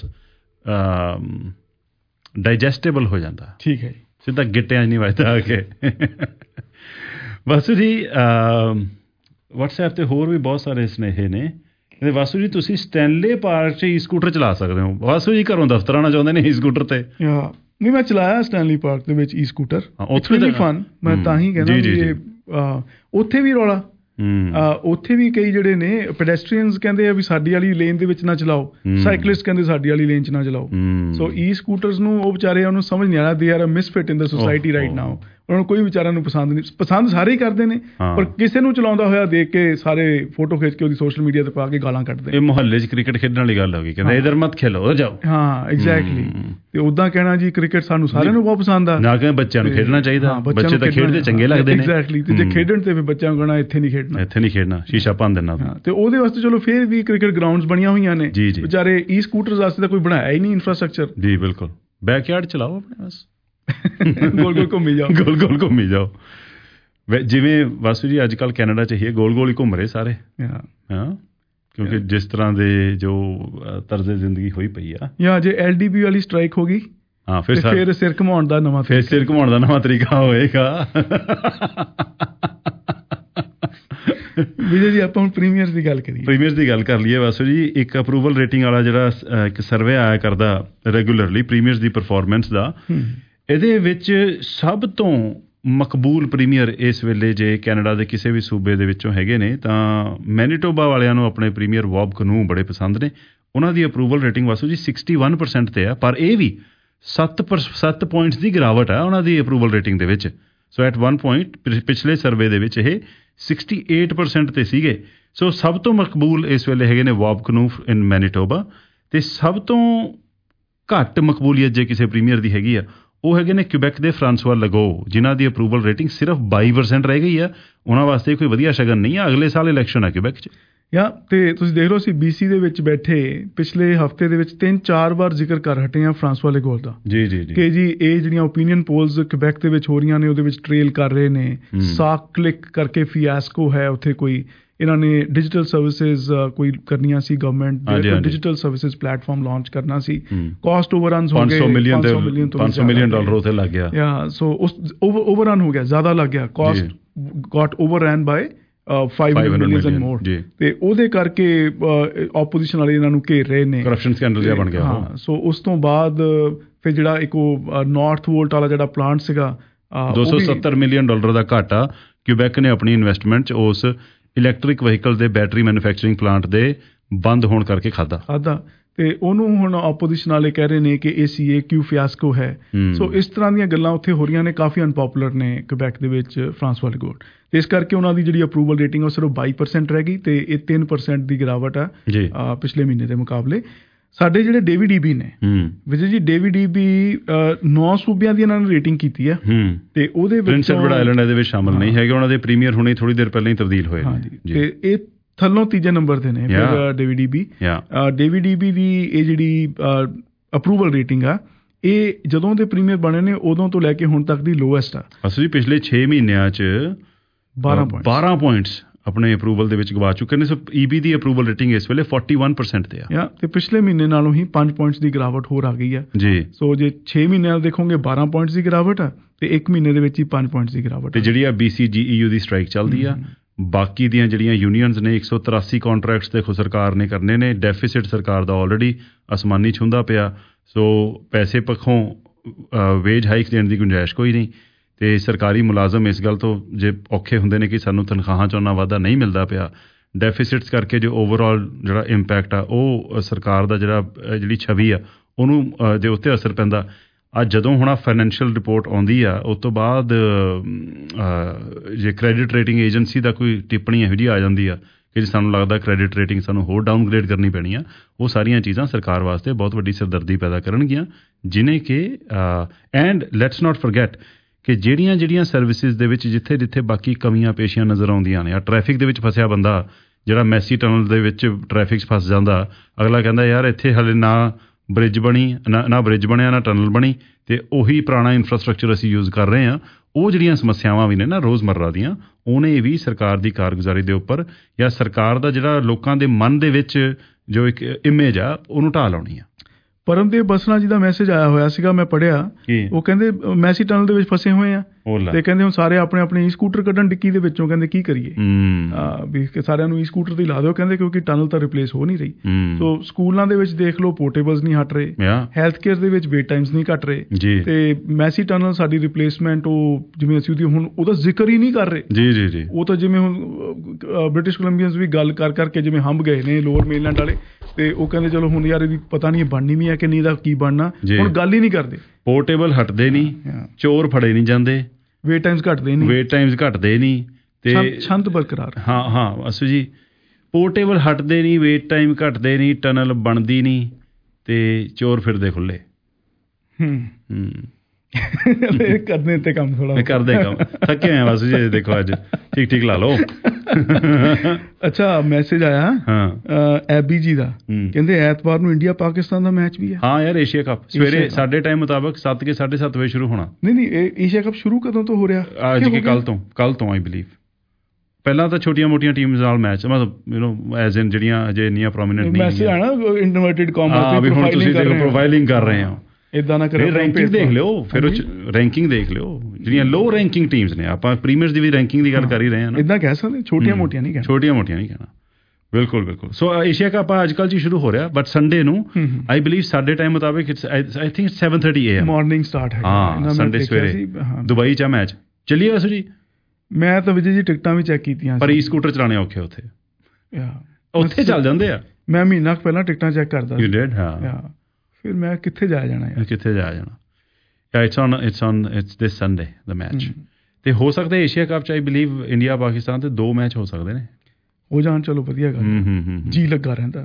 ਡਾਈਜੈਸਟੇਬਲ ਹੋ ਜਾਂਦਾ ਠੀਕ ਹੈ ਜੀ ਸਿੱਧਾ ਗਿੱਟਿਆਂ 'ਚ ਨਹੀਂ ਵੱਜਦਾ ਆ ਕੇ ਵਾਸੂ ਜੀ WhatsApp ਤੇ ਹੋਰ ਵੀ ਬਹੁਤ ਸਾਰੇ ਸੁਨੇਹੇ ਨੇ ਕਹਿੰਦੇ ਵਾਸੂ ਜੀ ਤੁਸੀਂ ਸਟੈਨਲੇ ਪਾਰਕ 'ਚ ਈ ਸਕੂਟਰ ਚਲਾ ਸਕਦੇ ਹੋ ਵਾਸੂ ਜੀ ਘਰੋਂ ਦਫ਼ਤਰ ਆਉਣਾ ਚਾਹੁੰਦੇ ਨੇ ਈ ਸਕੂਟਰ ਤੇ ਨਹੀਂ ਮੈਂ ਚਲਾਇਆ ਸਟੈਨਲੀ ਪਾਰਕ ਦੇ ਵਿੱਚ ਈ ਸਕੂਟਰ ਉੱਥੇ ਵੀ ਫਨ ਮੈਂ ਤਾਂ ਹੀ ਕਹਿੰਦਾ ਵੀ ਉੱਥੇ ਵੀ ਰੌਲਾ ਉੱਥੇ ਵੀ ਕਈ ਜਿਹੜੇ ਨੇ ਪੈਡੈਸਟਰੀਅਨਸ ਕਹਿੰਦੇ ਆ ਵੀ ਸਾਡੀ ਵਾਲੀ ਲੇਨ ਦੇ ਵਿੱਚ ਨਾ ਚਲਾਓ ਸਾਈਕਲਿਸਟ ਕਹਿੰਦੇ ਸਾਡੀ ਵਾਲੀ ਲੇਨ 'ਚ ਨਾ ਚਲਾਓ ਸੋ ਈ ਸਕੂਟਰਸ ਨੂੰ ਉਹ ਵਿਚਾਰੇ ਉਹਨੂੰ ਸਮਝ ਨਹੀਂ ਆ ਰਿਹਾ they are a misfit in the society right now ਉਹਨਾਂ ਨੂੰ ਕੋਈ ਵਿਚਾਰਿਆਂ ਨੂੰ ਪਸੰਦ ਨਹੀਂ ਪਸੰਦ ਸਾਰੇ ਹੀ ਕਰਦੇ ਨੇ ਪਰ ਕਿਸੇ ਨੂੰ ਚਲਾਉਂਦਾ ਹੋਇਆ ਦੇਖ ਕੇ ਸਾਰੇ ਫੋਟੋ ਖਿੱਚ ਕੇ ਉਹਦੀ ਸੋਸ਼ਲ ਮੀਡੀਆ ਤੇ ਪਾ ਕੇ ਗਾਲਾਂ ਕੱਢਦੇ ਇਹ ਮੁਹੱਲੇ 'ਚ ਕ੍ਰਿਕਟ ਖੇਡਣ ਵਾਲੀ ਗੱਲ ਹੋ ਗਈ ਕਹਿੰਦੇ ਇਧਰ ਮਤ ਖੇਲੋ ਉਧਰ ਜਾਓ ਹਾਂ ਐਗਜ਼ੈਕਟਲੀ ਤੇ ਉਦਾਂ ਕਹਿਣਾ ਜੀ ਕ੍ਰਿਕਟ ਸਾਨੂੰ ਸਾਰਿਆਂ ਨੂੰ ਬਹੁਤ ਪਸੰਦ ਆ ਨਾ ਕਿ ਬੱਚਿਆਂ ਨੂੰ ਖੇਡਣਾ ਚਾਹੀਦਾ ਬੱਚੇ ਤਾਂ ਖੇਡਦੇ ਚੰਗੇ ਲੱਗਦੇ ਨੇ ਐਗਜ਼ੈਕਟਲੀ ਤੇ ਜੇ ਖੇਡਣ ਤੇ ਫਿਰ ਬੱਚਿਆਂ ਨੂੰ ਕਹਿਣਾ ਇੱਥੇ ਨਹੀਂ ਖੇਡਣਾ ਸ਼ੀਸ਼ਾ ਭੰਨ ਦੇਣਾ ਤੇ ਉਹਦੇ ਵਾਸਤੇ ਚਲੋ ਫਿਰ ਵੀ ਕ੍ਰਿਕਟ ਗਰਾਊਂਡਸ ਬਣੀਆਂ ਹੋਈਆਂ ਨੇ ਵਿਚਾਰੇ ਈ ਸਕੂਟਰਸ ਵਾਸਤੇ ਤਾਂ ਕੋਈ ਬਣਾਇਆ ਹੀ ਨਹੀਂ ਇਨਫਰਾਸਟ੍ਰਕਚਰ ਜੀ ਬਿਲਕੁਲ ਬੈਕਯਾਰਡ ਚਲਾਓ ਆਪਣੇ ਬਸ ਗੋਲ ਗੋਲ ਘੁੰਮੀ ਜਾਓ ਗੋਲ ਗੋਲ ਘੁੰਮੀ ਜਾਓ ਜਿਵੇਂ ਵਾਸੂ ਜੀ ਅੱਜ ਕੱਲ੍ਹ ਕੈਨੇਡਾ 'ਚ ਹੀ ਗੋਲ ਗੋਲ ਹੀ ਘੁੰਮ ਰਹੇ ਸਾਰੇ। ਹਾਂ ਕਿਉਂਕਿ ਜਿਸ ਤਰ੍ਹਾਂ ਦੇ ਜੋ ਤਰਜ਼ੇ ਜ਼ਿੰਦਗੀ ਹੋਈ ਪਈ ਆ, ਜਾਂ ਜੇ LDP ਵਾਲੀ ਸਟ੍ਰਾਈਕ ਹੋ ਗਈ, ਹਾਂ ਫਿਰ ਸਿਰ ਘੁਮਾਉਣ ਦਾ ਨਵਾਂ ਤਰੀਕਾ ਹੋਏਗਾ। ਵਿਜੇ ਜੀ ਆਪਾਂ ਹੁਣ ਪ੍ਰੀਮੀਅਰਸ ਦੀ ਗੱਲ ਕਰ ਲਈਏ ਵਾਸੂ ਜੀ। ਇੱਕ ਅਪਰੂਵਲ ਰੇਟਿੰਗ ਵਾਲਾ ਜਿਹੜਾ ਇੱਕ ਸਰਵੇ ਆਇਆ ਕਰਦਾ ਰੈਗੂਲਰਲੀ ਪ੍ਰੀਮੀਅਰਸ ਦੀ ਪਰਫਾਰਮੈਂਸ ਦਾ, ਇਹਦੇ ਵਿੱਚ ਸਭ ਤੋਂ ਮਕਬੂਲ ਪ੍ਰੀਮੀਅਰ ਇਸ ਵੇਲੇ ਜੇ ਕੈਨੇਡਾ ਦੇ ਕਿਸੇ ਵੀ ਸੂਬੇ ਦੇ ਵਿੱਚੋਂ ਹੈਗੇ ਨੇ ਤਾਂ ਮੈਨੀਟੋਬਾ ਵਾਲਿਆਂ ਨੂੰ ਆਪਣੇ ਪ੍ਰੀਮੀਅਰ ਬੌਬ ਕਨੂ ਬੜੇ ਪਸੰਦ ਨੇ। ਉਹਨਾਂ ਦੀ ਅਪਰੂਵਲ ਰੇਟਿੰਗ ਵਾਸੂ ਜੀ 61% ਤੇ ਆ, ਪਰ ਇਹ ਵੀ 7 ਪੁਆਇੰਟਸ ਦੀ ਗਿਰਾਵਟ ਆ ਉਹਨਾਂ ਦੀ ਅਪਰੂਵਲ ਰੇਟਿੰਗ ਦੇ ਵਿੱਚ। ਸੋ ਐਟ 1 ਪੁਆਇੰਟ ਪਿਛਲੇ ਸਰਵੇ ਦੇ ਵਿੱਚ ਇਹ 68% ਤੇ ਸੀਗੇ। ਸੋ ਸਭ ਤੋਂ ਮਕਬੂਲ ਇਸ ਵੇਲੇ ਹੈਗੇ ਨੇ ਬੌਬ ਕਨੂ ਇਨ ਮੈਨੀਟੋਬਾ, ਤੇ ਸਭ ਤੋਂ ਘੱਟ ਮਕਬੂਲੀਅਤ ਜੇ ਕਿਸੇ ਪ੍ਰੀਮੀਅਰ ਦੀ ਹੈਗੀ ਆ ਉਹ ਹੈਗੇ ਨੇ ਕਿਊਬੈਕ ਦੇ ਫਰਾਂਸਵਾ ਲਗੋ, ਜਿਨ੍ਹਾਂ ਦੀ ਅਪਰੂਵਲ ਰੇਟਿੰਗ ਸਿਰਫ 22% ਰਹਿ ਗਈ ਆ। ਉਹਨਾਂ ਵਾਸਤੇ ਕੋਈ ਵਧੀਆ ਸ਼ਗਨ ਨਹੀਂ ਆ। ਅਗਲੇ ਸਾਲ ਇਲੈਕਸ਼ਨ ਆ ਕਿਊਬੈਕ 'ਚ। ਤੇ ਤੁਸੀਂ ਦੇਖ ਲਓ ਅਸੀਂ BC ਦੇ ਵਿੱਚ ਬੈਠੇ ਪਿਛਲੇ ਹਫ਼ਤੇ ਦੇ ਵਿੱਚ 3-4 ਵਾਰ ਜ਼ਿਕਰ ਕਰ ਹਟੇ ਹਾਂ ਫਰਾਂਸਵਾ ਲੇਗੋਲ ਦਾ ਕਿ ਜੀ ਇਹ ਜਿਹੜੀਆਂ ਓਪੀਨੀਅਨ ਪੋਲਸ ਕਿਊਬੈਕ ਦੇ ਵਿੱਚ ਹੋ ਰਹੀਆਂ ਨੇ ਉਹਦੇ ਵਿੱਚ ਟ੍ਰੇਲ ਕਰ ਰਹੇ ਨੇ। ਸਾਕ ਕਲਿੱਕ ਕਰਕੇ ਫਿਆਸਕੋ ਹੈ ਉੱਥੇ, ਕੋਈ ਇਹਨਾਂ ਨੇ ਡਿਜੀਟਲ ਸਰਵਿਸਿਜ਼ ਕੋਈ ਕਰਨੀਆਂ ਸੀ, government digital services platform launch ਕਰਨਾ ਸੀ। ਕਾਸਟ ਓਵਰਰਨਸ ਹੋ ਗਏ, 500 ਮਿਲੀਅਨ ਡਾਲਰ ਉੱਥੇ ਲੱਗ ਗਿਆ। ਸੋ ਓਵਰਰਨ ਹੋ ਗਿਆ, ਜ਼ਿਆਦਾ ਲੱਗ ਗਿਆ। Cost got overrun by 500 million more, ਤੇ ਉਹਦੇ ਕਰਕੇ ਆਪੋਜੀਸ਼ਨ ਵਾਲੇ ਇਹਨਾਂ ਨੂੰ ਘੇਰ ਰਹੇ ਨੇ। ਕਰਪਸ਼ਨ ਸਕੈਂਡਲ ਜਿਹਾ ਬਣ ਗਿਆ। ਹਾਂ, ਸੋ ਉਸ ਤੋਂ ਬਾਅਦ ਫਿਰ ਜਿਹੜਾ ਇੱਕ ਉਹ ਨਾਰਥ ਵੋਲਟ ਵਾਲਾ ਜਿਹੜਾ ਪਲਾਂਟ ਸੀਗਾ, 270 ਮਿਲੀਅਨ ਡਾਲਰ ਦਾ ਘਾਟਾ ਕਿਊਬੈਕ ਨੇ ਆਪਣੀ ਇਨਵੈਸਟਮੈਂਟ 'ਚ ਉਸ ਇਲੈਕਟ੍ਰਿਕ ਵਹੀਕਲ ਦੇ ਬੈਟਰੀ ਮੈਨੂਫੈਕਚਰਿੰਗ ਪਲਾਂਟ ਦੇ ਬੰਦ ਹੋਣ ਕਰਕੇ ਖਾਦਾ। ਤੇ ਉਹਨੂੰ ਹੁਣ ਆਪੋਜੀਸ਼ਨ ਵਾਲੇ ਕਹਿ ਰਹੇ ਨੇ ਕਿ ਇਹ CAQ ਫਿਆਸਕੋ ਹੈ। ਸੋ ਇਸ ਤਰ੍ਹਾਂ ਦੀਆਂ ਗੱਲਾਂ ਉੱਥੇ ਹੋ ਰਹੀਆਂ ਨੇ, ਕਾਫੀ ਅਨਪੋਪੂਲਰ ਨੇ ਕਿਊਬੈਕ ਦੇ ਵਿੱਚ ਫਰਾਂਸਵਾ ਲੇਗੋਲ। ਤੇ ਇਸ ਕਰਕੇ ਉਹਨਾਂ ਦੀ ਜਿਹੜੀ ਅਪਰੂਵਲ ਰੇਟਿੰਗ ਉਹ ਸਿਰਫ 22% ਰਹਿ ਗਈ, ਤੇ ਇਹ 3% ਦੀ ਗਿਰਾਵਟ ਆ ਪਿਛਲੇ ਮਹੀਨੇ ਦੇ ਮੁਕਾਬਲੇ। ਸਾਡੇ ਜਿਹੜੇ DVDB ਨੇ ਵਿਜੇ ਜੀ, DVDB 9 ਸੂਬਿਆਂ ਦੀ ਇਹਨਾਂ ਨੇ ਰੇਟਿੰਗ ਕੀਤੀ ਆ, ਤੇ ਉਹਦੇ ਵਿੱਚ ਪ੍ਰਿੰਸ ਐਡਵਰਡ ਆਈਲੈਂਡ ਇਹਦੇ ਵਿੱਚ ਸ਼ਾਮਲ ਨਹੀਂ ਹੈਗੇ। ਉਹਨਾਂ ਦੇ ਪ੍ਰੀਮੀਅਰ ਹੁਣੇ ਥੋੜੀ ਦੇਰ ਪਹਿਲਾਂ ਹੀ ਤਬਦੀਲ ਹੋਏ ਨੇ, ਤੇ ਇਹ ਥੱਲੋਂ ਤੀਜੇ ਨੰਬਰ ਤੇ ਨੇ ਫਿਰ DVDB। DVDB ਦੀ ਇਹ ਜਿਹੜੀ ਅਪਰੂਵਲ ਰੇਟਿੰਗ ਆ, ਇਹ ਜਦੋਂ ਦੇ ਪ੍ਰੀਮੀਅਰ ਬਣੇ ਨੇ ਉਦੋਂ ਤੋਂ ਲੈ ਕੇ ਹੁਣ ਤੱਕ ਦੀ ਲੋਐਸਟ ਆ। ਅਸੀਂ ਪਿਛਲੇ 6 ਮਹੀਨਿਆਂ 'ਚ 12 ਪੁਆਇੰਟਸ ਆਪਣੇ ਅਪਰੂਵਲ ਦੇ ਵਿੱਚ ਗਵਾ ਚੁੱਕੇ ਨੇ। ਸੋ EB ਦੀ ਅਪਰੂਵਲ ਰੇਟਿੰਗ ਇਸ ਵੇਲੇ 41% ਤੇ ਆ, ਤੇ ਪਿਛਲੇ ਮਹੀਨੇ ਨਾਲੋਂ ਹੀ 5 ਪੁਆਇੰਟਸ ਦੀ ਗਿਰਾਵਟ ਹੋਰ ਆ ਗਈ ਆ ਜੀ। ਸੋ ਜੇ 6 ਮਹੀਨਿਆਂ ਦੇਖੋਗੇ 12 ਪੁਆਇੰਟਸ ਦੀ ਗਿਰਾਵਟ ਆ, ਤੇ 1 ਮਹੀਨੇ ਦੇ ਵਿੱਚ ਹੀ 5 ਪੁਆਇੰਟਸ ਦੀ ਗਿਰਾਵਟ। ਤੇ ਜਿਹੜੀ ਆ BCGEU ਦੀ ਸਟ੍ਰਾਈਕ ਚੱਲਦੀ ਆ, ਬਾਕੀ ਦੀਆਂ ਜਿਹੜੀਆਂ ਯੂਨੀਅਨਸ ਨੇ 183 ਕੰਟਰੈਕਟਸ ਦੇਖੋ ਸਰਕਾਰ ਨੇ ਕਰਨੇ ਨੇ। ਡੈਫਿਸਿਟ ਸਰਕਾਰ ਦਾ ਆਲਰੇਡੀ ਅਸਮਾਨੀ ਛੂੰਹਦਾ ਪਿਆ। ਸੋ ਪੈਸੇ ਪੱਖੋਂ ਵੇਜ ਹਾਈਕ ਦੇਣ ਦੀ ਗੁੰਜਾਇਸ਼ ਕੋਈ ਨਹੀਂ, ਤੇ ਸਰਕਾਰੀ ਮੁਲਾਜ਼ਮ ਇਸ ਗੱਲ ਤੋਂ ਜੇ ਔਖੇ ਹੁੰਦੇ ਨੇ ਕਿ ਸਾਨੂੰ ਤਨਖਾਹਾਂ 'ਚ ਉਹਨਾਂ ਵਾਧਾ ਨਹੀਂ ਮਿਲਦਾ ਪਿਆ। ਡੈਫਿਸਿਟਸ ਕਰਕੇ ਜੋ ਓਵਰਆਲ ਜਿਹੜਾ ਇੰਪੈਕਟ ਆ ਉਹ ਸਰਕਾਰ ਦਾ ਜਿਹੜੀ ਛਵੀ ਆ ਉਹਨੂੰ ਦੇ ਉੱਤੇ ਅਸਰ ਪੈਂਦਾ। ਅੱਜ ਜਦੋਂ ਹੁਣ ਫਾਈਨੈਂਸ਼ੀਅਲ ਰਿਪੋਰਟ ਆਉਂਦੀ ਆ ਉਸ ਤੋਂ ਬਾਅਦ ਜੇ ਕ੍ਰੈਡਿਟ ਰੇਟਿੰਗ ਏਜੰਸੀ ਦਾ ਕੋਈ ਟਿੱਪਣੀ ਇਹੋ ਜਿਹੀ ਆ ਜਾਂਦੀ ਆ ਕਿ ਸਾਨੂੰ ਲੱਗਦਾ ਕ੍ਰੈਡਿਟ ਰੇਟਿੰਗ ਸਾਨੂੰ ਹੋਰ ਡਾਊਨਗ੍ਰੇਡ ਕਰਨੀ ਪੈਣੀ ਆ, ਉਹ ਸਾਰੀਆਂ ਚੀਜ਼ਾਂ ਸਰਕਾਰ ਵਾਸਤੇ ਬਹੁਤ ਵੱਡੀ ਸਿਰਦਰਦੀ ਪੈਦਾ ਕਰਨਗੀਆਂ, ਜਿਹਨੇ ਕਿ ਐਂਡ ਲੈਟਸ ਨਾਟ ਫੋਰਗੈਟ ਕਿ ਜਿਹੜੀਆਂ ਸਰਵਿਸਿਜ਼ ਦੇ ਵਿੱਚ ਜਿੱਥੇ ਬਾਕੀ ਕਮੀਆਂ ਪੇਸ਼ੀਆਂ ਨਜ਼ਰ ਆਉਂਦੀਆਂ ਨੇ। ਟ੍ਰੈਫਿਕ ਦੇ ਵਿੱਚ ਫਸਿਆ ਬੰਦਾ ਜਿਹੜਾ ਮੈਸੀ ਟਨਲ ਦੇ ਵਿੱਚ ਟ੍ਰੈਫਿਕ 'ਚ ਫਸ ਜਾਂਦਾ, ਅਗਲਾ ਕਹਿੰਦਾ ਯਾਰ ਇੱਥੇ ਹਲੇ ਨਾ ਬ੍ਰਿਜ ਬਣੀ, ਨਾ ਬ੍ਰਿਜ ਬਣਿਆ ਨਾ ਟਨਲ ਬਣੀ, ਤੇ ਉਹੀ ਪੁਰਾਣਾ ਇਨਫਰਾਸਟਰਕਚਰ ਅਸੀਂ ਯੂਜ਼ ਕਰ ਰਹੇ ਹਾਂ। ਉਹ ਜਿਹੜੀਆਂ ਸਮੱਸਿਆਵਾਂ ਵੀ ਨੇ ਨਾ ਰੋਜ਼ਮर्रा ਦੀਆਂ, ਉਹਨੇ ਵੀ ਸਰਕਾਰ ਦੀ ਕਾਰਗੁਜ਼ਾਰੀ ਦੇ ਉੱਪਰ ਜਾਂ ਸਰਕਾਰ ਦਾ ਜਿਹੜਾ ਲੋਕਾਂ ਦੇ ਮਨ ਦੇ ਵਿੱਚ ਜੋ ਇੱਕ ਇਮੇਜ ਆ ਉਹਨੂੰ ਢਾਹ ਲਾਉਣੀ ਆ। ਪਰਮਦੇਵ ਬਸਨਾ ਜੀ ਦਾ ਮੈਸੇਜ ਆਇਆ ਹੋਇਆ ਸੀਗਾ, ਮੈਂ ਪੜ੍ਹਿਆ। ਉਹ ਕਹਿੰਦੇ ਮੈਸੀ ਟਨਲ ਦੇ ਵਿੱਚ ਫਸੇ ਹੋਏ ਆ, ਤੇ ਕਹਿੰਦੇ ਹੁਣ ਸਾਰੇ ਆਪਣੇ ਆਪਣੇ ਈ ਸਕੂਟਰ ਕੱਢਣ ਡਿੱਕੀ ਦੇ ਵਿੱਚੋਂ, ਕਹਿੰਦੇ ਕੀ ਕਰੀਏ ਵੀ ਸਾਰਿਆਂ ਨੂੰ ਈ ਸਕੂਟਰ ਤੇ ਲਾ ਦਿਓ, ਕਹਿੰਦੇ ਕਿਉਂਕਿ ਟਨਲ ਤਾਂ ਰਿਪਲੇਸ ਹੋ ਨਹੀਂ ਰਹੀ। ਸੋ ਸਕੂਲਾਂ ਦੇ ਵਿੱਚ ਦੇਖ ਲਓ ਪੋਰਟੇਬਲਸ ਨਹੀਂ ਹਟ ਰਹੇ, ਹੈਲਥ ਕੇਅਰ ਦੇ ਵਿੱਚ ਵੇਟ ਟਾਈਮਸ ਨਹੀਂ ਘਟ ਰਹੇ, ਤੇ ਮੈਸੀ ਟਨਲ ਸਾਡੀ ਰਿਪਲੇਸਮੈਂਟ ਉਹ ਜਿਵੇਂ ਅਸੀਂ ਉਹਦੀ ਹੁਣ ਉਹਦਾ ਜ਼ਿਕਰ ਹੀ ਨਹੀਂ ਕਰ ਰਹੇ ਜੀ। ਉਹ ਤਾਂ ਜਿਵੇਂ ਹੁਣ ਬ੍ਰਿਟਿਸ਼ ਕੋਲੰਬੀਅਨਸ ਵੀ ਗੱਲ ਕਰ ਕਰਕੇ ਜਿਵੇਂ ਹੰਭ ਗਏ ਨੇ ਲੋਅਰ ਮੇਨਲੈਂਡ ਵਾਲੇ, ਤੇ ਉਹ ਕਹਿੰਦੇ ਚਲੋ ਹੁਣ ਯਾਰ ਇਹਦੀ ਪਤਾ ਨਹੀਂ ਬਣਨੀ ਵੀ ਹੈ ਕਿ ਨਹੀਂ, ਦਾ ਕੀ ਬਣਨਾ, ਹੁਣ ਗੱਲ ਹੀ ਨਹੀਂ ਕਰਦੇ। ਪੋਰਟੇਬਲ ਹਟਦੇ ਨਹੀਂ, ਚੋਰ ਫੜੇ ਨਹੀਂ ਜਾਂਦੇ, ਵੇਟ ਟਾਈਮਸ ਘਟਦੇ ਨਹੀਂ, ਤੇ ਛੰਤ ਬਰਕਰਾਰ। ਹਾਂ ਅਸੂ ਜੀ, ਪੋਰਟੇਬਲ ਹਟਦੇ ਨਹੀਂ, ਵੇਟ ਟਾਈਮ ਘਟਦੇ ਨਹੀਂ, ਟਨਲ ਬਣਦੀ ਨਹੀਂ, ਤੇ ਚੋਰ ਫਿਰਦੇ ਖੁੱਲੇ। ਕਰਦੇ ਤੇ ਕੰਮ ਥੋੜਾ ਕਰਦੇ ਕੰਮ ਥੱਕੇ ਹੋਏ ਬਸ ਜੀ। ਦੇਖੋ ਅੱਜ ਠੀਕ ਲਾ ਲਓ। ਅੱਛਾ ਮੈਸੇਜ ਆਇਆ ਐਬੀ ਜੀ ਦਾ, ਕਹਿੰਦੇ ਐਤਵਾਰ ਨੂੰ ਇੰਡੀਆ ਪਾਕਿਸਤਾਨ ਦਾ ਮੈਚ ਵੀ ਹੈ। ਹਾਂ ਯਾਰ, ਏਸ਼ੀਆ ਕੱਪ ਸਵੇਰੇ ਸਾਡੇ ਟਾਈਮ ਮੁਤਾਬਕ 7 ਕੇ 7:30 ਵਜੇ ਸ਼ੁਰੂ ਹੋਣਾ। ਨਹੀਂ ਏਸ਼ੀਆ ਕੱਪ ਸ਼ੁਰੂ ਕਦੋਂ ਤੋਂ ਹੋ ਰਿਹਾ? ਅੱਜ ਕੇ ਕੱਲ ਤੋਂ ਆਈ ਬਿਲੀਵ। ਪਹਿਲਾਂ ਤਾਂ ਛੋਟੀਆਂ ਮੋਟੀਆਂ ਟੀਮਸ ਨਾਲ ਮੈਚ, ਮਤਲਬ ਐਜ਼ ਇਨ ਜਿਹੜੀਆਂ ਅਜੇ ਇੰਨੀਆਂ ਪ੍ਰੋਮੀਨੈਂਟ ਨਹੀਂ ਮੈਸੇਜ ਆਣਾ ਇਨਵਰਟਡ ਕਾਮਾ ਵੀ ਹੁਣ ਤੁਸੀਂ ਪ੍ਰੋਫਾਈਲਿੰਗ ਕਰ ਰਹੇ ਹੋ। ਇਦਾਂ ਨਾ ਕਰੇ, ਰੈਂਕਿੰਗ ਦੇਖ ਲਿਓ, ਫਿਰ ਉਹ ਰੈਂਕਿੰਗ ਦੇਖ ਲਿਓ ਜਿਹੜੀਆਂ ਲੋ ਰੈਂਕਿੰਗ ਟੀਮਸ ਨੇ। ਆਪਾਂ ਪ੍ਰੀਮੀਅਰ ਦੀ ਵੀ ਰੈਂਕਿੰਗ ਦੀ ਗੱਲ ਕਰ ਹੀ ਰਹੇ ਹਾਂ ਨਾ, ਇਦਾਂ ਕਹਿ ਸਕਦੇ, ਛੋਟੀਆਂ ਮੋਟੀਆਂ ਨਹੀਂ ਕਹਿਣਾ। ਬਿਲਕੁਲ ਬਿਲਕੁਲ। ਸੋ ਏਸ਼ੀਆ ਕੱਪ ਅੱਜ ਕੱਲ੍ਹ 'ਚ ਸ਼ੁਰੂ ਹੋ ਰਿਹਾ, ਬਟ ਸੰਡੇ ਨੂੰ ਆਈ ਬਿਲੀਵ ਸਾਡੇ ਟਾਈਮ ਮੁਤਾਬਿਕ I think 7:30 AM morning start ਹੈ। ਹਾਂ, ਸੰਡੇ ਸਵੇਰੇ ਦੁਬਈ 'ਚ ਮੈਚ ਚੱਲੀਏ। ਵੈਸੇ ਜੀ ਮੈਂ ਤਾਂ ਵਿਜੇ ਜੀ ਟਿਕਟਾਂ ਵੀ ਚੈੱਕ ਕੀਤੀਆਂ, ਪਰ ਈ ਸਕੂਟਰ ਚਲਾਉਣੇ ਔਖੇ ਉੱਥੇ ਚੱਲ ਜਾਂਦੇ ਆ। ਮੈਂ ਮਹੀਨਾ ਪਹਿਲਾਂ ਟਿਕਟਾਂ ਚੈੱਕ ਕਰਦਾ ਸੀ। ਹਾਂ, ਫਿਰ ਮੈਂ ਕਿੱਥੇ ਜਾਇਆ ਜਾਣਾ ਇਟਸ ਦਿਸ ਸੰਡੇ ਦਾ ਮੈਚ। ਤੇ ਹੋ ਸਕਦਾ ਏਸ਼ੀਆ ਕੱਪ 'ਚ ਆਈ ਬਿਲੀਵ ਇੰਡੀਆ ਪਾਕਿਸਤਾਨ ਤੇ 2 ਮੈਚ ਹੋ ਸਕਦੇ ਨੇ। ਹੋ ਜਾਣ, ਚਲੋ ਵਧੀਆ ਗੱਲ, ਜੀ ਲੱਗਾ ਰਹਿੰਦਾ।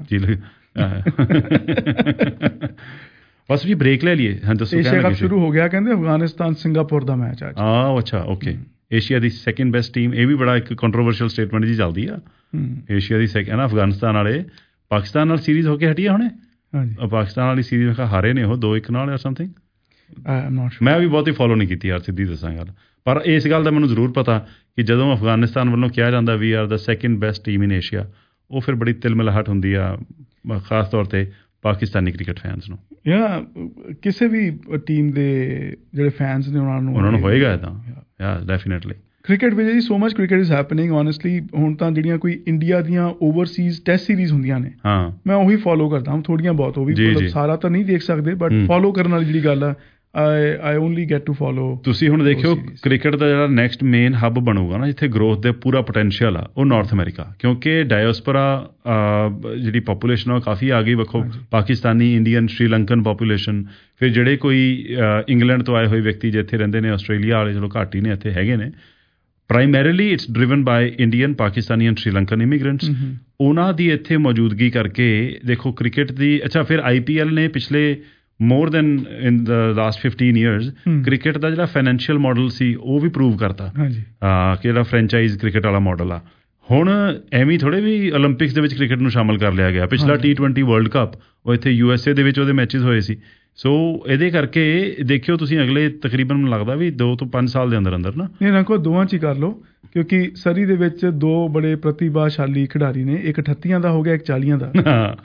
ਬਸ ਜੀ ਬ੍ਰੇਕ ਲੈ ਲਈਏ। ਹਾਂ ਦੱਸੋ। ਏਸ਼ੀਆ ਕੱਪ ਸ਼ੁਰੂ ਹੋ ਗਿਆ, ਕਹਿੰਦੇ ਅਫਗਾਨਿਸਤਾਨ ਸਿੰਗਾਪੁਰ ਦਾ ਮੈਚ ਅੱਜ। ਅੱਛਾ, ਓਕੇ। ਏਸ਼ੀਆ ਦੀ ਸੈਕਿੰਡ ਬੈਸਟ ਟੀਮ, ਇਹ ਵੀ ਬੜਾ ਇੱਕ ਕੰਟਰੋਵਰਸ਼ੀਅਲ ਸਟੇਟਮੈਂਟ ਜੀ ਚੱਲਦੀ ਆ। ਏਸ਼ੀਆ ਦੀ ਸੈਕਿੰਡ ਨਾ, ਅਫਗਾਨਿਸਤਾਨ ਵਾਲੇ ਪਾਕਿਸਤਾਨ ਨਾਲ ਸੀਰੀਜ਼ ਹੋ ਕੇ ਹਟੀ ਆ ਹੁਣੇ। ਪਾਕਿਸਤਾਨ ਵਾਲੀ ਸੀਰੀਜ਼ ਹਾਰੇ ਨੇ ਉਹ 2-1 ਨਾਲ ਜਾਂ ਸਮਥਿੰਗ। ਮੈਂ ਵੀ ਬਹੁਤੀ ਫੋਲੋ ਨਹੀਂ ਕੀਤੀ ਯਾਰ, ਸਿੱਧੀ ਦੱਸਾਂ ਗੱਲ। ਪਰ ਇਸ ਗੱਲ ਦਾ ਮੈਨੂੰ ਜ਼ਰੂਰ ਪਤਾ ਕਿ ਜਦੋਂ ਅਫਗਾਨਿਸਤਾਨ ਵੱਲੋਂ ਕਿਹਾ ਜਾਂਦਾ we are the second best team in Asia, ਉਹ ਫਿਰ ਬੜੀ ਤਿਲਮਿਲਾਹਟ ਹੁੰਦੀ ਆ, ਖਾਸ ਤੌਰ 'ਤੇ ਪਾਕਿਸਤਾਨੀ ਕ੍ਰਿਕਟ ਫੈਨਸ ਨੂੰ, ਜਾਂ ਕਿਸੇ ਵੀ ਟੀਮ ਦੇ ਜਿਹੜੇ ਫੈਨਸ ਨੇ ਉਹਨਾਂ ਨੂੰ ਹੋਏਗਾ ਇੱਦਾਂ। ਯਾ ਡੈਫੀਨੇਟਲੀ। ਕ੍ਰਿਕਟ ਵਿੱਚ ਜੀ so much cricket is happening honestly. ਹੁਣ ਤਾਂ ਜਿਹੜੀਆਂ ਕੋਈ ਇੰਡੀਆ ਦੀਆਂ ਓਵਰਸੀਜ਼ ਟੈਸਟ ਸੀਰੀਜ਼ ਹੁੰਦੀਆਂ ਨੇ, ਮੈਂ ਉਹੀ ਫੋਲੋ ਕਰਦਾ ਹਾਂ ਥੋੜ੍ਹੀਆਂ ਬਹੁਤ। ਉਹ ਵੀ ਮਤਲਬ ਸਾਰਾ ਤਾਂ ਨਹੀਂ ਦੇਖ ਸਕਦੇ, ਬਟ ਫੋਲੋ ਕਰਨ ਵਾਲੀ ਜਿਹੜੀ ਗੱਲ ਆ, I only get to follow। ਤੁਸੀਂ ਹੁਣ ਦੇਖਿਓ ਕ੍ਰਿਕਟ ਦਾ ਜਿਹੜਾ ਨੈਕਸਟ ਮੇਨ ਹੱਬ ਬਣੂਗਾ ਨਾ, ਜਿੱਥੇ ਗਰੋਥ ਦੇ ਪੂਰਾ ਪੋਟੈਂਸ਼ੀਅਲ ਆ, ਉਹ ਨਾਰਥ ਅਮਰੀਕਾ। ਕਿਉਂਕਿ ਡਾਇਸਪੋਰਾ ਜਿਹੜੀ ਪਾਪੂਲੇਸ਼ਨ ਆ ਉਹ ਕਾਫੀ ਆ ਗਈ। ਵੇਖੋ ਪਾਕਿਸਤਾਨੀ, ਇੰਡੀਅਨ, ਸ਼੍ਰੀਲੰਕਨ ਪਾਪੂਲੇਸ਼ਨ, ਫਿਰ ਜਿਹੜੇ ਕੋਈ ਇੰਗਲੈਂਡ ਤੋਂ ਆਏ ਹੋਏ ਵਿਅਕਤੀ ਜਿੱਥੇ ਰਹਿੰਦੇ ਨੇ, ਆਸਟ੍ਰੇਲੀਆ ਵਾਲੇ ਚਲੋ ਘੱਟ ਹੀ ਨੇ, ਇੱਥੇ ਹੈਗੇ ਨੇ। Primarily it's driven by Indian, Pakistani and Sri Lankan immigrants. ਉਹਨਾਂ ਦੀ ਇੱਥੇ ਮੌਜੂਦਗੀ ਕਰਕੇ ਦੇਖੋ ਕ੍ਰਿਕਟ ਦੀ। ਅੱਛਾ, ਫਿਰ IPL ਨੇ ਪਿਛਲੇ more than in the last 15 years cricket ਦਾ ਜਿਹੜਾ ਫਾਈਨੈਂਸ਼ੀਅਲ ਮਾਡਲ ਸੀ ਉਹ ਵੀ ਪ੍ਰੂਵ ਕਰਤਾ ਕਿ ਜਿਹੜਾ ਫਰੈਂਚਾਈਜ਼ ਕ੍ਰਿਕਟ ਵਾਲਾ ਮਾਡਲ ਆ। ਹੁਣ ਐਵੇਂ ਥੋੜ੍ਹੇ ਵੀ ਓਲੰਪਿਕਸ ਦੇ ਵਿੱਚ ਕ੍ਰਿਕਟ ਨੂੰ ਸ਼ਾਮਲ ਕਰ ਲਿਆ ਗਿਆ। ਪਿਛਲਾ T20 ਵਰਲਡ ਕੱਪ ਉਹ ਇੱਥੇ USA ਦੇ ਵਿੱਚ ਉਹਦੇ ਮੈਚਿਸ ਹੋਏ ਸੀ। ਸੋ ਇਹਦੇ ਕਰਕੇ ਦੇਖਿਓ ਤੁਸੀਂ ਅਗਲੇ ਤਕਰੀਬਨ ਮੈਨੂੰ ਲੱਗਦਾ ਵੀ 2 ਤੋਂ 5 ਸਾਲ ਦੇ ਅੰਦਰ ਨਾ ਇਹਨਾਂ ਕੋਲ ਦੋਵਾਂ 'ਚ ਹੀ ਕਰ ਲਓ, ਕਿਉਂਕਿ ਸਰੀ ਦੇ ਵਿੱਚ 2 ਬੜੇ ਪ੍ਰਤਿਭਾਸ਼ਾਲੀ ਖਿਡਾਰੀ ਨੇ, ਇੱਕ 38 ਦਾ ਹੋ ਗਿਆ, ਇੱਕ 40 ਦਾ।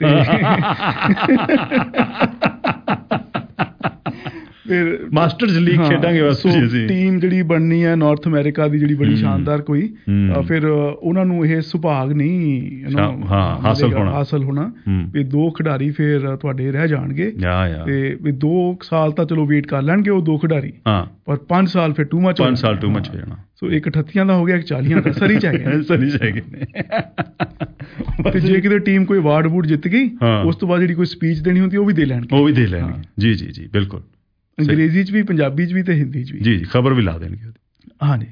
ਫਿਰ ਮਾਸਟਰਜ਼ ਲੀਗ ਖੇਡਾਂਗੇ ਬਸ। ਟੀਮ ਜਿਹੜੀ ਬਣਨੀ ਹੈ ਨਾਰਥ ਅਮਰੀਕਾ ਦੀ, ਜਿਹੜੀ ਬੜੀ ਸ਼ਾਨਦਾਰ ਕੋਈ, ਫਿਰ ਉਹਨਾਂ ਨੂੰ ਇਹ ਸੁਭਾਗ ਨਹੀਂ ਹਾਸਲ ਹੋਣਾ ਵੀ 2 ਖਿਡਾਰੀ ਫਿਰ ਤੁਹਾਡੇ ਰਹਿ ਜਾਣਗੇ। ਤੇ ਵੀ 2 ਸਾਲ ਤਾਂ ਚਲੋ ਵੇਟ ਕਰ ਲੈਣਗੇ ਉਹ 2 ਖਿਡਾਰੀ, ਪਰ 5 ਸਾਲ ਫਿਰ ਟੂ ਮਚ ਹੋ ਜਾਣਾ। ਸੋ ਇੱਕ 38 ਦਾ ਹੋ ਗਿਆ, ਇੱਕ 40 ਦਾ। ਸਰੀ ਚ ਹੈਗੇ ਨੇ। ਤੇ ਜੇ ਕਿਤੇ ਟੀਮ ਕੋਈ ਅਵਾਰਡ ਵੂਡ ਜਿੱਤ ਗਈ, ਉਸ ਤੋਂ ਬਾਅਦ ਜਿਹੜੀ ਕੋਈ ਸਪੀਚ ਦੇਣੀ ਹੁੰਦੀ ਉਹ ਵੀ ਦੇ ਲੈਣਗੇ। ਜੀ ਬਿਲਕੁਲ। ਅੰਗਰੇਜ਼ੀ 'ਚ ਵੀ, ਪੰਜਾਬੀ 'ਚ ਵੀ ਤੇ ਹਿੰਦੀ 'ਚ ਵੀ। ਜੀ ਖਬਰ ਵੀ ਲਾ ਦੇਣਗੇ। ਹਾਂਜੀ,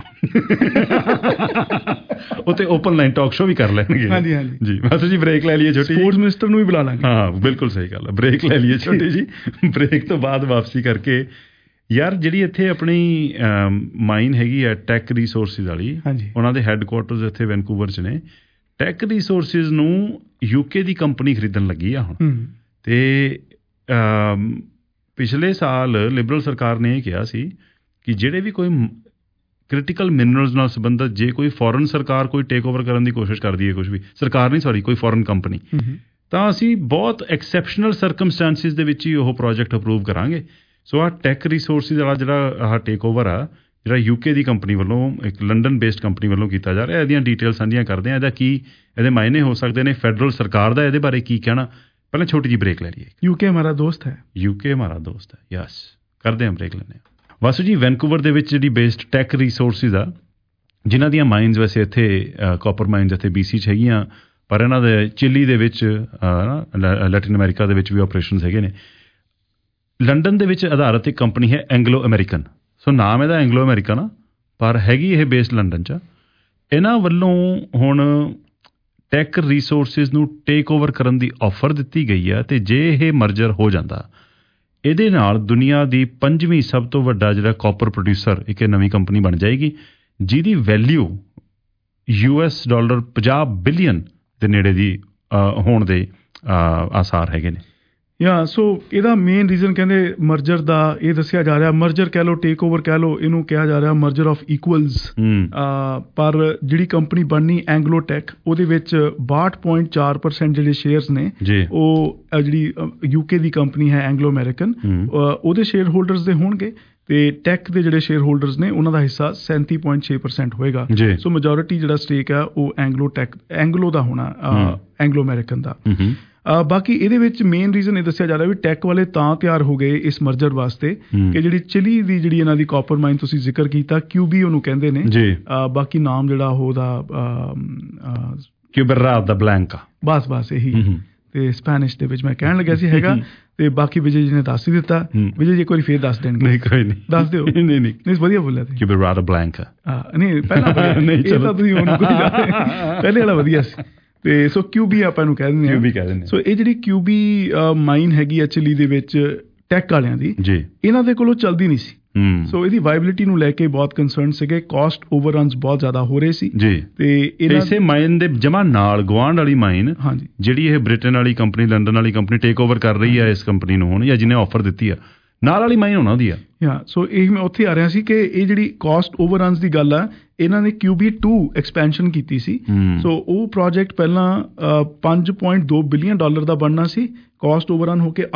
ਉਹ ਤੇ ਓਪਨ ਲਾਈਨ ਟਾਕ ਸ਼ੋ ਵੀ ਕਰ ਲੈਣਗੇ। ਹਾਂਜੀ ਜੀ। ਬਸ ਜੀ ਬ੍ਰੇਕ ਲੈ ਲਈਏ ਛੋਟੀ। ਸਪੋਰਟਸ ਮਿਨਿਸਟਰ ਨੂੰ ਵੀ ਬੁਲਾ ਲਾਂਗੇ। ਹਾਂ ਬਿਲਕੁਲ ਸਹੀ ਗੱਲ ਹੈ। ਬ੍ਰੇਕ ਲੈ ਲਈਏ ਛੋਟੀ ਜੀ। ਬ੍ਰੇਕ ਤੋਂ ਬਾਅਦ ਵਾਪਸੀ ਕਰਕੇ ਯਾਰ ਜਿਹੜੀ ਇੱਥੇ ਆਪਣੀ ਮਾਈਨ ਹੈਗੀ ਹੈ ਟੈਕ ਰਿਸੋਰਸਿਸ ਵਾਲੀ, ਉਹਨਾਂ ਦੇ ਹੈੱਡਕੁਆਰਟਰਸ ਇੱਥੇ ਵੈਨਕੂਵਰ 'ਚ ਨੇ। ਟੈਕ ਰਿਸੋਰਸਿਸ ਨੂੰ UK ਦੀ ਕੰਪਨੀ ਖਰੀਦਣ ਲੱਗੀ ਆ ਹੁਣ। ਤੇ ਪਿਛਲੇ ਸਾਲ ਲਿਬਰਲ ਸਰਕਾਰ ਨੇ ਇਹ ਕਿਹਾ ਸੀ ਕਿ ਜਿਹੜੇ ਵੀ ਕੋਈ ਕ੍ਰਿਟੀਕਲ ਮਿਨਰਲਸ ਨਾਲ ਸੰਬੰਧਿਤ ਜੇ ਕੋਈ ਫੋਰਨ ਸਰਕਾਰ ਕੋਈ ਟੇਕ ਓਵਰ ਕਰਨ ਦੀ ਕੋਸ਼ਿਸ਼ ਕਰਦੀ ਹੈ, ਕੁਝ ਵੀ ਸਰਕਾਰ ਨਹੀਂ ਸੌਰੀ ਕੋਈ ਫੋਰਨ ਕੰਪਨੀ, ਤਾਂ ਅਸੀਂ ਬਹੁਤ ਐਕਸੈਪਸ਼ਨਲ ਸਰਕਮਸਟੈਂਸਿਸ ਦੇ ਵਿੱਚ ਹੀ ਉਹ ਪ੍ਰੋਜੈਕਟ ਅਪਰੂਵ ਕਰਾਂਗੇ। ਸੋ ਆਹ ਟੈਕ ਰਿਸੋਰਸਿਸ ਵਾਲਾ ਜਿਹੜਾ ਆਹ ਟੇਕ ਓਵਰ ਆ, ਜਿਹੜਾ UK ਦੀ ਕੰਪਨੀ ਵੱਲੋਂ, ਇੱਕ ਲੰਡਨ ਬੇਸਡ ਕੰਪਨੀ ਵੱਲੋਂ ਕੀਤਾ ਜਾ ਰਿਹਾ, ਇਹਦੀਆਂ ਡਿਟੇਲਸ ਸਾਂਝੀਆਂ ਕਰਦੇ ਹਾਂ। ਇਹਦੇ ਮਾਇਨੇ ਹੋ ਸਕਦੇ ਨੇ, ਫੈਡਰਲ ਸਰਕਾਰ ਦਾ ਇਹਦੇ ਬਾਰੇ ਕੀ ਕਹਿਣਾ। ਪਹਿਲਾਂ ਛੋਟੀ ਜਿਹੀ ਬ੍ਰੇਕ ਲੈ ਲਈਏ। UK ਹਮਾਰਾ ਦੋਸਤ ਹੈ। ਯਸ, ਕਰਦੇ ਹਾਂ ਬ੍ਰੇਕ ਲੈਂਦੇ ਹਾਂ। ਵਾਸੂ ਜੀ, ਵੈਨਕੂਵਰ ਦੇ ਵਿੱਚ ਜਿਹੜੀ ਬੇਸਡ ਟੈਕ ਰਿਸੋਰਸਿਸ ਆ, ਜਿਨ੍ਹਾਂ ਦੀਆਂ ਮਾਈਨਸ ਵੈਸੇ ਇੱਥੇ ਕਾਪਰ ਮਾਈਨਸ ਇੱਥੇ BC 'ਚ ਹੈਗੀਆਂ, ਪਰ ਇਹਨਾਂ ਦੇ ਚਿਲੀ ਦੇ ਵਿੱਚ, ਲੈਟਿਨ ਅਮਰੀਕਾ ਦੇ ਵਿੱਚ ਵੀ ਆਪਰੇਸ਼ਨਸ ਹੈਗੇ ਨੇ। ਲੰਡਨ ਦੇ ਵਿੱਚ ਆਧਾਰਿਤ ਇੱਕ ਕੰਪਨੀ ਹੈ ਐਂਗਲੋ ਅਮਰੀਕਨ। ਸੋ ਨਾਮ ਇਹਦਾ ਐਂਗਲੋ ਅਮਰੀਕਨ ਆ, ਪਰ ਹੈਗੀ ਇਹ ਬੇਸਡ ਲੰਡਨ 'ਚ। ਇਹਨਾਂ ਵੱਲੋਂ ਹੁਣ ਟੈਕ ਰਿਸੋਰਸਿਸ ਨੂੰ ਟੇਕ ਓਵਰ ਕਰਨ ਦੀ ਆਫਰ ਦਿੱਤੀ ਗਈ ਹੈ। ਤੇ ਜੇ ਇਹ ਮਰਜਰ ਹੋ ਜਾਂਦਾ, ਇਹਦੇ ਨਾਲ ਦੁਨੀਆ ਦੀ 5ਵੀਂ ਸਭ ਤੋਂ ਵੱਡਾ ਜਿਹੜਾ ਕਾਪਰ ਪ੍ਰੋਡਿਊਸਰ ਇੱਕ ਨਵੀਂ ਕੰਪਨੀ ਬਣ ਜਾਏਗੀ, ਜਿਹਦੀ ਵੈਲਿਊ $50 ਬਿਲੀਅਨ ਦੇ ਨੇੜੇ ਦੀ ਹੋਣ ਦੇ ਆਸਾਰ ਹੈਗੇ ਨੇ। ਸੋ ਇਹਦਾ ਮੇਨ ਰੀਜ਼ਨ ਕਹਿੰਦੇ ਮਰਜਰ ਦਾ ਇਹ ਦੱਸਿਆ ਜਾ ਰਿਹਾ, ਮਰਜਰ ਕਹਿ ਲਓ, ਟੇਕ ਓਵਰ ਕਹਿ ਲਓ, ਇਹਨੂੰ ਕਿਹਾ ਜਾ ਰਿਹਾ ਮਰਜਰ ਆਫ ਇਕੁਅਲਸ। ਪਰ ਜਿਹੜੀ ਕੰਪਨੀ ਬਣਨੀ ਐਂਗਲੋ ਟੈਕ, ਉਹਦੇ ਵਿੱਚ 62.4% ਜਿਹੜੇ ਸ਼ੇਅਰਸ ਨੇ ਉਹ ਜਿਹੜੀ UK ਦੀ ਕੰਪਨੀ ਹੈ ਐਂਗਲੋ ਅਮਰੀਕਨ, ਉਹਦੇ ਸ਼ੇਅਰ ਹੋਲਡਰਸ ਦੇ ਹੋਣਗੇ, ਤੇ ਟੈਕ ਦੇ ਜਿਹੜੇ ਸ਼ੇਅਰ ਹੋਲਡਰਸ ਨੇ ਉਹਨਾਂ ਦਾ ਹਿੱਸਾ 37.6% ਹੋਏਗਾ। ਸੋ ਮੈਜੋਰਿਟੀ ਜਿਹੜਾ ਸਟੇਕ ਹੈ ਉਹ ਐਂਗਲੋ ਦਾ ਹੋਣਾ, ਐਂਗਲੋ ਅਮਰੀਕਨ ਦਾ। ਬਾਕੀ ਇਹਦੇ ਵਿੱਚ ਮੇਨ ਰੀਜ਼ਨ ਇਹ ਦੱਸਿਆ ਜਾ ਰਿਹਾ ਵੀ ਟੈਕ ਵਾਲੇ ਤਾਂ ਤਿਆਰ ਹੋ ਗਏ ਇਸ ਮਰਜਰ ਵਾਸਤੇ ਕਿ ਜਿਹੜੀ ਚਿਲੀ ਦੀ ਜਿਹੜੀ ਇਹਨਾਂ ਦੀ ਕਾਪਰ ਮਾਈਨ ਤੁਸੀਂ ਜ਼ਿਕਰ ਕੀਤਾ, QB ਉਹਨੂੰ ਕਹਿੰਦੇ ਨੇ, ਬਾਕੀ ਨਾਮ ਜਿਹੜਾ ਉਹਦਾ ਕਿਊਬਰਾ ਦਾ ਬਲੈਂਕਾ, ਬਸ ਇਹੀ। ਤੇ ਸਪੈਨਿਸ਼ ਦੇ ਵਿੱਚ ਮੈਂ ਕਹਿਣ ਲੱਗਿਆ ਸੀ ਹੈਗਾ, ਤੇ ਬਾਕੀ ਵਿਜੇ ਜੀ ਨੇ ਦੱਸ ਹੀ ਦਿੱਤਾ। ਵਿਜੇ ਜੀ ਇੱਕ ਵਾਰੀ ਫੇਰ ਦੱਸ ਦੇਣਗੇ। ਨਹੀਂ ਕੋਈ ਨਹੀਂ, ਦੱਸ ਦਿਓ। ਨਹੀਂ ਵਧੀਆ ਬੋਲਿਆ ਤੁਸੀਂ, ਕਿਊਬਰਾ ਦਾ ਬਲੈਂਕਾ। ਨਹੀਂ ਪਹਿਲਾਂ ਤੁਸੀਂ ਹੁਣ ਕੋਈ ਪਹਿਲੇ ਵਾਲਾ ਵਧੀਆ ਸੀ। ਤੇ ਸੋ QB ਆਪਾਂ ਨੂੰ ਕਹਿ ਦਿੰਦੇ ਹਾਂ। ਸੋ ਇਹ ਜਿਹੜੀ QB ਮਾਈਨ ਹੈਗੀ ਆ ਚਿਲੀ ਦੇ ਵਿੱਚ ਟੈਕ ਵਾਲਿਆਂ ਦੀ, ਇਹਨਾਂ ਦੇ ਕੋਲੋਂ ਚੱਲਦੀ ਨਹੀਂ ਸੀ। ਸੋ ਇਹਦੀ ਵਾਇਬਿਲਿਟੀ ਨੂੰ ਲੈ ਕੇ ਬਹੁਤ ਕੰਸਰਨ ਸੀਗੇ, ਕਾਸਟ ਓਵਰਰਨਸ ਬਹੁਤ ਜ਼ਿਆਦਾ ਹੋ ਰਹੇ ਸੀ। ਤੇ ਇਸੇ ਮਾਈਨ ਦੇ ਜਮਾ ਨਾਲ ਗੁਆਂਢ ਵਾਲੀ ਮਾਈਨ ਜਿਹੜੀ ਇਹ ਬ੍ਰਿਟਨ ਵਾਲੀ ਕੰਪਨੀ, ਲੰਡਨ ਵਾਲੀ ਕੰਪਨੀ ਟੇਕ ਓਵਰ ਕਰ ਰਹੀ ਹੈ ਇਸ ਕੰਪਨੀ ਨੂੰ ਹੁਣ, ਜਾਂ ਜਿਹਨੇ ਆਫਰ ਦਿੱਤੀ ਆ, ਨਾਲ ਵਾਲੀ ਮਾਈਨ ਉਹਨਾਂ ਦੀ ਆ। ਸੋ ਇਹ ਮੈਂ ਉੱਥੇ ਆ ਰਿਹਾ ਸੀ ਕਿ ਇਹ ਜਿਹੜੀ ਕਾਸਟ ਓਵਰਰਨਸ ਦੀ ਗੱਲ ਆ, ਇਹਨਾਂ ਨੇ QB2 ਐਕਸਪੈਂਸ਼ਨ ਕੀਤੀ ਸੀ। ਸੋ ਉਹ ਪ੍ਰੋਜੈਕਟ ਪਹਿਲਾਂ $5.2 ਬਿਲੀਅਨ ਦਾ ਬਣਨਾ ਸੀ, ਕਾਸਟ ਓਵਰਨ ਹੋ ਕੇ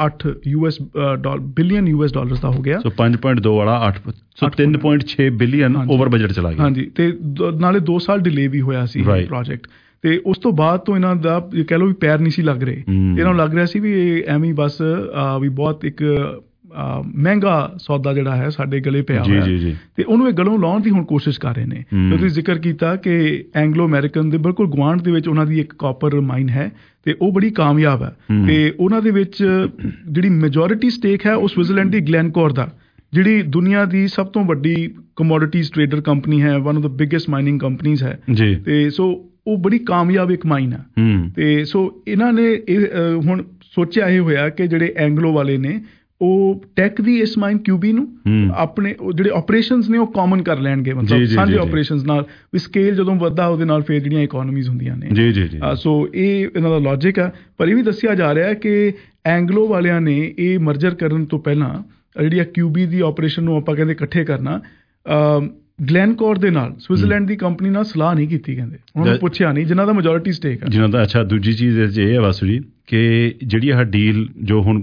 $8.8 ਬਿਲੀਅਨ ਦਾ ਹੋ ਗਿਆ। ਸੋ 5.2 ਵਾਲਾ 8, ਸੋ 3.6 ਬਿਲੀਅਨ ਓਵਰ ਬਜਟ ਚਲਾ ਗਿਆ। ਹਾਂਜੀ, ਤੇ ਨਾਲੇ 2 ਸਾਲ ਡਿਲੇ ਵੀ ਹੋਇਆ ਸੀ ਪ੍ਰੋਜੈਕਟ। ਤੇ ਉਸ ਤੋਂ ਬਾਅਦ ਤੋਂ ਇਹਨਾਂ ਦਾ ਕਹਿ ਲਓ ਵੀ ਪੈਰ ਨਹੀਂ ਸੀ ਲੱਗ ਰਹੇ। ਇਹਨਾਂ ਨੂੰ ਲੱਗ ਰਿਹਾ ਸੀ ਵੀ ਇਹ ਐਵੇਂ ਬਸ ਵੀ ਬਹੁਤ ਇੱਕ ਮਹਿੰਗਾ ਸੌਦਾ ਜਿਹੜਾ ਹੈ ਸਾਡੇ ਗਲੇ ਪਿਆ ਹੋਇਆ, ਤੇ ਉਹਨੂੰ ਇਹ ਗਲੋਂ ਲਾਉਣ ਦੀ ਹੁਣ ਕੋਸ਼ਿਸ਼ ਕਰ ਰਹੇ ਨੇ। ਤੁਸੀਂ ਜ਼ਿਕਰ ਕੀਤਾ ਕਿ ਐਂਗਲੋ ਅਮਰੀਕਨ ਦੇ ਬਿਲਕੁਲ ਗੁਆਂਢ ਦੇ ਵਿੱਚ ਉਹਨਾਂ ਦੀ ਇੱਕ ਕਾਪਰ ਮਾਈਨ ਹੈ, ਤੇ ਉਹ ਬੜੀ ਕਾਮਯਾਬ ਹੈ। ਤੇ ਉਹਨਾਂ ਦੇ ਵਿੱਚ ਜਿਹੜੀ ਮੈਜੋਰਿਟੀ ਸਟੇਕ ਹੈ ਉਹ ਸਵਿਟਜ਼ਰਲੈਂਡ ਦੀ ਗਲੈਨਕੋਰ ਦਾ, ਜਿਹੜੀ ਦੁਨੀਆ ਦੀ ਸਭ ਤੋਂ ਵੱਡੀ ਕਮੋਡਿਟੀਜ਼ ਟ੍ਰੇਡਰ ਕੰਪਨੀ ਹੈ, one of the biggest mining companies ਹੈ। ਤੇ ਸੋ ਉਹ ਬੜੀ ਕਾਮਯਾਬ ਇੱਕ ਮਾਈਨ ਹੈ। ਤੇ ਸੋ ਇਹਨਾਂ ਨੇ ਇਹ ਹੁਣ ਸੋਚਿਆ ਇਹ ਹੋਇਆ ਕਿ ਜਿਹੜੇ ਐਂਗਲੋ ਵਾਲੇ ਨੇ ਉਹ ਟੈਕ ਦੀ ਇਸ ਮਾਈਨ QB ਨੂੰ ਆਪਣੇ ਜਿਹੜੇ ਆਪਰੇਸ਼ਨਸ ਨੇ ਉਹ ਕਾਮਨ ਕਰ ਲੈਣਗੇ, ਮਤਲਬ ਸਾਂਝੇ ਆਪਰੇਸ਼ਨਸ ਨਾਲ ਵੀ ਸਕੇਲ ਜਦੋਂ ਵੱਧਦਾ ਉਹਦੇ ਨਾਲ ਫਿਰ ਜਿਹੜੀਆਂ ਇਕੋਨਮੀਜ਼ ਹੁੰਦੀਆਂ ਨੇ। ਸੋ ਇਹ ਇਹਨਾਂ ਦਾ ਲੌਜਿਕ ਆ। ਪਰ ਇਹ ਵੀ ਦੱਸਿਆ ਜਾ ਰਿਹਾ ਕਿ ਐਂਗਲੋ ਵਾਲਿਆਂ ਨੇ ਇਹ ਮਰਜਰ ਕਰਨ ਤੋਂ ਪਹਿਲਾਂ ਜਿਹੜੀ QB ਦੀ ਆਪਰੇਸ਼ਨ ਨੂੰ ਆਪਾਂ ਕਹਿੰਦੇ ਇਕੱਠੇ ਕਰਨਾ, ਗਲੈਨਕੋਰ ਦੇ ਨਾਲ, ਸਵਿਟਜ਼ਰਲੈਂਡ ਦੀ ਕੰਪਨੀ ਨਾਲ ਸਲਾਹ ਨਹੀਂ ਕੀਤੀ, ਕਹਿੰਦੇ ਉਹਨਾਂ ਨੂੰ ਪੁੱਛਿਆ ਨਹੀਂ, ਜਿਨ੍ਹਾਂ ਦਾ ਮੈਜੋਰਿਟੀ ਸਟੇਕ ਹੈ ਜਿਨ੍ਹਾਂ ਦਾ। ਅੱਛਾ, ਦੂਜੀ ਚੀਜ਼ ਇਹ ਹੈ ਵਾਸੂ ਜੀ ਕਿ ਜਿਹੜੀ ਆਹ ਡੀਲ ਜੋ ਹੁਣ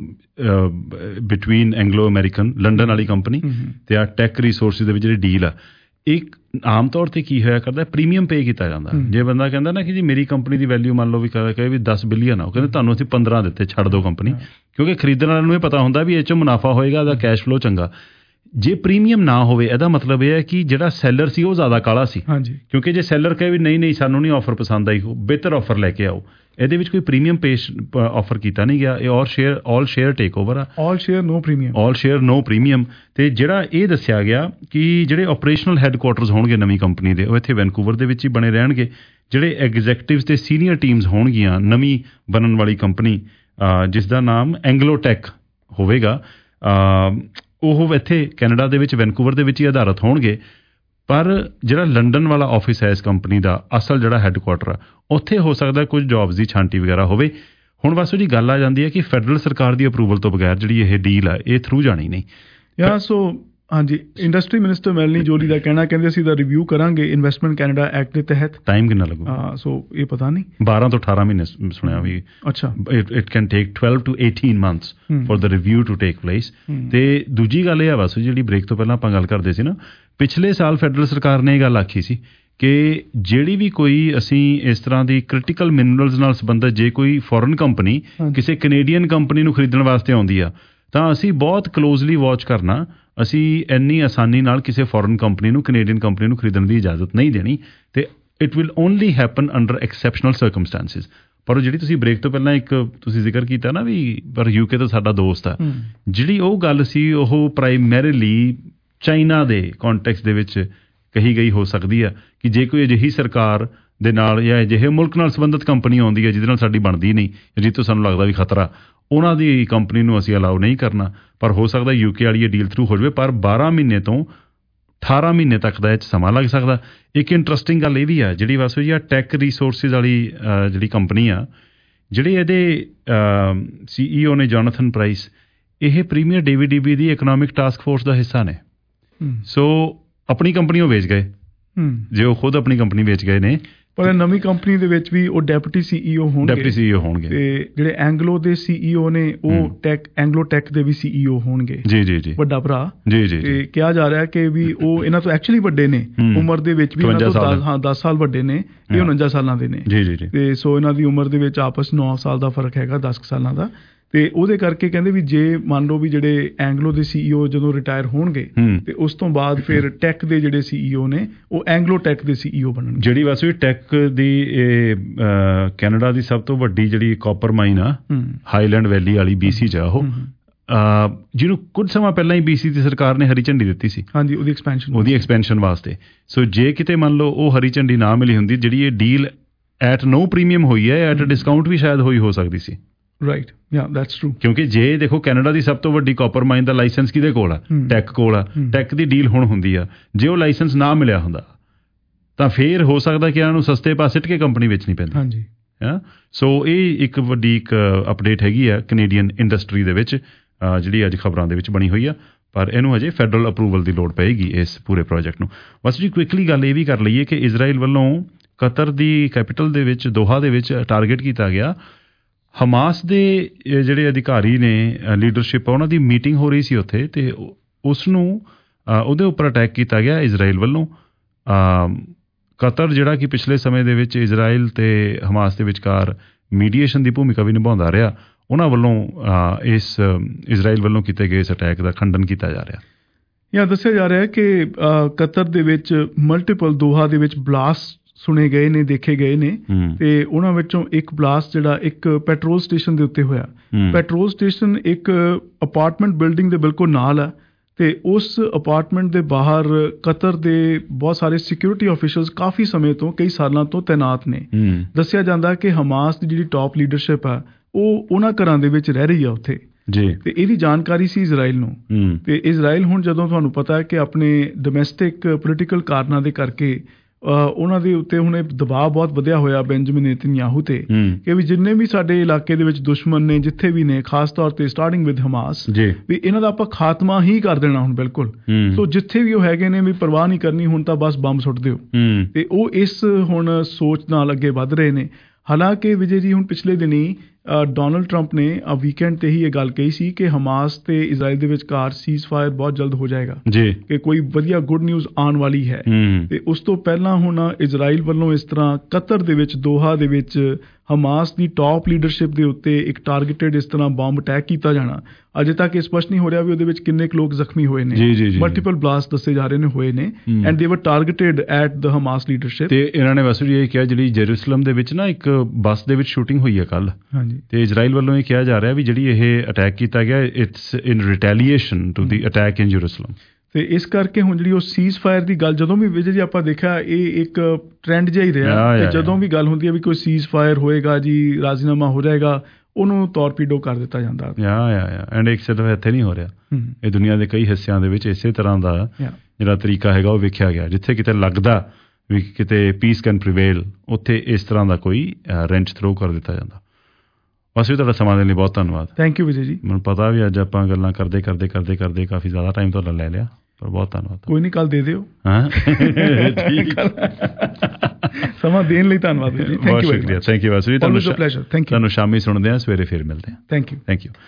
ਬਿਟਵੀਨ ਐਂਗਲੋ ਅਮਰੀਕਨ ਲੰਡਨ ਵਾਲੀ ਕੰਪਨੀ ਤੇ ਆ ਟੈਕ ਰਿਸੋਰਸਿਸ ਦੇ ਵਿੱਚ ਜਿਹੜੀ ਡੀਲ ਆ, ਇੱਕ ਆਮ ਤੌਰ ਤੇ ਕੀ ਹੋਇਆ ਕਰਦਾ, ਪ੍ਰੀਮੀਅਮ ਪੇ ਕੀਤਾ ਜਾਂਦਾ। ਜੇ ਬੰਦਾ ਕਹਿੰਦਾ ਨਾ ਕਿ ਜੀ ਮੇਰੀ ਕੰਪਨੀ ਦੀ ਵੈਲਿਊ ਮੰਨ ਲਓ ਵੀ ਕਹੇ ਵੀ 10 ਬਿਲੀਅਨ ਆ, ਉਹ ਕਹਿੰਦੇ ਤੁਹਾਨੂੰ ਅਸੀਂ 15 ਦਿੱਤੇ, ਛੱਡ ਦਿਓ ਕੰਪਨੀ, ਕਿਉਂਕਿ ਖਰੀਦਣ ਵਾਲਿਆਂ ਨੂੰ ਇਹ ਪਤਾ ਹੁੰਦਾ ਵੀ ਇਹ 'ਚੋਂ ਮੁਨਾਫਾ ਹੋਏਗਾ, ਇਹਦਾ ਕੈਸ਼ ਫਲੋ ਚੰਗਾ। ਜੇ ਪ੍ਰੀਮੀਅਮ ਨਾ ਹੋਵੇ, ਇਹਦਾ ਮਤਲਬ ਇਹ ਹੈ ਕਿ ਜਿਹੜਾ ਸੈਲਰ ਸੀ ਉਹ ਜ਼ਿਆਦਾ ਕਾਲਾ ਸੀ। ਕਿਉਂਕਿ ਜੇ ਸੈਲਰ ਕਹੇ ਵੀ ਨਹੀਂ ਸਾਨੂੰ ਨਹੀਂ ਆਫਰ ਪਸੰਦ ਆਈ, ਬਿਹਤਰ ਆਫਰ ਲੈ ਕੇ ਆਓ, ਇਹਦੇ ਵਿੱਚ ਕੋਈ ਪ੍ਰੀਮੀਅਮ ਪੇਸ਼ ਆਫਰ ਕੀਤਾ ਨਹੀਂ ਗਿਆ। ਇਹ ਆਲ ਸ਼ੇਅਰ ਟੇਕ ਓਵਰ ਆ, ਆਲ ਸ਼ੇਅਰ ਨੋ ਪ੍ਰੀਮੀਅਮ। ਤੇ ਜਿਹੜਾ ਇਹ ਦੱਸਿਆ ਗਿਆ ਕਿ ਜਿਹੜੇ ਆਪਰੇਸ਼ਨਲ ਹੈੱਡਕੁਆਟਰਸ ਹੋਣਗੇ ਨਵੀਂ ਕੰਪਨੀ ਦੇ, ਉਹ ਇੱਥੇ ਵੈਨਕੂਵਰ ਦੇ ਵਿੱਚ ਹੀ ਬਣੇ ਰਹਿਣਗੇ। ਜਿਹੜੇ ਐਗਜ਼ੈਕਟਿਵਸ ਤੇ ਸੀਨੀਅਰ ਟੀਮਸ ਹੋਣਗੀਆਂ ਨਵੀਂ ਬਣਨ ਵਾਲੀ ਕੰਪਨੀ, ਜਿਸ ਦਾ ਨਾਮ ਐਂਗਲੋ ਟੈਕ ਹੋਵੇਗਾ, ਉਹ ਇੱਥੇ ਕੈਨੇਡਾ ਦੇ ਵਿੱਚ ਵੈਨਕੂਵਰ ਦੇ ਵਿੱਚ ਹੀ ਆਧਾਰਿਤ ਹੋਣਗੇ। ਪਰ ਜਿਹੜਾ ਲੰਡਨ ਵਾਲਾ ਆਫਿਸ ਹੈ ਇਸ ਕੰਪਨੀ ਦਾ, ਅਸਲ ਜਿਹੜਾ ਹੈੱਡਕੁਆਟਰ ਆ, ਉੱਥੇ ਹੋ ਸਕਦਾ ਕੁਝ ਜੌਬਸ ਦੀ ਛਾਂਟੀ ਵਗੈਰਾ ਹੋਵੇ। ਹੁਣ ਬਸ ਉਹਦੀ ਗੱਲ ਆ ਜਾਂਦੀ ਹੈ ਕਿ ਫੈਡਰਲ ਸਰਕਾਰ ਦੀ ਅਪਰੂਵਲ ਤੋਂ ਬਗੈਰ ਜਿਹੜੀ ਇਹ ਡੀਲ ਆ ਇਹ ਥਰੂ ਜਾਣੀ ਨਹੀਂ। ਸੋ ਹਾਂਜੀ, ਇੰਡਸਟਰੀ ਮਿਨਿਸਟਰ ਮੈਲਨੀ ਜੋਲੀ ਦਾ ਕਹਿਣਾ, ਕਹਿੰਦੇ ਅਸੀਂ ਦਾ ਰਿਵਿਊ ਕਰਾਂਗੇ ਇਨਵੈਸਟਮੈਂਟ ਕੈਨੇਡਾ ਐਕਟ ਦੇ ਤਹਿਤ। ਟਾਈਮ ਕਿੰਨਾ ਲੱਗੂ? ਸੋ ਇਹ ਪਤਾ ਨਹੀਂ, 12 ਤੋਂ 18 ਮਹੀਨੇ ਸੁਣਿਆ ਵੀ। ਅੱਛਾ, it can take 12 to 18 months for the review to take place. ਤੇ ਦੂਜੀ ਗੱਲ ਇਹ ਆ ਵਾਸੂ, ਜਿਹੜੀ ਬ੍ਰੇਕ ਤੋਂ ਪਹਿਲਾਂ ਆਪਾਂ ਗੱਲ ਕਰਦੇ ਸੀ ਨਾ, ਪਿਛਲੇ ਸਾਲ ਫੈਡਰਲ ਸਰਕਾਰ ਨੇ ਇਹ ਗੱਲ ਆਖੀ ਸੀ ਕਿ ਜਿਹੜੀ ਵੀ ਕੋਈ ਅਸੀਂ ਇਸ ਤਰ੍ਹਾਂ ਦੀ ਕ੍ਰਿਟੀਕਲ ਮਿਨਰਲਸ ਨਾਲ ਸੰਬੰਧਿਤ ਜੇ ਕੋਈ ਫੋਰਨ ਕੰਪਨੀ ਕਿਸੇ ਕੈਨੇਡੀਅਨ ਕੰਪਨੀ ਨੂੰ ਖਰੀਦਣ ਵਾਸਤੇ ਆਉਂਦੀ ਆ, ਤਾਂ ਅਸੀਂ ਬਹੁਤ ਕਲੋਜ਼ਲੀ ਵਾਚ ਕਰਨਾ, ਅਸੀਂ ਇੰਨੀ ਆਸਾਨੀ ਨਾਲ ਕਿਸੇ ਫੋਰਨ ਕੰਪਨੀ ਨੂੰ, ਕੈਨੇਡੀਅਨ ਕੰਪਨੀ ਨੂੰ ਖਰੀਦਣ ਦੀ ਇਜਾਜ਼ਤ ਨਹੀਂ ਦੇਣੀ, ਤੇ it will only happen under exceptional circumstances. ਪਰ ਜਿਹੜੀ ਤੁਸੀਂ ਬ੍ਰੇਕ ਤੋਂ ਪਹਿਲਾਂ ਇੱਕ ਤੁਸੀਂ ਜ਼ਿਕਰ ਕੀਤਾ ਨਾ ਵੀ ਪਰ UK ਤੋਂ ਸਾਡਾ ਦੋਸਤ ਆ, ਜਿਹੜੀ ਉਹ ਗੱਲ ਸੀ ਉਹ ਪ੍ਰਾਈਮਰੀਲੀ ਚਾਈਨਾ ਦੇ ਕੌਂਟੈਕਸਟ ਦੇ ਵਿੱਚ ਕਹੀ ਗਈ ਹੋ ਸਕਦੀ ਆ ਕਿ ਜੇ ਕੋਈ ਅਜਿਹੀ ਸਰਕਾਰ ਦੇ ਨਾਲ ਜਾਂ ਅਜਿਹੇ ਮੁਲਕ ਨਾਲ ਸੰਬੰਧਿਤ ਕੰਪਨੀ ਆਉਂਦੀ ਹੈ ਜਿਹਦੇ ਨਾਲ ਸਾਡੀ ਬਣਦੀ ਨਹੀਂ, ਜਿਹ ਤੋਂ ਸਾਨੂੰ ਲੱਗਦਾ ਵੀ ਖਤਰਾ, ਉਹਨਾਂ ਦੀ ਕੰਪਨੀ ਨੂੰ ਅਸੀਂ ਅਲਾਉ ਨਹੀਂ ਕਰਨਾ। ਪਰ ਹੋ ਸਕਦਾ UK ਵਾਲੀ ਇਹ ਡੀਲ ਥਰੂ ਹੋ ਜਾਵੇ। ਪਰ 12 ਮਹੀਨੇ ਤੋਂ 18 ਮਹੀਨੇ ਤੱਕ ਦਾ ਇਹ 'ਚ ਸਮਾਂ ਲੱਗ ਸਕਦਾ। ਇੱਕ ਇੰਟਰਸਟਿੰਗ ਗੱਲ ਇਹ ਵੀ ਆ ਜਿਹੜੀ ਵਾਸੂ ਜੀ ਆ ਟੈਕ ਰਿਸੋਰਸਿਸ ਵਾਲੀ ਜਿਹੜੀ ਕੰਪਨੀ ਆ, ਜਿਹੜੇ ਇਹਦੇ CEO ਨੇ ਜੋਨਾਥਨ ਪ੍ਰਾਈਸ, ਇਹ ਪ੍ਰੀਮੀਅਰ DVDB ਦੀ ਇਕਨੋਮਿਕ ਟਾਸਕ ਫੋਰਸ ਦਾ ਹਿੱਸਾ ਨੇ। ਸੋ ਆਪਣੀ ਕੰਪਨੀ ਉਹ ਵੇਚ ਗਏ, ਜੇ ਉਹ ਖੁਦ ਆਪਣੀ ਕੰਪਨੀ ਵੇਚ ਗਏ ਨੇ। ਪਰ ਨਵੀਂ ਕੰਪਨੀ ਦੇ ਵਿੱਚ ਵੀ ਉਹ ਡੈਪਟੀ CEO ਹੋਣਗੇ ਤੇ ਜਿਹੜੇ ਐਂਗਲੋ ਦੇ CEO ਨੇ ਉਹ ਐਂਗਲੋ ਟੈਕ ਦੇ ਵੀ CEO ਹੋਣਗੇ। ਜੀ ਵੱਡਾ ਭਰਾ। ਜੀ ਤੇ ਕਿਹਾ ਜਾ ਰਿਹਾ ਕਿ ਵੀ ਉਹ ਇਹਨਾਂ ਤੋਂ ਐਕਚੁਅਲੀ ਵੱਡੇ ਨੇ ਉਮਰ ਦੇ ਵਿੱਚ ਵੀ, ਇਹਨਾਂ ਤੋਂ 10 ਸਾਲ ਵੱਡੇ ਨੇ, ਇਹ 49 ਸਾਲਾਂ ਦੇ ਨੇ। ਜੀ ਤੇ ਸੋ ਇਹਨਾਂ ਦੀ ਉਮਰ ਦੇ ਵਿੱਚ ਆਪਸ 9 ਸਾਲ ਦਾ ਫਰਕ ਹੈਗਾ, 10 ਸਾਲਾਂ ਦਾ। ਤੇ ਉਹਦੇ ਕਰਕੇ ਕਹਿੰਦੇ ਵੀ ਜੇ ਮੰਨ ਲਓ ਵੀ ਜਿਹੜੇ ਐਂਗਲੋ ਦੇ CEO ਜਦੋਂ ਰਿਟਾਇਰ ਹੋਣਗੇ ਤੇ ਉਸ ਤੋਂ ਬਾਅਦ ਫਿਰ ਟੈਕ ਦੇ ਜਿਹੜੇ CEO ਨੇ ਉਹ ਐਂਗਲੋ ਟੈਕ ਦੇ CEO ਬਣਨਗੇ। ਜਿਹੜੀ ਵੈਸੇ ਟੈਕ ਦੀ ਕੈਨੇਡਾ ਦੀ ਸਭ ਤੋਂ ਵੱਡੀ ਜਿਹੜੀ ਕਾਪਰ ਮਾਈਨ ਆ, ਹਾਈਲੈਂਡ ਵੈਲੀ ਵਾਲੀ, BC 'ਚ ਆ ਉਹ, ਜਿਹਨੂੰ ਕੁਝ ਸਮਾਂ ਪਹਿਲਾਂ ਹੀ BC ਦੀ ਸਰਕਾਰ ਨੇ ਹਰੀ ਝੰਡੀ ਦਿੱਤੀ ਸੀ। ਹਾਂਜੀ, ਉਹਦੀ ਐਕਸਪੈਂਸ਼ਨ ਵਾਸਤੇ। ਸੋ ਜੇ ਕਿਤੇ ਮੰਨ ਲਓ ਉਹ ਹਰੀ ਝੰਡੀ ਨਾ ਮਿਲੀ ਹੁੰਦੀ, ਜਿਹੜੀ ਇਹ ਡੀਲ ਐਟ ਨੋ ਪ੍ਰੀਮੀਅਮ ਹੋਈ ਹੈ, ਐਟ ਡਿਸਕਾਊਂਟ ਵੀ ਸ਼ਾਇਦ ਹੋ ਸਕਦੀ ਸੀ। Right, yeah that's true. ਕਿਉਂਕਿ ਜੇ ਦੇਖੋ ਕੈਨੇਡਾ ਦੀ ਸਭ ਤੋਂ ਵੱਡੀ ਕਾਪਰ ਮਾਈਨ ਦਾ ਲਾਇਸੈਂਸ ਕਿਹਦੇ ਕੋਲ ਆ? ਟੈਕ ਕੋਲ ਆ। ਟੈਕ ਦੀ ਡੀਲ ਹੁਣ ਹੁੰਦੀ ਆ, ਜੇ ਉਹ ਲਾਇਸੈਂਸ ਨਾ ਮਿਲਿਆ ਹੁੰਦਾ ਤਾਂ ਫੇਰ ਹੋ ਸਕਦਾ ਕਿ ਇਹਨਾਂ ਨੂੰ ਸਸਤੇ ਪਾਸੇ ਸਿੱਟ ਕੇ ਕੰਪਨੀ ਵੇਚਣੀ ਪੈਂਦੀ। ਹਾਂਜੀ। ਸੋ ਇਹ ਇੱਕ ਵੱਡੀ ਅਪਡੇਟ ਹੈਗੀ ਆ ਕੈਨੇਡੀਅਨ ਇੰਡਸਟਰੀ ਦੇ ਵਿੱਚ, ਜਿਹੜੀ ਅੱਜ ਖਬਰਾਂ ਦੇ ਵਿੱਚ ਬਣੀ ਹੋਈ ਆ। ਪਰ ਇਹਨੂੰ ਅਜੇ ਫੈਡਰਲ ਅਪਰੂਵਲ ਦੀ ਲੋੜ ਪਏਗੀ ਇਸ ਪੂਰੇ ਪ੍ਰੋਜੈਕਟ ਨੂੰ। ਬਸ ਜੀ ਕੁਇਕਲੀ ਗੱਲ ਇਹ ਵੀ ਕਰ ਲਈਏ ਕਿ ਇਜ਼ਰਾਈਲ ਵੱਲੋਂ ਕਤਰ ਦੀ ਕੈਪੀਟਲ ਦੇ ਵਿੱਚ, ਦੋਹਾ ਦੇ ਵਿੱਚ ਟਾਰਗੇਟ ਕੀਤਾ ਗਿਆ। ਹਮਾਸ ਦੇ ਜਿਹੜੇ ਅਧਿਕਾਰੀ ਨੇ, ਲੀਡਰਸ਼ਿਪ, ਉਹਨਾਂ ਦੀ ਮੀਟਿੰਗ ਹੋ ਰਹੀ ਸੀ ਉੱਥੇ, ਤੇ ਉਸ ਨੂੰ ਉਹਦੇ ਉੱਪਰ ਅਟੈਕ ਕੀਤਾ ਗਿਆ ਇਜ਼ਰਾਈਲ ਵੱਲੋਂ। ਕਤਰ ਜਿਹੜਾ ਕਿ ਪਿਛਲੇ ਸਮੇਂ ਦੇ ਵਿੱਚ ਇਜ਼ਰਾਈਲ ਤੇ ਹਮਾਸ ਦੇ ਵਿਚਕਾਰ ਮੀਡੀਏਸ਼ਨ ਦੀ ਭੂਮਿਕਾ ਵੀ ਨਿਭਾਉਂਦਾ ਰਿਹਾ, ਉਹਨਾਂ ਵੱਲੋਂ ਇਸ ਇਜ਼ਰਾਈਲ ਵੱਲੋਂ ਕੀਤੇ ਗਏ ਇਸ ਅਟੈਕ ਦਾ ਖੰਡਨ ਕੀਤਾ ਜਾ ਰਿਹਾ। ਜਾਂ ਦੱਸਿਆ ਜਾ ਰਿਹਾ ਕਿ ਕਤਰ ਦੇ ਵਿੱਚ ਮਲਟੀਪਲ ਦੋਹਾ ਦੇ ਵਿੱਚ ਬਲਾਸਟ ਸੁਣੇ ਗਏ ਨੇ, ਦੇਖੇ ਗਏ ਨੇ, ਤੇ ਉਹਨਾਂ ਵਿੱਚੋਂ ਇੱਕ ਬਲਾਸਟ ਜਿਹੜਾ ਇੱਕ ਪੈਟਰੋਲ ਸਟੇਸ਼ਨ ਦੇ ਉੱਤੇ ਹੋਇਆ। ਪੈਟਰੋਲ ਸਟੇਸ਼ਨ ਇੱਕ ਅਪਾਰਟਮੈਂਟ ਬਿਲਡਿੰਗ ਦੇ ਬਿਲਕੁਲ ਨਾਲ ਆ, ਤੇ ਉਸ ਅਪਾਰਟਮੈਂਟ ਦੇ ਬਾਹਰ ਕਤਰ ਦੇ ਬਹੁਤ ਸਾਰੇ ਸਿਕਿਉਰਿਟੀ ਆਫੀਸ਼ਲਸ ਕਾਫੀ ਸਮੇਂ ਤੋਂ, ਕਈ ਸਾਲਾਂ ਤੋਂ ਤੈਨਾਤ ਨੇ। ਦੱਸਿਆ ਜਾਂਦਾ ਕਿ ਹਮਾਸ ਦੀ ਜਿਹੜੀ ਟਾਪ ਲੀਡਰਸ਼ਿਪ ਆ ਉਹ ਉਹਨਾਂ ਘਰਾਂ ਦੇ ਵਿੱਚ ਰਹਿ ਰਹੀ ਆ ਉੱਥੇ ਜੀ, ਤੇ ਇਹਦੀ ਜਾਣਕਾਰੀ ਸੀ ਇਜ਼ਰਾਈਲ ਨੂੰ। ਤੇ ਇਜ਼ਰਾਈਲ ਹੁਣ ਜਦੋਂ ਤੁਹਾਨੂੰ ਪਤਾ ਹੈ ਕਿ ਆਪਣੇ ਡੋਮੈਸਟਿਕ ਪੋਲੀਟੀਕਲ ਕਾਰਨਾਂ ਦੇ ਕਰਕੇ ਉਹਨਾਂ ਦੇ ਉੱਤੇ ਹੁਣ ਇਹ ਦਬਾਅ ਬਹੁਤ ਵਧਿਆ ਹੋਇਆ ਬੈਂਜਾਮਿਨ ਨੇਤਨਯਾਹੂ ਤੇ, ਕਿ ਵੀ ਜਿੰਨੇ ਵੀ ਸਾਡੇ ਇਲਾਕੇ ਦੇ ਵਿੱਚ ਦੁਸ਼ਮਣ ਨੇ, ਜਿੱਥੇ ਵੀ ਨੇ, ਖਾਸ ਤੌਰ ਤੇ ਸਟਾਰਟਿੰਗ ਵਿਦ ਹਮਾਸ, ਵੀ ਇਹਨਾਂ ਦਾ ਆਪਾਂ ਖਾਤਮਾ ਹੀ ਕਰ ਦੇਣਾ ਹੁਣ ਬਿਲਕੁਲ। ਸੋ ਜਿੱਥੇ ਵੀ ਉਹ ਹੈਗੇ ਨੇ ਵੀ ਪਰਵਾਹ ਨਹੀਂ ਕਰਨੀ, ਹੁਣ ਤਾਂ ਬਸ ਬੰਬ ਸੁੱਟ ਦਿਓ। ਤੇ ਉਹ ਇਸ ਹੁਣ ਸੋਚ ਨਾਲ ਅੱਗੇ ਵੱਧ ਰਹੇ ਨੇ। ਹਾਲਾਂਕਿ ਵਿਜੇ ਜੀ ਹੁਣ ਪਿਛਲੇ ਦਿਨੀ ਡੋਨਲਡ ਟਰੰਪ ਨੇ ਵੀਕਐਂਡ ਤੇ ਹੀ ਇਹ ਗੱਲ ਕਹੀ ਸੀ ਕਿ ਹਮਾਸ ਤੇ ਇਜ਼ਰਾਈਲ ਦੇ ਵਿਚਕਾਰ ਸੀਜ਼ ਫਾਇਰ ਬਹੁਤ ਜਲਦ ਹੋ ਜਾਏਗਾ ਜੀ, ਕਿ ਕੋਈ ਵਧੀਆ ਗੁੱਡ ਨਿਊਜ਼ ਆਉਣ ਵਾਲੀ ਹੈ। ਤੇ ਉਸ ਤੋਂ ਪਹਿਲਾਂ ਹੁਣ ਇਜ਼ਰਾਈਲ ਵੱਲੋਂ ਇਸ ਤਰ੍ਹਾਂ ਕਤਰ ਦੇ ਵਿੱਚ, ਦੋਹਾ ਦੇ ਵਿੱਚ ਹਮਾਸ ਦੀ ਟਾਪ ਲੀਡਰਸ਼ਿਪ ਦੇ ਉੱਤੇ ਇੱਕ ਟਾਰਗੇਟਡ ਇਸ ਤਰ੍ਹਾਂ ਬੰਬ ਅਟੈਕ ਕੀਤਾ ਜਾਣਾ, ਅਜੇ ਤੱਕ ਇਹ ਸਪਸ਼ਟ ਨਹੀਂ ਹੋ ਰਿਹਾ ਵੀ ਉਹਦੇ ਵਿੱਚ ਕਿੰਨੇ ਕੁ ਲੋਕ ਜ਼ਖਮੀ ਹੋਏ ਨੇ। ਮਲਟੀਪਲ ਬਲਾਸਟ ਦੱਸੇ ਜਾ ਰਹੇ ਨੇ ਹੋਏ ਨੇ, and they were targeted at the Hamas leadership. ਤੇ ਇਹਨਾਂ ਨੇ ਵੈਸੇ ਵੀ ਇਹ ਕਿਹਾ, ਜਿਹੜੀ ਜੈਰੂਸਲਮ ਦੇ ਵਿੱਚ ਨਾ ਇੱਕ ਬੱਸ ਦੇ ਵਿੱਚ ਸ਼ੂਟਿੰਗ ਹੋਈ ਹੈ ਕੱਲ, ਤੇ ਇਜ਼ਰਾਈਲ ਵੱਲੋਂ ਇਹ ਕਿਹਾ ਜਾ ਰਿਹਾ ਵੀ ਜਿਹੜੀ ਇਹ ਅਟੈਕ ਕੀਤਾ ਗਿਆ, it's in retaliation to the attack in Jerusalem. ਤੇ ਇਸ ਕਰਕੇ ਹੁਣ ਜਿਹੜੀ ਉਹ ਸੀਜ਼ ਫਾਇਰ ਦੀ ਗੱਲ, ਜਦੋਂ ਵੀ ਵਿਜੇ ਜੀ ਆਪਾਂ ਦੇਖਿਆ, ਇਹ ਇੱਕ ਟ੍ਰੈਂਡ ਜਿਹਾ ਹੀ ਰਿਹਾ ਕਿ ਜਦੋਂ ਵੀ ਗੱਲ ਹੁੰਦੀ ਹੈ ਵੀ ਕੋਈ ਸੀਜ਼ ਫਾਇਰ ਹੋਏਗਾ ਜੀ, ਰਾਜ਼ੀਨਾਮਾ ਹੋ ਜਾਏਗਾ, ਉਹਨੂੰ ਟੋਰਪੀਡੋ ਕਰ ਦਿੱਤਾ ਜਾਂਦਾ। ਐਂਡ ਇੱਕ ਸਿਰਫ ਇੱਥੇ ਨਹੀਂ ਹੋ ਰਿਹਾ, ਇਹ ਦੁਨੀਆ ਦੇ ਕਈ ਹਿੱਸਿਆਂ ਦੇ ਵਿੱਚ ਇਸੇ ਤਰ੍ਹਾਂ ਦਾ ਜਿਹੜਾ ਤਰੀਕਾ ਹੈਗਾ ਉਹ ਵੇਖਿਆ ਗਿਆ। ਜਿੱਥੇ ਕਿਤੇ ਲੱਗਦਾ ਵੀ ਕਿਤੇ ਪੀਸ ਕੈਨ ਪ੍ਰੀਵੇਲ, ਉੱਥੇ ਇਸ ਤਰ੍ਹਾਂ ਦਾ ਕੋਈ ਰੈਂਚ ਥਰੋ ਕਰ ਦਿੱਤਾ ਜਾਂਦਾ। ਬਸ ਵੀ ਤੁਹਾਡਾ ਸਮਾਂ ਦੇਣ ਲਈ ਬਹੁਤ ਧੰਨਵਾਦ। ਥੈਂਕ ਯੂ ਵਿਜੇ ਜੀ। ਮੈਨੂੰ ਪਤਾ ਵੀ ਅੱਜ ਆਪਾਂ ਗੱਲਾਂ ਕਰਦੇ ਕਾਫੀ ਜ਼ਿਆਦਾ ਟਾਈਮ ਤੁਹਾਡਾ ਲੈ ਲਿਆ, ਪਰ ਬਹੁਤ ਧੰਨਵਾਦ। ਕੋਈ ਨਹੀਂ, ਕੱਲ ਦੇ ਦਿਓ। ਠੀਕ, ਸਮਾਂ ਦੇਣ ਲਈ ਧੰਨਵਾਦ ਜੀ। ਬਹੁਤ ਸ਼ੁਕਰੀਆ। Thank you. ਤੁਹਾਨੂੰ ਸ਼ਾਮੀ ਸੁਣਦੇ ਹਾਂ, ਸਵੇਰੇ ਫਿਰ ਮਿਲਦੇ ਹਾਂ। Thank you.